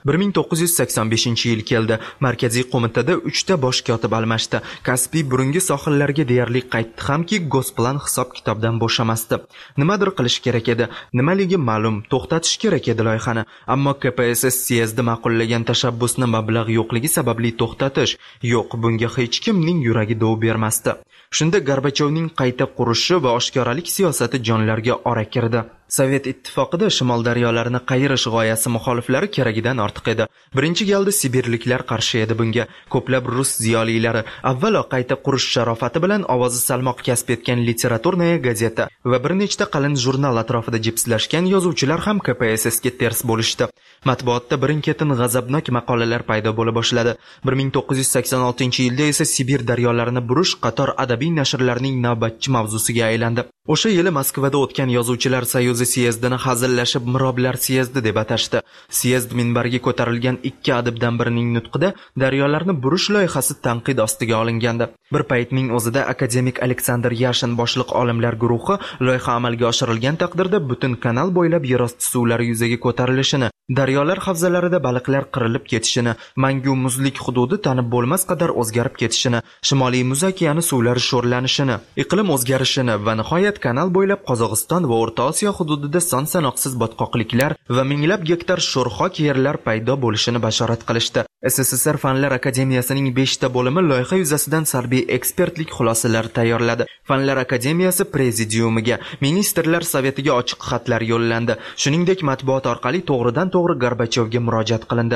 1985-yil keldi. Markaziy qo'mitada 3 ta bosh kotib almashdi. Kaspiy burungi sohillarga deyarli qaytdi hamki, Go'splan hisob-kitobdan bo'shamasdi. Nimadir qilish kerak edi. Nimaligi ma'lum, to'xtatish kerak edi loyihani. Ammo KPSS syezdi ma'qullagan tashabbusni mablag' yo'qligi sababli to'xtatish yo'q, bunga hech kimning yuragi dov bermasdi. Shunda Gorbachyovning qayta qurishi va oshkoralik siyosati jonlarga ora kirdi. Sovet ittifoqida shimol daryolarini qayirish g'oyasi muxoliflari keragidan ortiq edi. Birinchi galda sibirliklar qarshi edi bunga. Ko'plab rus ziyolilari, avvalo qayta qurish sharofati bilan ovozi salmoq kasb etgan Literaturная gazeta va bir nechta qalin jurnal atrofida jipslashgan yozuvchilar ham KPSSga ters bo'lishdi. Matbuotda birin-ketin g'azabnok maqolalar paydo bo'la boshladi. 1986-yilda esa Sibir daryolarini burish qator adabiy nashrlarning navbatchi mavzusiga aylandi. O'sha yili Moskvada o'tgan yozuvchilar soyuzi syezdini hazillashib Miroblar syezdi deb atashdi. Syezd minbariga ko'tarilgan 2 adibdan birining nutqida daryolarni burish loyihasi tanqid ostiga olingandi. Bir paytning o'zida akademik Aleksandr Yashin boshliq olimlar guruhi loyiha amalga oshirilgan taqdirda butun kanal bo'ylab yerosti suvlari yuzaga ko'tarilishini, daryolar havzalarida baliqlar qirilib ketishini, mangu muzlik hududi tanib bo'lmas qadar o'zgarib ketishini, Shimoliy Muz okeani suvlari sho'rlanishini, iqlim o'zgarishini va nihoyat kanal bo'ylab Qozog'iston va O'rta Osiyo hududida son-sanoqsiz botqoqliklar va minglab gektar sho'rxok yerlar paydo bo'lishini bashorat qilishdi. SSSR Fanlar akademiyasining 5 ta bo'limi loyiha yuzasidan salbiy ekspertlik xulosalari tayyorladi. Fanlar akademiyasi prezidiumiga, ministrlar sovetiga ochiq xatlar yo'llandi. Shuningdek, matbuot orqali to'g'ridan-to'g'ri Gorbachyovga murojaat qilindi.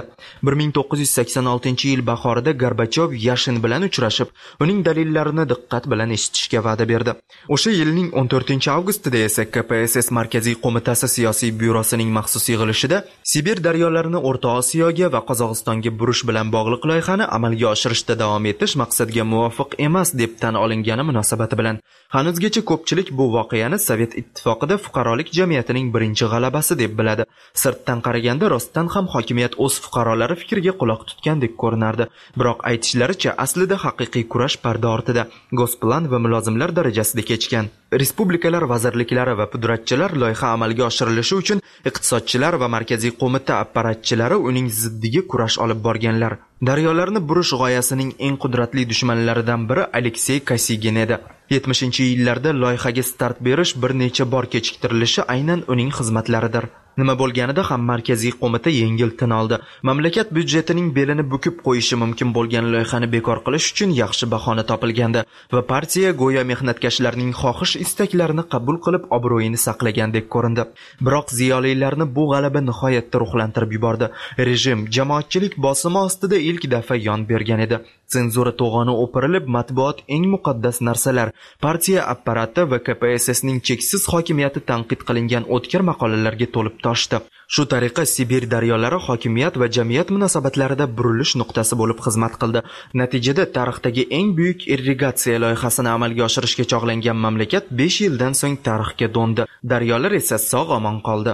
1986-yil bahorida Gorbachyov Yashin bilan uchrashib, uning dalillarini diqqat bilan eshitishga va'da berdi. O'sha yilning 14-avgustida esa KPSS Markaziy qo'mitasi siyosiy byurosining maxsus yig'ilishida Sibir daryolarini O'rta Osiyoga va Qozog'istonga burish bilan bog'liq loyihani amalga oshirishda davom etish maqsadga muvofiq emas deb tan olingani munosabati bilan hanuzgacha ko'pchilik bu voqeani Sovet ittifoqida fuqarolik jamiyatining birinchi g'alabasi deb biladi. Sirtdan qaraganda rostdan ham hokimiyat o'z fuqarolari fikriga quloq tutgandek ko'rinardi. Biroq aytishlaricha aslida haqiqiy kurash parda ortida, Go'splan va mulozimlar darajasida kechgan. Respublikalar vazirliklari va pudratchilar loyiha amalga oshirilishi uchun iqtisodchilar va markaziy qo'mita apparatchilari uning ziddiga kurash olib borganlar. Daryolarni burish g'oyasining eng qudratli dushmanlaridan biri Aleksey Kosygin edi. 70-yillarda loyihaga start berish bir necha bor kechiktirilishi aynan uning xizmatlaridir. Nima bo'lganida ham markaziy qo'mita yengil tin oldi. Mamlakat byudjetining belini bukib qo'yishi mumkin bo'lgan loyihani bekor qilish uchun yaxshi bahona topilgandi va partiya go'yo mehnatkashlarning xohish-istaklarini qabul qilib obro'yini saqlagandek ko'rindi. Biroq ziyolilarni bu g'alaba nihoyatda ruhlantirib yubordi. Rejim jamoatchilik bosimi ostida ilk daf'a yon bergan edi. Senzura to'g'oni o'pirilib, matbuot eng muqaddas narsalar, partiya apparati va KPSSning cheksiz hokimiyati tanqid qilingan o'tkir maqolalarga to'lib toshdi. Shu tariqa Sibir daryolari hokimiyat va jamiyat munosabatlarida burilish nuqtasi bo'lib xizmat qildi. Natijada tarixdagi eng buyuk irrigatsiya loyihasini amalga oshirishga chog'langan mamlakat 5 yildan so'ng tarixga do'ndi. Daryolar esa sog'-omon qoldi.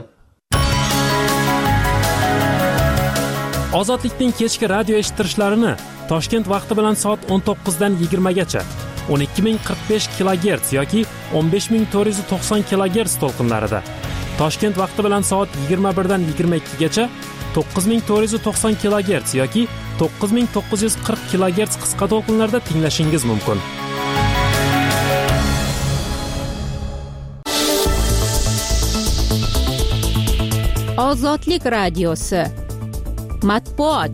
Ozodlikning kechki radio eshittirishlarini Toshkent vaqti bilan soat 19 dan 20 gacha 12045 kHz yoki 15490 kHz to'lqinlarida, Toshkent vaqti bilan soat 21 dan 22 gacha 9490 kHz yoki 9940 kHz qisqa to'lqinlarda tinglashingiz mumkin. Ozodlik radiosi. Matbuot.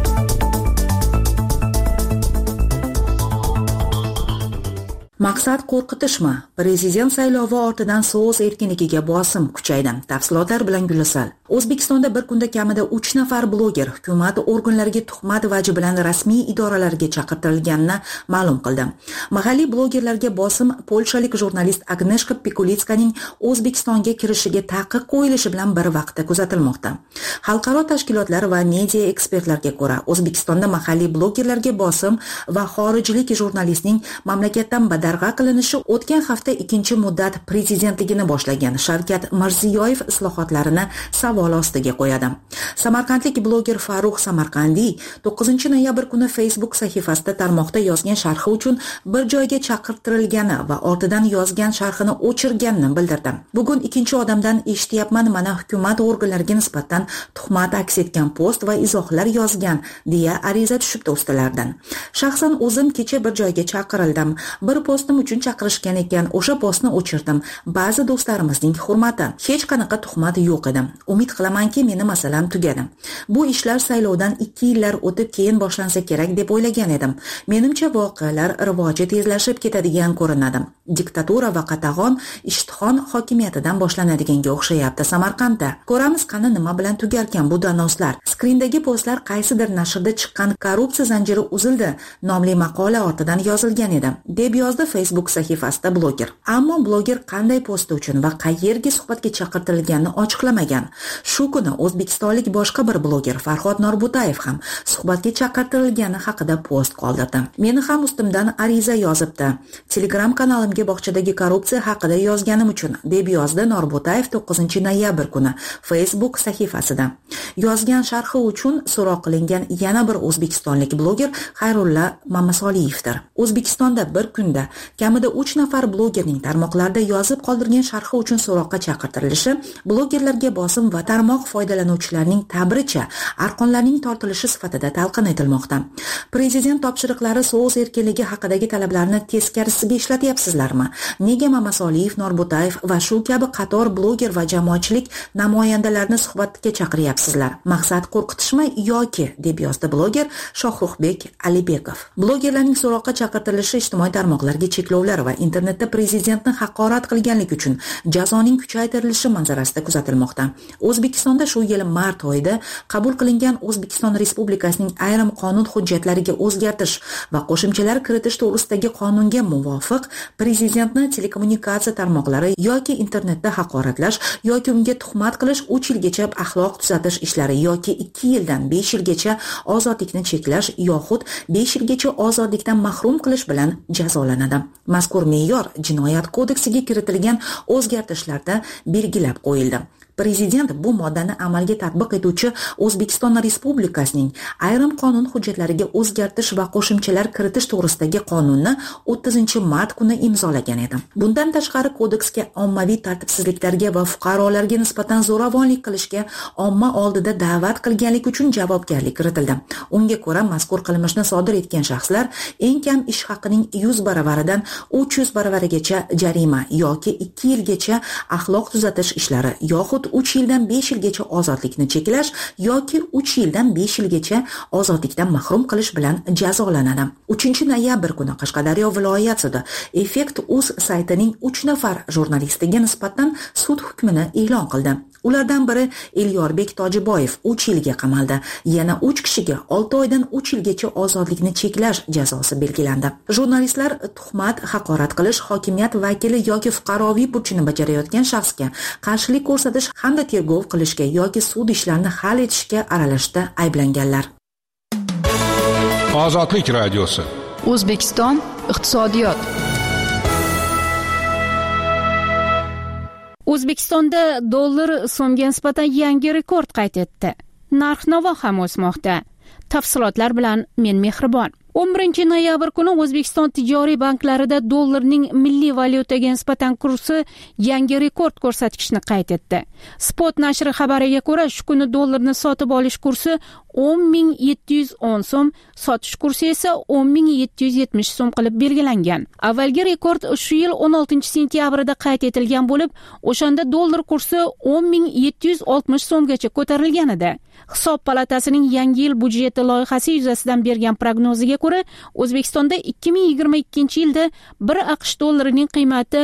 Maqsad qo'rqitishmi? Prezident saylovi ortidan so'z erkinligiga bosim kuchaydi. Tafsilotlar bilan Gulisal. O'zbekistonda bir kunda kamida 3 nafar bloger hukumat organlariga tuhmat vaji bilan rasmiy idoralarga chaqirtirilganini ma'lum qildi. Mahalliy blogerlarga bosim polshalik jurnalist Agneshka Pikulitskaning O'zbekistonga kirishiga taqiq qo'yilishi bilan bir vaqtda kuzatilmoqda. Xalqaro tashkilotlar va media ekspertlarga ko'ra, O'zbekistonda mahalliy blogerlarga bosim va xorijlik jurnalistning mamlakatdan badarg'a qilinishi o'tgan hafta ikkinchi muddat prezidentligini boshlagan Shavkat Mirziyoyev islohotlarini savol ostiga qo'yadi. Samarqandlik bloger Farruh Samarqandiy 9 noyabr kuni Facebook sahifasida tarmoqda yozgan sharhi uchun bir joyga chaqirtirilgani va ortidan yozgan sharhini o'chirganini bildirdi. Bugun ikkinchi odamdan eshityapman, mana hukumat organlariga nisbatan tuhmat aks etgan post va izohlar yozgan deya ariza tushibdi ustalardan. Shaxsan o'zim kecha bir joyga chaqirildim. Bir postim uchun chaqirishgan ekan, o'sha postni o'chirdim. Ba'zi do'stlarimizning hurmati. Hech qanaqa tuhmat yo'q edi. Umid qilamanki, meni masalam tugadi. Bu ishlar saylovdan 2 yillar o'tib keyin boshlansa kerak deb o'ylagan edim. Menimcha voqealar rivoji tezlashib ketadigan ko'rinadi. Diktatura va qatag'on ishtihon hokimiyatidan boshlanadiganga o'xshayapti Samarqandda. Ko'ramiz qani nima bilan tugarkan bu danoslar. Skrindagi postlar qaysidir nashrda chiqqan korrupsiya zanjiri uzildi nomli maqola ortidan yozilgan edi, deb yozdi Facebook sahifasida bloger. Ammo bloger qanday posti uchun va qayerga suhbatga chaqirtirilganini ochiqlamagan. Shu kuni o'zbekistonlik boshqa bir bloger Farhod Norbutayev ham suhbatga chaqirtirilgani haqida post qoldirdi. Meni ham ustimdan ariza yozibdi. Telegram kanalimga bog'chadagi korrupsiya haqida yozganim uchun, deb yozdi Norbutayev 9 noyabr kuni Facebook sahifasida. Yozgan sharhi uchun so'roq qilingan yana bir o'zbekistonlik bloger Xayrulla Mamasoliyevdir. O'zbekistonda bir kunda kamida 3 nafar blogerning tarmoqlarda yozib qoldirgan sharhi uchun so'roqqa chaqirtirilishi blogerlarga bosim va tarmoq foydalanuvchilarining ta'biricha arqonlarning tortilishi sifatida talqin etilmoqda. Prezident topshiriqlari so'z erkinligi haqidagi talablarni teskarisiga ishlatyapsizlarmi? Nega Mamasoliyev, Norbutayev va shu kabi qator bloger va jamoatchilik namoyandalarini suhbatga chaqiryapsizlar? Maqsad qo'rqitishmi yoki, deb yozdi bloger Shohruxbek Alibekov. Blogerlarning so'roqqa chaqirtirilishi ijtimoiy tarmoqlarga cheklovlar va internetda prezidentni haqorat qilganlik uchun jazoning kuchaytirilishi manzarasida kuzatilmoqda. O'zbekistonda shu yil mart oyida qabul qilingan O'zbekiston Respublikasining ayrim qonun hujjatlariga o'zgartirish va qo'shimchalar kiritish to'g'risidagi qonunga muvofiq prezidentni telekommunikatsiya tarmoqlari yoki internetda haqoratlash yoki unga tuhmat qilish 3 yilgacha axloq tuzatish ishlari yoki 2 yildan 5 yilgacha ozodlikni cheklash yoxud 5 yilgacha ozodlikdan mahrum qilish bilan jazolanadi. Mazkur me'yor Jinoyat kodeksiga kiritilgan o'zgartirishlarda belgilab qo'yildi. Prezident bu moddani amalga tatbiq etuvchi O'zbekiston Respublikasining ayrim qonun hujjatlariga o'zgartirish va qo'shimchalar kiritish to'g'risidagi qonunni 30-mart kuni imzolagan edi. Bundan tashqari kodeksga ommaviy tartibsizliklarga va fuqarolarga nisbatan zo'ravonlik qilishga omma oldida da'vat qilganlik uchun javobgarlik kiritildi. Unga ko'ra, mazkur qilmishni sodir etgan shaxslar eng kam ish haqining 100 baravaridan 300 baravarigacha jarima yoki 2 yilgacha axloq tuzatish ishlari yoxud 3 yildan 5 yilgacha ozodlikni cheklash yoki 3 yildan 5 yilgacha ozodlikdan mahrum qilish bilan jazolanadi. 3 noyabr kuni Qashqadaryo viloyat sudi Effekt.uz saytining 3 nafar jurnalistiga nisbatan sud hukmini e'lon qildi. Ulardan biri Elyorbek Tojiboyev 3 yilga qamaldi. Yana 3 kishiga 6 oydan 3 yilgacha ozodlikni cheklash jazosi belgilandi. Jurnalistlar tuhmat, haqorat qilish, hokimiyat vakili yoki fuqaroviy burchini bajarayotgan shaxsga qarshilik ko'rsatish hamda tergov qilishga yoki sud ishlarini hal etishga aralashishda ayblanganlar. Ozodlik radiosi. O'zbekiston iqtisodiyot. O'zbekistonda dollar so'mga nisbatan yangi rekord qayd etdi. Narx-navo ham o'smoqda. Tafsilotlar bilan men Mehribon. 11 noyabr kuni O'zbekiston tijoriy banklarida dollarning milliy valyutaga nisbatan kursi yangi rekord ko'rsatkichni qayd etdi. Spot nashri xabariga ko'ra, shu kuni dollarni sotib olish kursi 10.710 so'm, sotish kursi esa 10.770 so'm qilib belgilangan. Avvalgi rekord shu yil 16 sentyabrda qayd etilgan bo'lib, o'shanda dollar kursi 10.760 so'mgacha ko'tarilgan edi. Hisob palatasining yangi yil budjeti loyihasi yuzasidan bergan prognoziga ko'ra, O'zbekistonda 2022-yilda 1 AQSh dollarining qiymati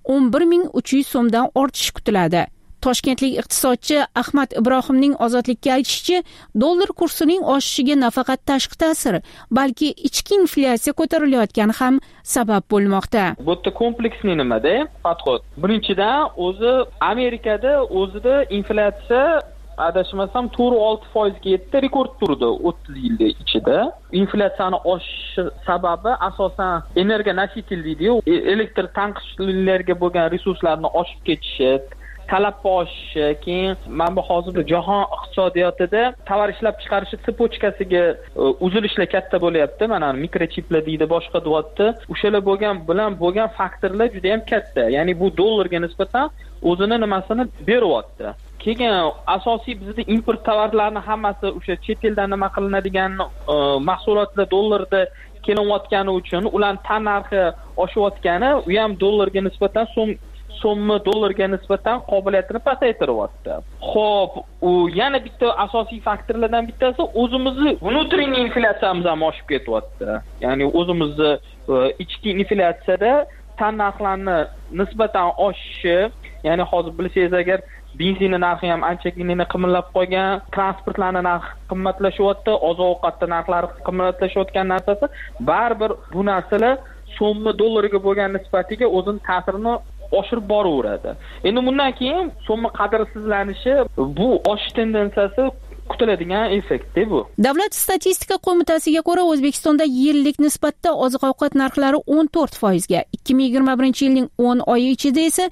11.300 so'mdan ortishi kutiladi. Toshkentlik iqtisodchi Ahmad Ibrohimning Ozodlikka aytishicha, dollar kursining oshishiga nafaqat tashqi ta'sir, balki ichki inflyatsiya ko'tarilayotgani ham sabab bo'lmoqda. Bu yerda kompleksli nimada? Podxod. Birinchidan, o'zi Amerikada o'zida inflyatsiya adashmasam 4-6% ga yetdi, rekord turdi 30 yil ichida. Inflyatsiyani oshishi sababi asosan energiya nositel deydi-yu, elektr tanqishlarga bo'lgan resurslarni oshib ketishi, talabga oshishi, keyin mana bu hozirda jahon iqtisodiyotida tovar ishlab chiqarish sippochkasiga uzilishlar katta bo'lyapti. Mana mikrochiplar deydi, boshqa deyapti. O'shalar bo'lgan faktorlar juda ham katta. Ya'ni bu dollarga nisbatan o'zini nimasini beryapti. Keyin asosiy bizda import tovarlarni hammasi o'sha chet eldan nima qilinadigan mahsulotlar dollarda kelayotgani uchun ular tan narxi oshayotgani, u ham dollarga nisbatan so'mni dollarga nisbatan qobiliyatini pasaytiryapti. Xo'p, u yana bitta asosiy faktorlardan bittasi o'zimizni внутренний inflyatsiyamiz ham oshib ketyapti. Ya'ni o'zimizni ichki inflyatsiyada tan narxlarni nisbatan oshishi, ya'ni hozir bilsangiz agar benzin narxi ham anchagina qimmatlab qolgan, transportlarning narxi qimmatlashyapti, oziq-ovqat narxlari qimmatlashayotgan narsasi baribir bu narsalar so'mni dollarga bo'lgan nisbatiga o'zining ta'sirini oshirib boraveradi. Endi bundan keyin so'mni qadrsizlanishi, bu oshish tendensiyasi kutiladigan effekt bu. Davlat statistika qo'mitasiga ko'ra, O'zbekistonda yillik nisbatda oziq-ovqat narxlari 14% ga, 2021-yilning 10 oyi ichida esa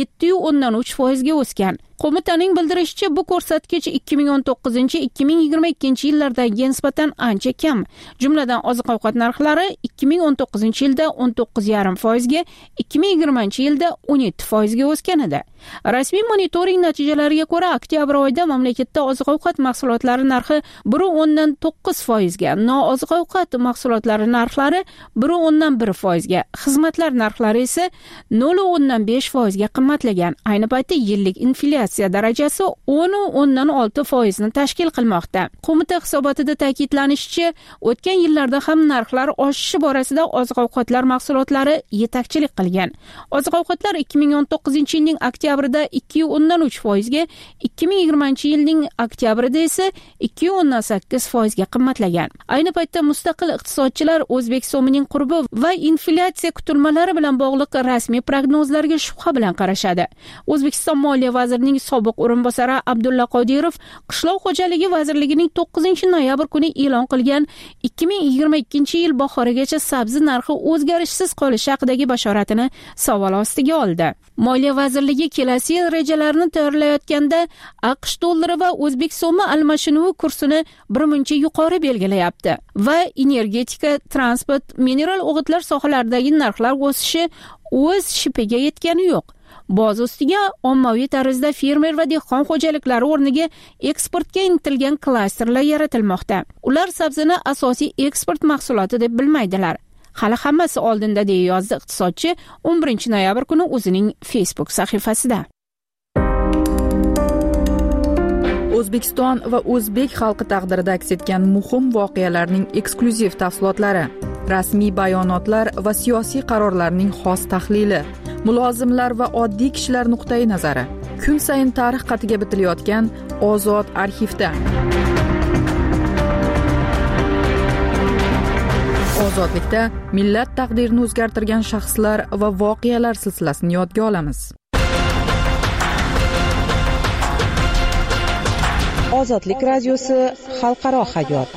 7.3% ga o'sgan. Qo'mitaning bildirishicha, bu ko'rsatkich 2019-2022-yillardagiga nisbatan ancha kam. Jumladan oziq-ovqat narxlari 2019-yilda 19.5% ga, 2020-yilda 17% ga o'sgan edi. Rasmiy monitoring natijalariga ko'ra, oktyabr oyida mamlakatda oziq-ovqat mahsulotlari narxi 1.9% ga, nooziq-ovqat mahsulotlari narxlari 1.1% ga, xizmatlar narxlari esa 0.5% ga qimmatlagan. Ayni paytda yillik inflyatsiya darajasi 10.6% ni tashkil qilmoqda. Qo'mita hisobotida ta'kidlanishicha, o'tgan yillarda ham narxlar oshishi borasida oziq-ovqatlar mahsulotlari yetakchilik qilgan. Oziq-ovqatlar 2019-yilning oktyabrida 2.3% ga, 2020-yilning oktyabrida esa 2.8% ga qimmatlagan. Ayni paytda mustaqil iqtisodchilar O'zbek so'mining qurbi va inflyatsiya kutilmalari bilan bog'liq rasmiy prognozlarga shubha bilan qarashadi. O'zbekiston Moliya vazirining sobiq o'rinbosari Abdulla Qodirov Qishloq xo'jaligi vazirligining 9-noyabr kuni e'lon qilgan 2022-yil bahorigacha sabzi narxi o'zgarishsiz qolishi haqidagi bashoratini savol ostiga oldi. Moliya vazirligi kelasi yil rejalarini tayyorlayotganda AQSh dollari va o'zbek so'mi almashinuvi kursini birmuncha yuqori belgilayapti va energetika, transport, mineral o'g'itlar sohalaridagi narxlar o'sishi o'z shipiga yetgani yo'q. Boz ustiga ommaviy tarzda fermer va dehqon xo'jaliklari o'rniga eksportga intilgan klasterlar yaratilmoqda. Ular sabzini asosiy eksport mahsuloti deb bilmaydilar. Hali hammasi oldinda, deya yozdi iqtisodchi 11 noyabr kuni o'zining Facebook sahifasida. O'zbekiston va o'zbek xalqi taqdirida aks etgan muhim voqealarning eksklyuziv tafsilotlari, rasmiy bayonotlar va siyosiy qarorlarning xos tahlili, mulozimlar va oddiy kishilar nuqtai nazari. Kun sayin tarix qatiga bitilayotgan Ozod arxivda. Ozodlikda millat taqdirini o'zgartirgan shaxslar va voqealar silsilasini yodga olamiz. Ozodlik radiosi xalqaro hayot.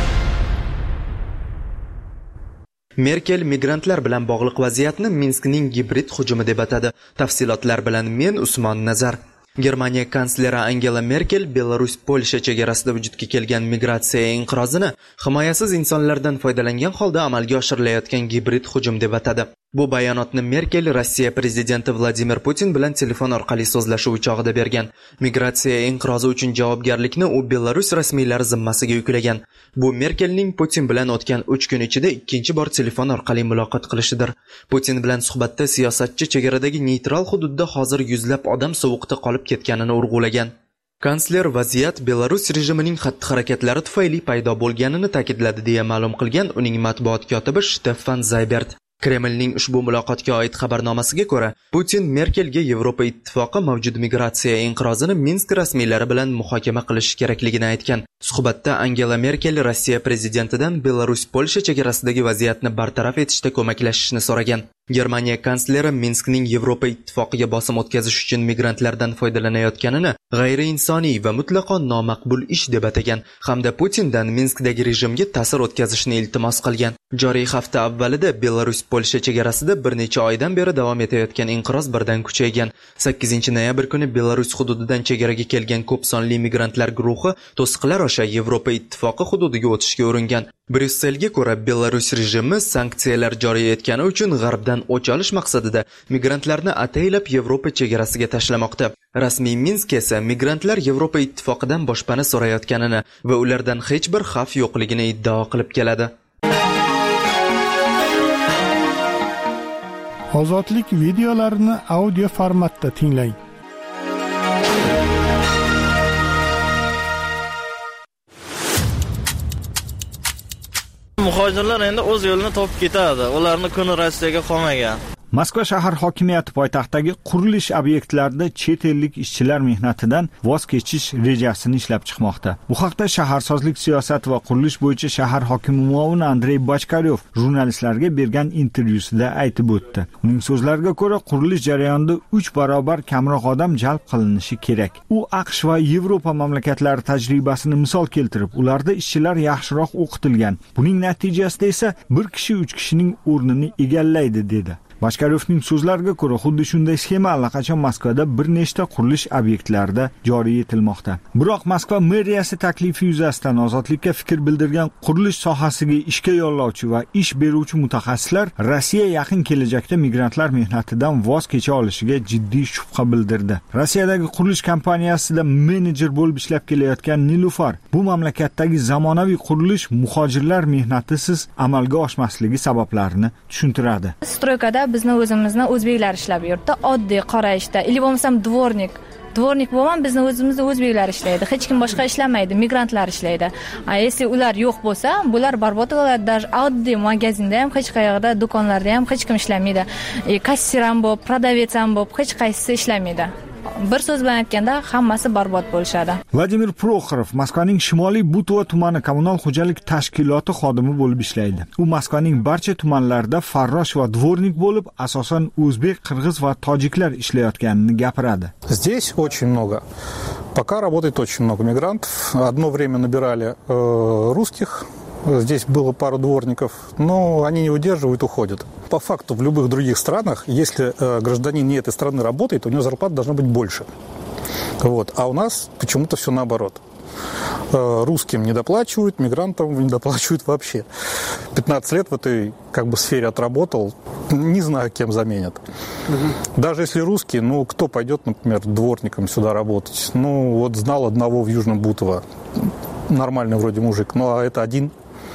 Merkel migrantlar bilan bog'liq vaziyatni Minskning gibrid hujumi deb atadi. Tafsilotlar bilan men Usmon Nazar. Germaniya kansleri Angela Merkel Belarus-Polsha chegarasida vujudga kelgan migratsiya inqirozini himoyasiz insonlardan foydalangan holda amalga oshirilayotgan gibrid hujum deb atadi. Bu bayonotni Merkel Rossiya prezidenti Vladimir Putin bilan telefon orqali so'zlashuv chog'ida bergan. Migratsiya inqirozi uchun javobgarlikni u Belarus rasmiylari zimmasiga yuklagan. Bu Merkelning Putin bilan o'tgan 3 kun ichida ikkinchi bor telefon orqali muloqot qilishidir. Putin bilan suhbatda siyosatchi chegaradagi neytral hududda hozir yuzlab odam sovuqda qolib ketganini urg'ulagan. Kansler vaziyat Belarus rejimining xatti-harakatlari tufayli paydo bo'lganini ta'kidladi deya ma'lum qilgan uning matbuot kotibi Stefan Zaybert. Kremlning ushbu muloqotga oid xabarnomasiga ko'ra, Putin Merkelga Yevropa ittifoqi mavjud migratsiya inqirozini Minsk rasmiylari bilan muhokama qilish kerakligini aytgan. Suhbatda Angela Merkel Rossiya prezidentidan Belarus-Polsha chegarasidagi vaziyatni bartaraf etishda ko'maklashishni so'ragan. Germaniya kansleri Minskning Yevropa ittifoqiga bosim o'tkazish uchun migrantlardan foydalanayotganini g'ayriinsoniy va mutlaqo nomaqbul ish deb atagan hamda Putindan Minskdagi rejimga ta'sir o'tkazishni iltimos qilgan. Joriy hafta avvalida Belarus-Polsha chegarasida bir necha oydan beri davom etayotgan inqiroz birdan kuchaygan. 8-noyabr kuni Belarus hududidan chegaraga kelgan ko'p sonli migrantlar guruhi to'siqlar osha Yevropa ittifoqi hududiga o'tishga uringan. Bryusselga ko'ra, Belarus rejimi sanksiyalar joriy etgani uchun g'arbdan o'ch olish maqsadida migrantlarni ataylab Yevropa chegarasiga tashlamoqda. Rasmiy Minsk esa migrantlar Yevropa ittifoqidan boshpana so'rayotganini va ulardan hech bir xavf yo'qligini iddao qilib keladi. Ozodlik videolarini audio formatda tinglang. Muhojirlar endi o'z yo'lini topib ketadi. Ularning kuni Rossiyaga qolmagan. Moskva shahar hokimiyati poytaxtdagi qurilish obyektlarida chet ellik ishchilar mehnatidan voz kechish rejasini ishlab chiqmoqda. Bu haqda shaharsozlik siyosati va qurilish bo'yicha shahar hokimi muavini Andrey Bachkaryov jurnalistlarga bergan intervyusida aytib o'tdi. Uning so'zlariga ko'ra, qurilish jarayonida 3 barobar kamroq odam jalb qilinishi kerak. U AQSh va Yevropa mamlakatlari tajribasini misol keltirib, ularda ishchilar yaxshiroq o'qitilgan. Buning natijasida esa bir kishi 3 kishining o'rnini egallaydi dedi. Bachkaryovning so'zlariga ko'ra, xuddi shunday sxema allaqachon Moskvada bir nechta qurilish obyektlarida joriy etilmoqda. Biroq Moskva meriyasi taklifi yuzasidan Ozodlikka fikr bildirgan qurilish sohasiga ishga yo'llovchi va ish beruvchi mutaxassislar Rossiya yaqin kelajakda migrantlar mehnatidan voz kecha olishiga jiddiy shubha bildirdi. Rossiyadagi qurilish kompaniyasida menejer bo'lib ishlab kelayotgan Nilufar bu mamlakatdagi zamonaviy qurilish muhojirlar mehnatisiz amalga oshmasligi sabablarini tushuntiradi. Stroykada bizni o'zimizni o'zbeklar ishlab yuribdi. Oddiy qora ishda, ili bo'lmasam dvornik bo'lgan bizni o'zimizni o'zbeklar ishlaydi. Hech kim boshqa ishlamaydi, migrantlar ishlaydi. Если ular yo'q bo'lsa, bular barbod bo'ladi. Даже oddiy magazinda ham, hech qayerda, do'konlarda ham hech kim ishlamaydi. Kassir ham bo'lib, prodavets ham bo'lib, hech qaysisi ishlamaydi. Bir so'z bilan aytganda, hammasi barbod bo'lishadi. Vladimir Prokhorov Moskvaning Shimoliy Butova tumani kommunal xo'jalik tashkiloti xodimi bo'lib ishlaydi. U Moskvaning barcha tumanlarida farrosh va dvornik bo'lib, asosan o'zbek, qirg'iz va tojiklar ishlayotganini gapiradi. Здесь очень много. Пока работает очень много мигрантов. Одно время набирали русских. Здесь было пару дворников, но они не выдерживают, уходят. По факту в любых других странах, если гражданин не этой страны работает, у него зарплата должна быть больше. Вот. А у нас почему-то все наоборот. Русским не доплачивают, мигрантам не доплачивают вообще. 15 лет в этой сфере отработал, не знаю, кем заменят. Даже если русский, кто пойдет, например, дворником сюда работать? Вот знал одного в Южном Бутово. Нормальный вроде мужик, а это один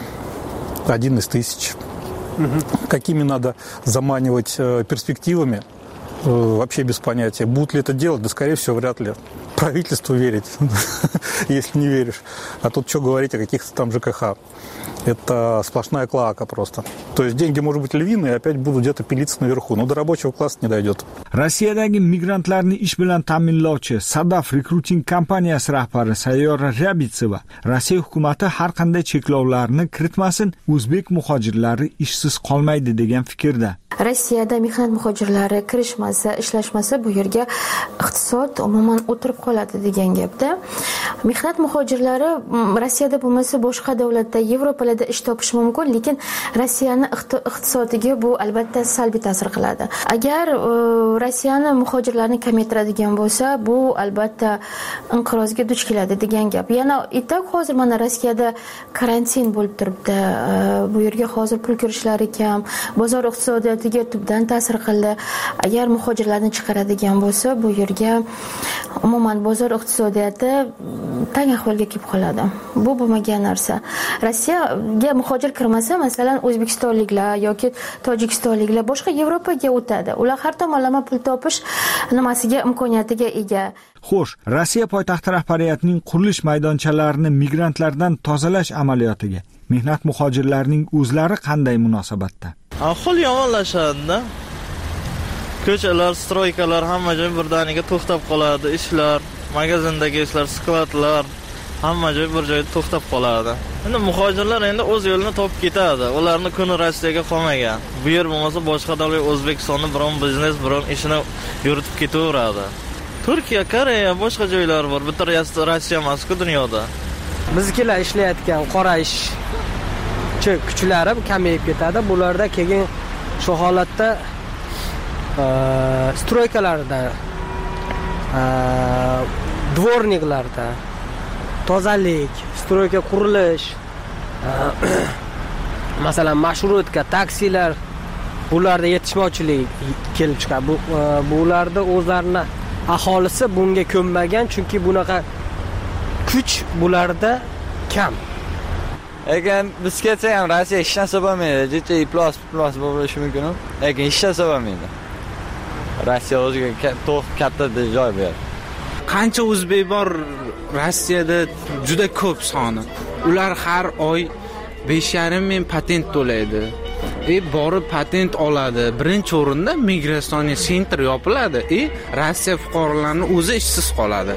из тысяч. Какими надо заманивать перспективами, вообще без понятия. Будут ли это делать? Да, скорее всего, вряд ли. Правительству верить, если не веришь. А тут что говорить о каких-то там ЖКХ? Это сплошная клоака просто. То есть деньги, может быть, львиные, и опять будут где-то пилиться наверху. Но до рабочего класса не дойдет. Rossiyadagi migrantlarni ish bilan ta'minlovchi Sadaf Recruiting kompaniyasi rahbari Sayyora Rabitseva Rossiya hukumati har qanday cheklovlarni kiritmasin, o'zbek muhojirlari ishsiz qolmaydi degan fikrda. Rossiyada mehnat muhojirlari kirishmasa kirishmasa, ishlashmasa bu yerga iqtisod umuman o'tirib qoladi degan gapda. Mehnat muhojirlari Rossiyada bo'lmasa boshqa davlatda, Yevropalarda ish topish mumkin, lekin Rossiyani iqtisodiga bu albatta salbiy ta'sir qiladi. Agar Rossiyani muhojirlarni kamaytiradigan bo'lsa, bu albatta inqirozga duch keladi degan gap. Yana itak hozir mana Rossiyada karantin bo'lib turibdi. Bu yerga hozir pul kirishlari kam, bozor iqtisodiyotiga tubdan ta'sir qildi. Agar muhojirlarni chiqaradigan bo'lsa, bu yerga umuman bozor iqtisodiyoti tang ahvolga kelib qoladi. Bu bo'lmagan narsa. Rossiyaga muhojir kirmasa, masalan, O'zbekistonliklar yoki Tojikistonliklar boshqa Yevropaga o'tadi. Ular har tomonlama pul topish nimasiga imkoniyatiga ega. Xo'sh, Rossiya poytaxti rahbariyatining qurilish maydonchalarini migrantlardan tozalash amaliyotiga mehnat muhojirlarining o'zlari qanday munosabatda? Ahvol yomonlashadi. Ko'chalar, stroykalar hamma joy birdaniga to'xtab qoladi, ishlar, magazindagi ishlar, skladlar hamma joy bir joyda to'xtab qoladi. Endi muhojirlar endi o'z yo'lini topib ketadi. Ularni kuni Rossiyaga qolmagan. Bu yer bo'lmasa boshqa davlat O'zbekistonda biron biznes, biron ishini yuritib ketaveradi. Turkiya, Koreya, boshqa joylar bor. Bitta Rossiya emas-ku dunyoda. Bizkilar ishlayotgan qora ish kuchlari kamayib ketadi. Bularda keyin shu holatda stroykalarda, dvorniklarda, tozalik, stroyka qurilish, masalan, marshrutka, taksilar, bularda yetishmovchilik kelib chiqadi. Bularda o'zlarini aholisi bunga ko'nmagan, chunki bunaqa kuch bularda kam. Lekin biz ketsak ham Rossiya hech narsa bo'lmaydi. Jicha plus bo'lishi mumkin, lekin hech narsa bo'lmaydi. Rossiya o'ziga katta joy beradi. Qancha o'zbek bor Rossiyada juda ko'p soni. Ular har oy 5,5 ming patent to'laydi. Borib patent oladi. Birinchi o'rinda migratsiya sentr yopiladi. Rossiya fuqarolarining o'zi ishsiz qoladi.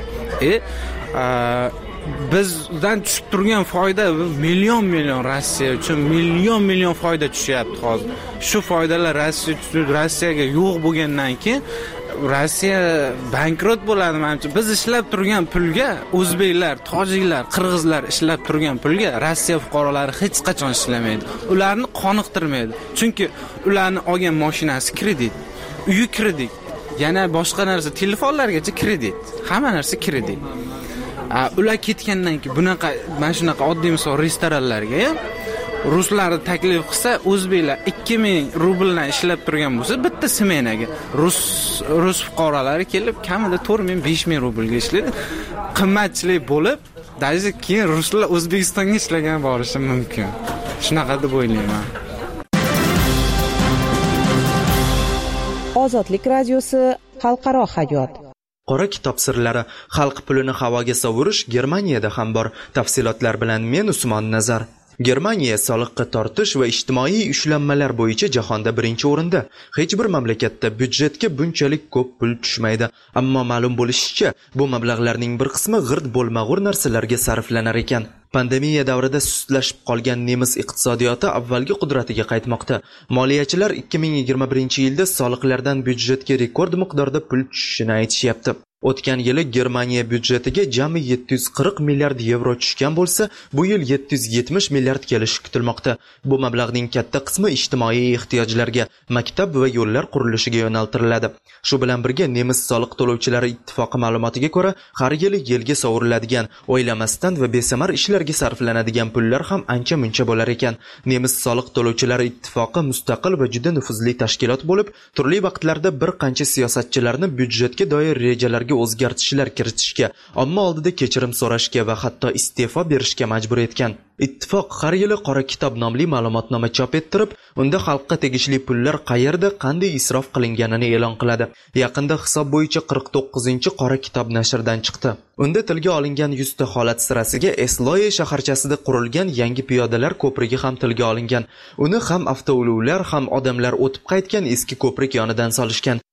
Bizdan tushib turgan foyda million Rossiya uchun million foyda tushyapti hozir. Shu foydalar Rossiyaga yo'q bo'lgandan keyin Rossiya bankrot bo'ladi menimcha. Biz ishlab turgan pulga o'zbeklar, tojiklar, qirg'izlar ishlab turgan pulga Rossiya fuqarolari hech qachon ishlamaydi. Ularni qoniqtirmaydi. Chunki ularning olgan mashinasi kredit, uyi kredit, yana boshqa narsa, telefonlargacha kredit, hamma narsa kredit. Ular ketgandan keyin bunaqa mana shunaqa oddiy misol restoranlarga ruslarni taklif qilsa, o'zbeklar 2000 rubldan ishlab turgan bo'lsa, bitta smenaga rus fuqarolari kelib kamida 4000-5000 rublga ishlaydi. Qimmatchilik bo'lib, даже keyin ruslar O'zbekistonga ishlagan borishi mumkin. Shunaqa deb o'ylayman. Ozodlik radiosi xalqaro hayot. Qora kitob sirlari, xalq pulini havoga sovurish Germaniyada ham bor. Tafsilotlar bilan men Usmon Nazar. Germaniya soliqqa tortish va ijtimoiy ushlanmalar bo'yicha jahonda birinchi o'rinda. Hech bir mamlakatda byudjetga bunchalik ko'p pul tushmaydi. Ammo ma'lum bo'lishicha, bu mablag'larning bir qismi g'irt bo'lmag'ur narsalarga sarflanar ekan. Pandemiya davrida sustlashib qolgan nemis iqtisodiyoti avvalgi qudratiga qaytmoqda. Moliyachilar 2021-yilda soliqlardan byudjetga rekord miqdorda pul tushishini aytishyapti. O'tgan yili Germaniya byudjetiga jami 740 milliard yevro tushgan bo'lsa, bu yil 770 milliard kelishi kutilmoqda. Bu mablag'ning katta qismi ijtimoiy ehtiyojlarga, maktab va yo'llar qurilishiga yo'naltiriladi. Shu bilan birga Nemis soliq to'lovchilari ittifoqi ma'lumotiga ko'ra, har yili yilga sovuriladigan, o'ylamasdan va besamar ishlarga sarflanadigan pullar ham ancha-muncha bo'lar ekan. Nemis soliq to'lovchilari ittifoqi mustaqil va juda nufuzli tashkilot bo'lib, turli vaqtlarda bir qancha siyosatchilarni byudjetga doir rejalarga o'zgartishlar kiritishga, ammo oldida kechirim so'rashga va hatto iste'fo berishga majbur etgan. Ittifoq har yili Qora kitob nomli ma'lumotnoma chop ettirib, unda xalqqa tegishli pullar qayerda, qanday isrof qilinganini e'lon qiladi. Yaqinda hisob bo'yicha 49-Qora kitob nashrdan chiqdi. Unda tilga olingan 100 ta holat sirasiga Esloye shaharchasida qurilgan yangi piyodalar ko'prigi ham tilga olingan. Uni ham avtoulovlar, ham odamlar o'tib qaytgan eski ko'prik yonidan solishgan.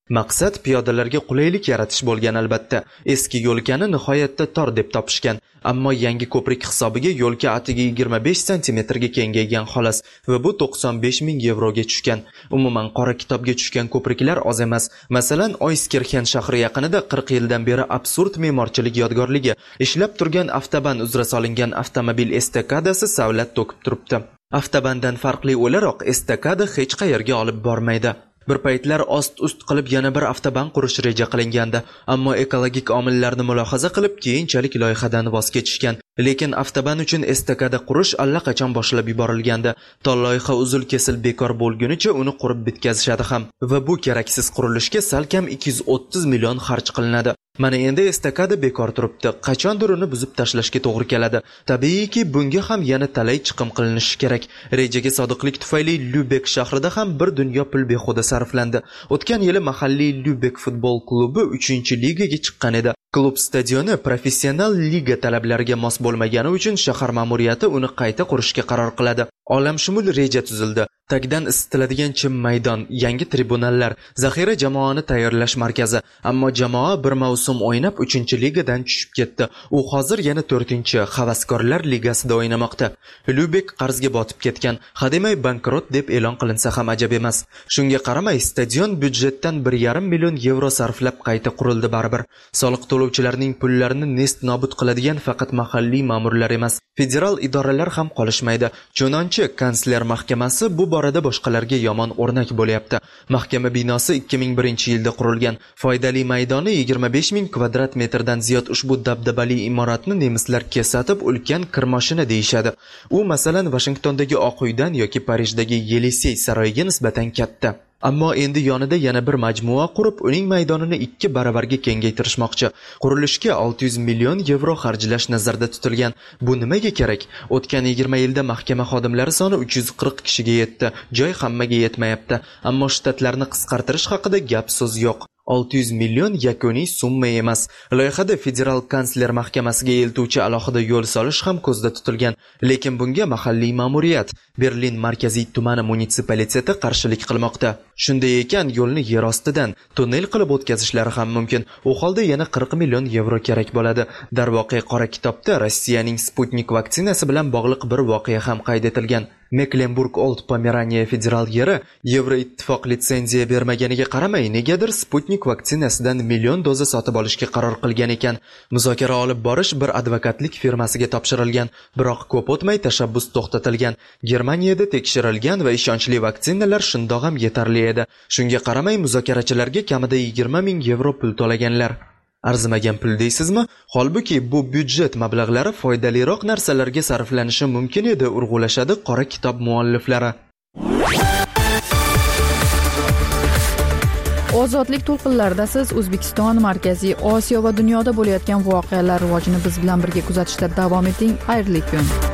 Maqsad piyodalarga qulaylik yaratish bo'lgan albatta. Eski yo'lkani nihoyatda tor deb topishgan, ammo yangi ko'prik hisobiga yo'lka atigi 25 sm ga kengaygan xolos va bu 95 ming yevroga tushgan. Umuman qora kitobga tushgan ko'priklar oz emas. Masalan, Oyskirxen shahri yaqinida 40 yildan beri absurd me'morchilik yodgorligi, ishlab turgan avtoban uzra solingan avtomobil estakadasi savlat to'kib turibdi. Avtobandan farqli o'laroq estakada hech qayerga olib bormaydi. Bir paytlar ost-ust qilib yana bir avtoban qurish reja qilingandi, ammo ekologik omillarni mulohaza qilib keyinchalik loyihadan voz kechishgan. Lekin avtoban uchun estakada qurish allaqachon boshlab yuborilgandi. To loyiha uzul-kesil bekor bo'lgunicha uni qurib bitkazishadi ham va bu keraksiz qurilishga salkam 230 million xarj qilinadi. Mana endi estakada bekor turibdi. Qachondir uni buzib tashlashga to'g'ri keladi. Tabiiyki, bunga ham yana talay chiqim qilinishi kerak. Rejaga sodiqlik tufayli Lyubek shahrida ham bir dunyo pul behuda sarflandi. O'tgan yili mahalliy Lyubek futbol klubi 3-ligaga chiqqan edi. Klub stadioni professional liga talablariga mos bo'lmagani uchun shahar ma'muriyati uni qayta qurishga qaror qiladi. Olamshumul reja tuzildi. Tagdan isitiladigan chim maydon, yangi tribunallar, zaxira jamoani tayyorlash markazi. Ammo jamoa bir mavsum o'ynab 3-ligadan tushib ketdi. U hozir yana 4-havaskorlar ligasida o'ynamoqda. Lyubek qarzga botib ketgan. Hademay bankrot deb e'lon qilinsa ham ajab emas. Shunga qaramay, stadion byudjetdan 1,5 million yevro sarflab qayta qurildi baribir. Soliq to'lovchilarning pullarini nest nobud qiladigan faqat mahalliy ma'murlar emas, federal idoralar ham qolishmaydi. Chunonchi kansler mahkamasi bu borada boshqalarga yomon o'rnak bo'lyapti. Mahkama binosi 2001-yilda qurilgan. Foydali maydoni 25 ming kvadrat metrdan ziyod ushbu dabdabali imoratni nemislar kesatib ulkan kirmoshina deyishadi. U masalan Washingtondagi Oq uydan yoki Parijdagi Yelisey saroyiga nisbatan katta. Ammo endi yonida yana bir majmua qurib, uning maydonini 2 baravarga kengaytirishmoqchi. Qurilishga 600 million yevro xarjlash nazarda tutilgan. Bu nimaga kerak? O'tgan 20 yilda mahkama xodimlari soni 340 kishiga yetdi. Joy hammaga yetmayapti. Ammo shtatlarni qisqartirish haqida gap so'z yo'q. 600 million yakuniy summa emas. Loyihada federal kansler mahkamasiga eltuvchi alohida yo'l solish ham ko'zda tutilgan. Lekin bunga mahalliy ma'muriyat, Berlin markaziy tumani munitsipaliteti qarshilik qilmoqda. Shunday ekan, yo'lni yer ostidan tunnel qilib o'tkazishlari ham mumkin. U holda yana 40 million yevro kerak bo'ladi. Darvoqe qora kitobda Rossiyaning Sputnik vaksinasi bilan bog'liq bir voqea ham qayd etilgan. Mecklenburg-Old Pomeraniya federal yeri Yevroittifoq litsenziya bermaganiga qaramay, negadir Sputnik vaksinasidan million doza sotib olishga qaror qilgan ekan. Muzokara olib borish bir advokatlik firmasiga topshirilgan, biroq ko'p o'tmay tashabbus to'xtatilgan. Germaniyada tekshirilgan va ishonchli vaksinalar shundoq ham yetarli edi. Shunga qaramay muzokarachilarga kamida 20 ming yevro pul to'laganlar. Arzimagan pul deysizmi? Holbuki bu byudjet mablag'lari foydaliroq narsalarga sarflanishi mumkin edi, urg'ulashadi qora kitob mualliflari. Ozodlik to'lqinlarida siz O'zbekiston, Markaziy Osiyo va dunyoda bo'layotgan voqealar rivojini biz bilan birga kuzatishda davom eting. Xayrli kun.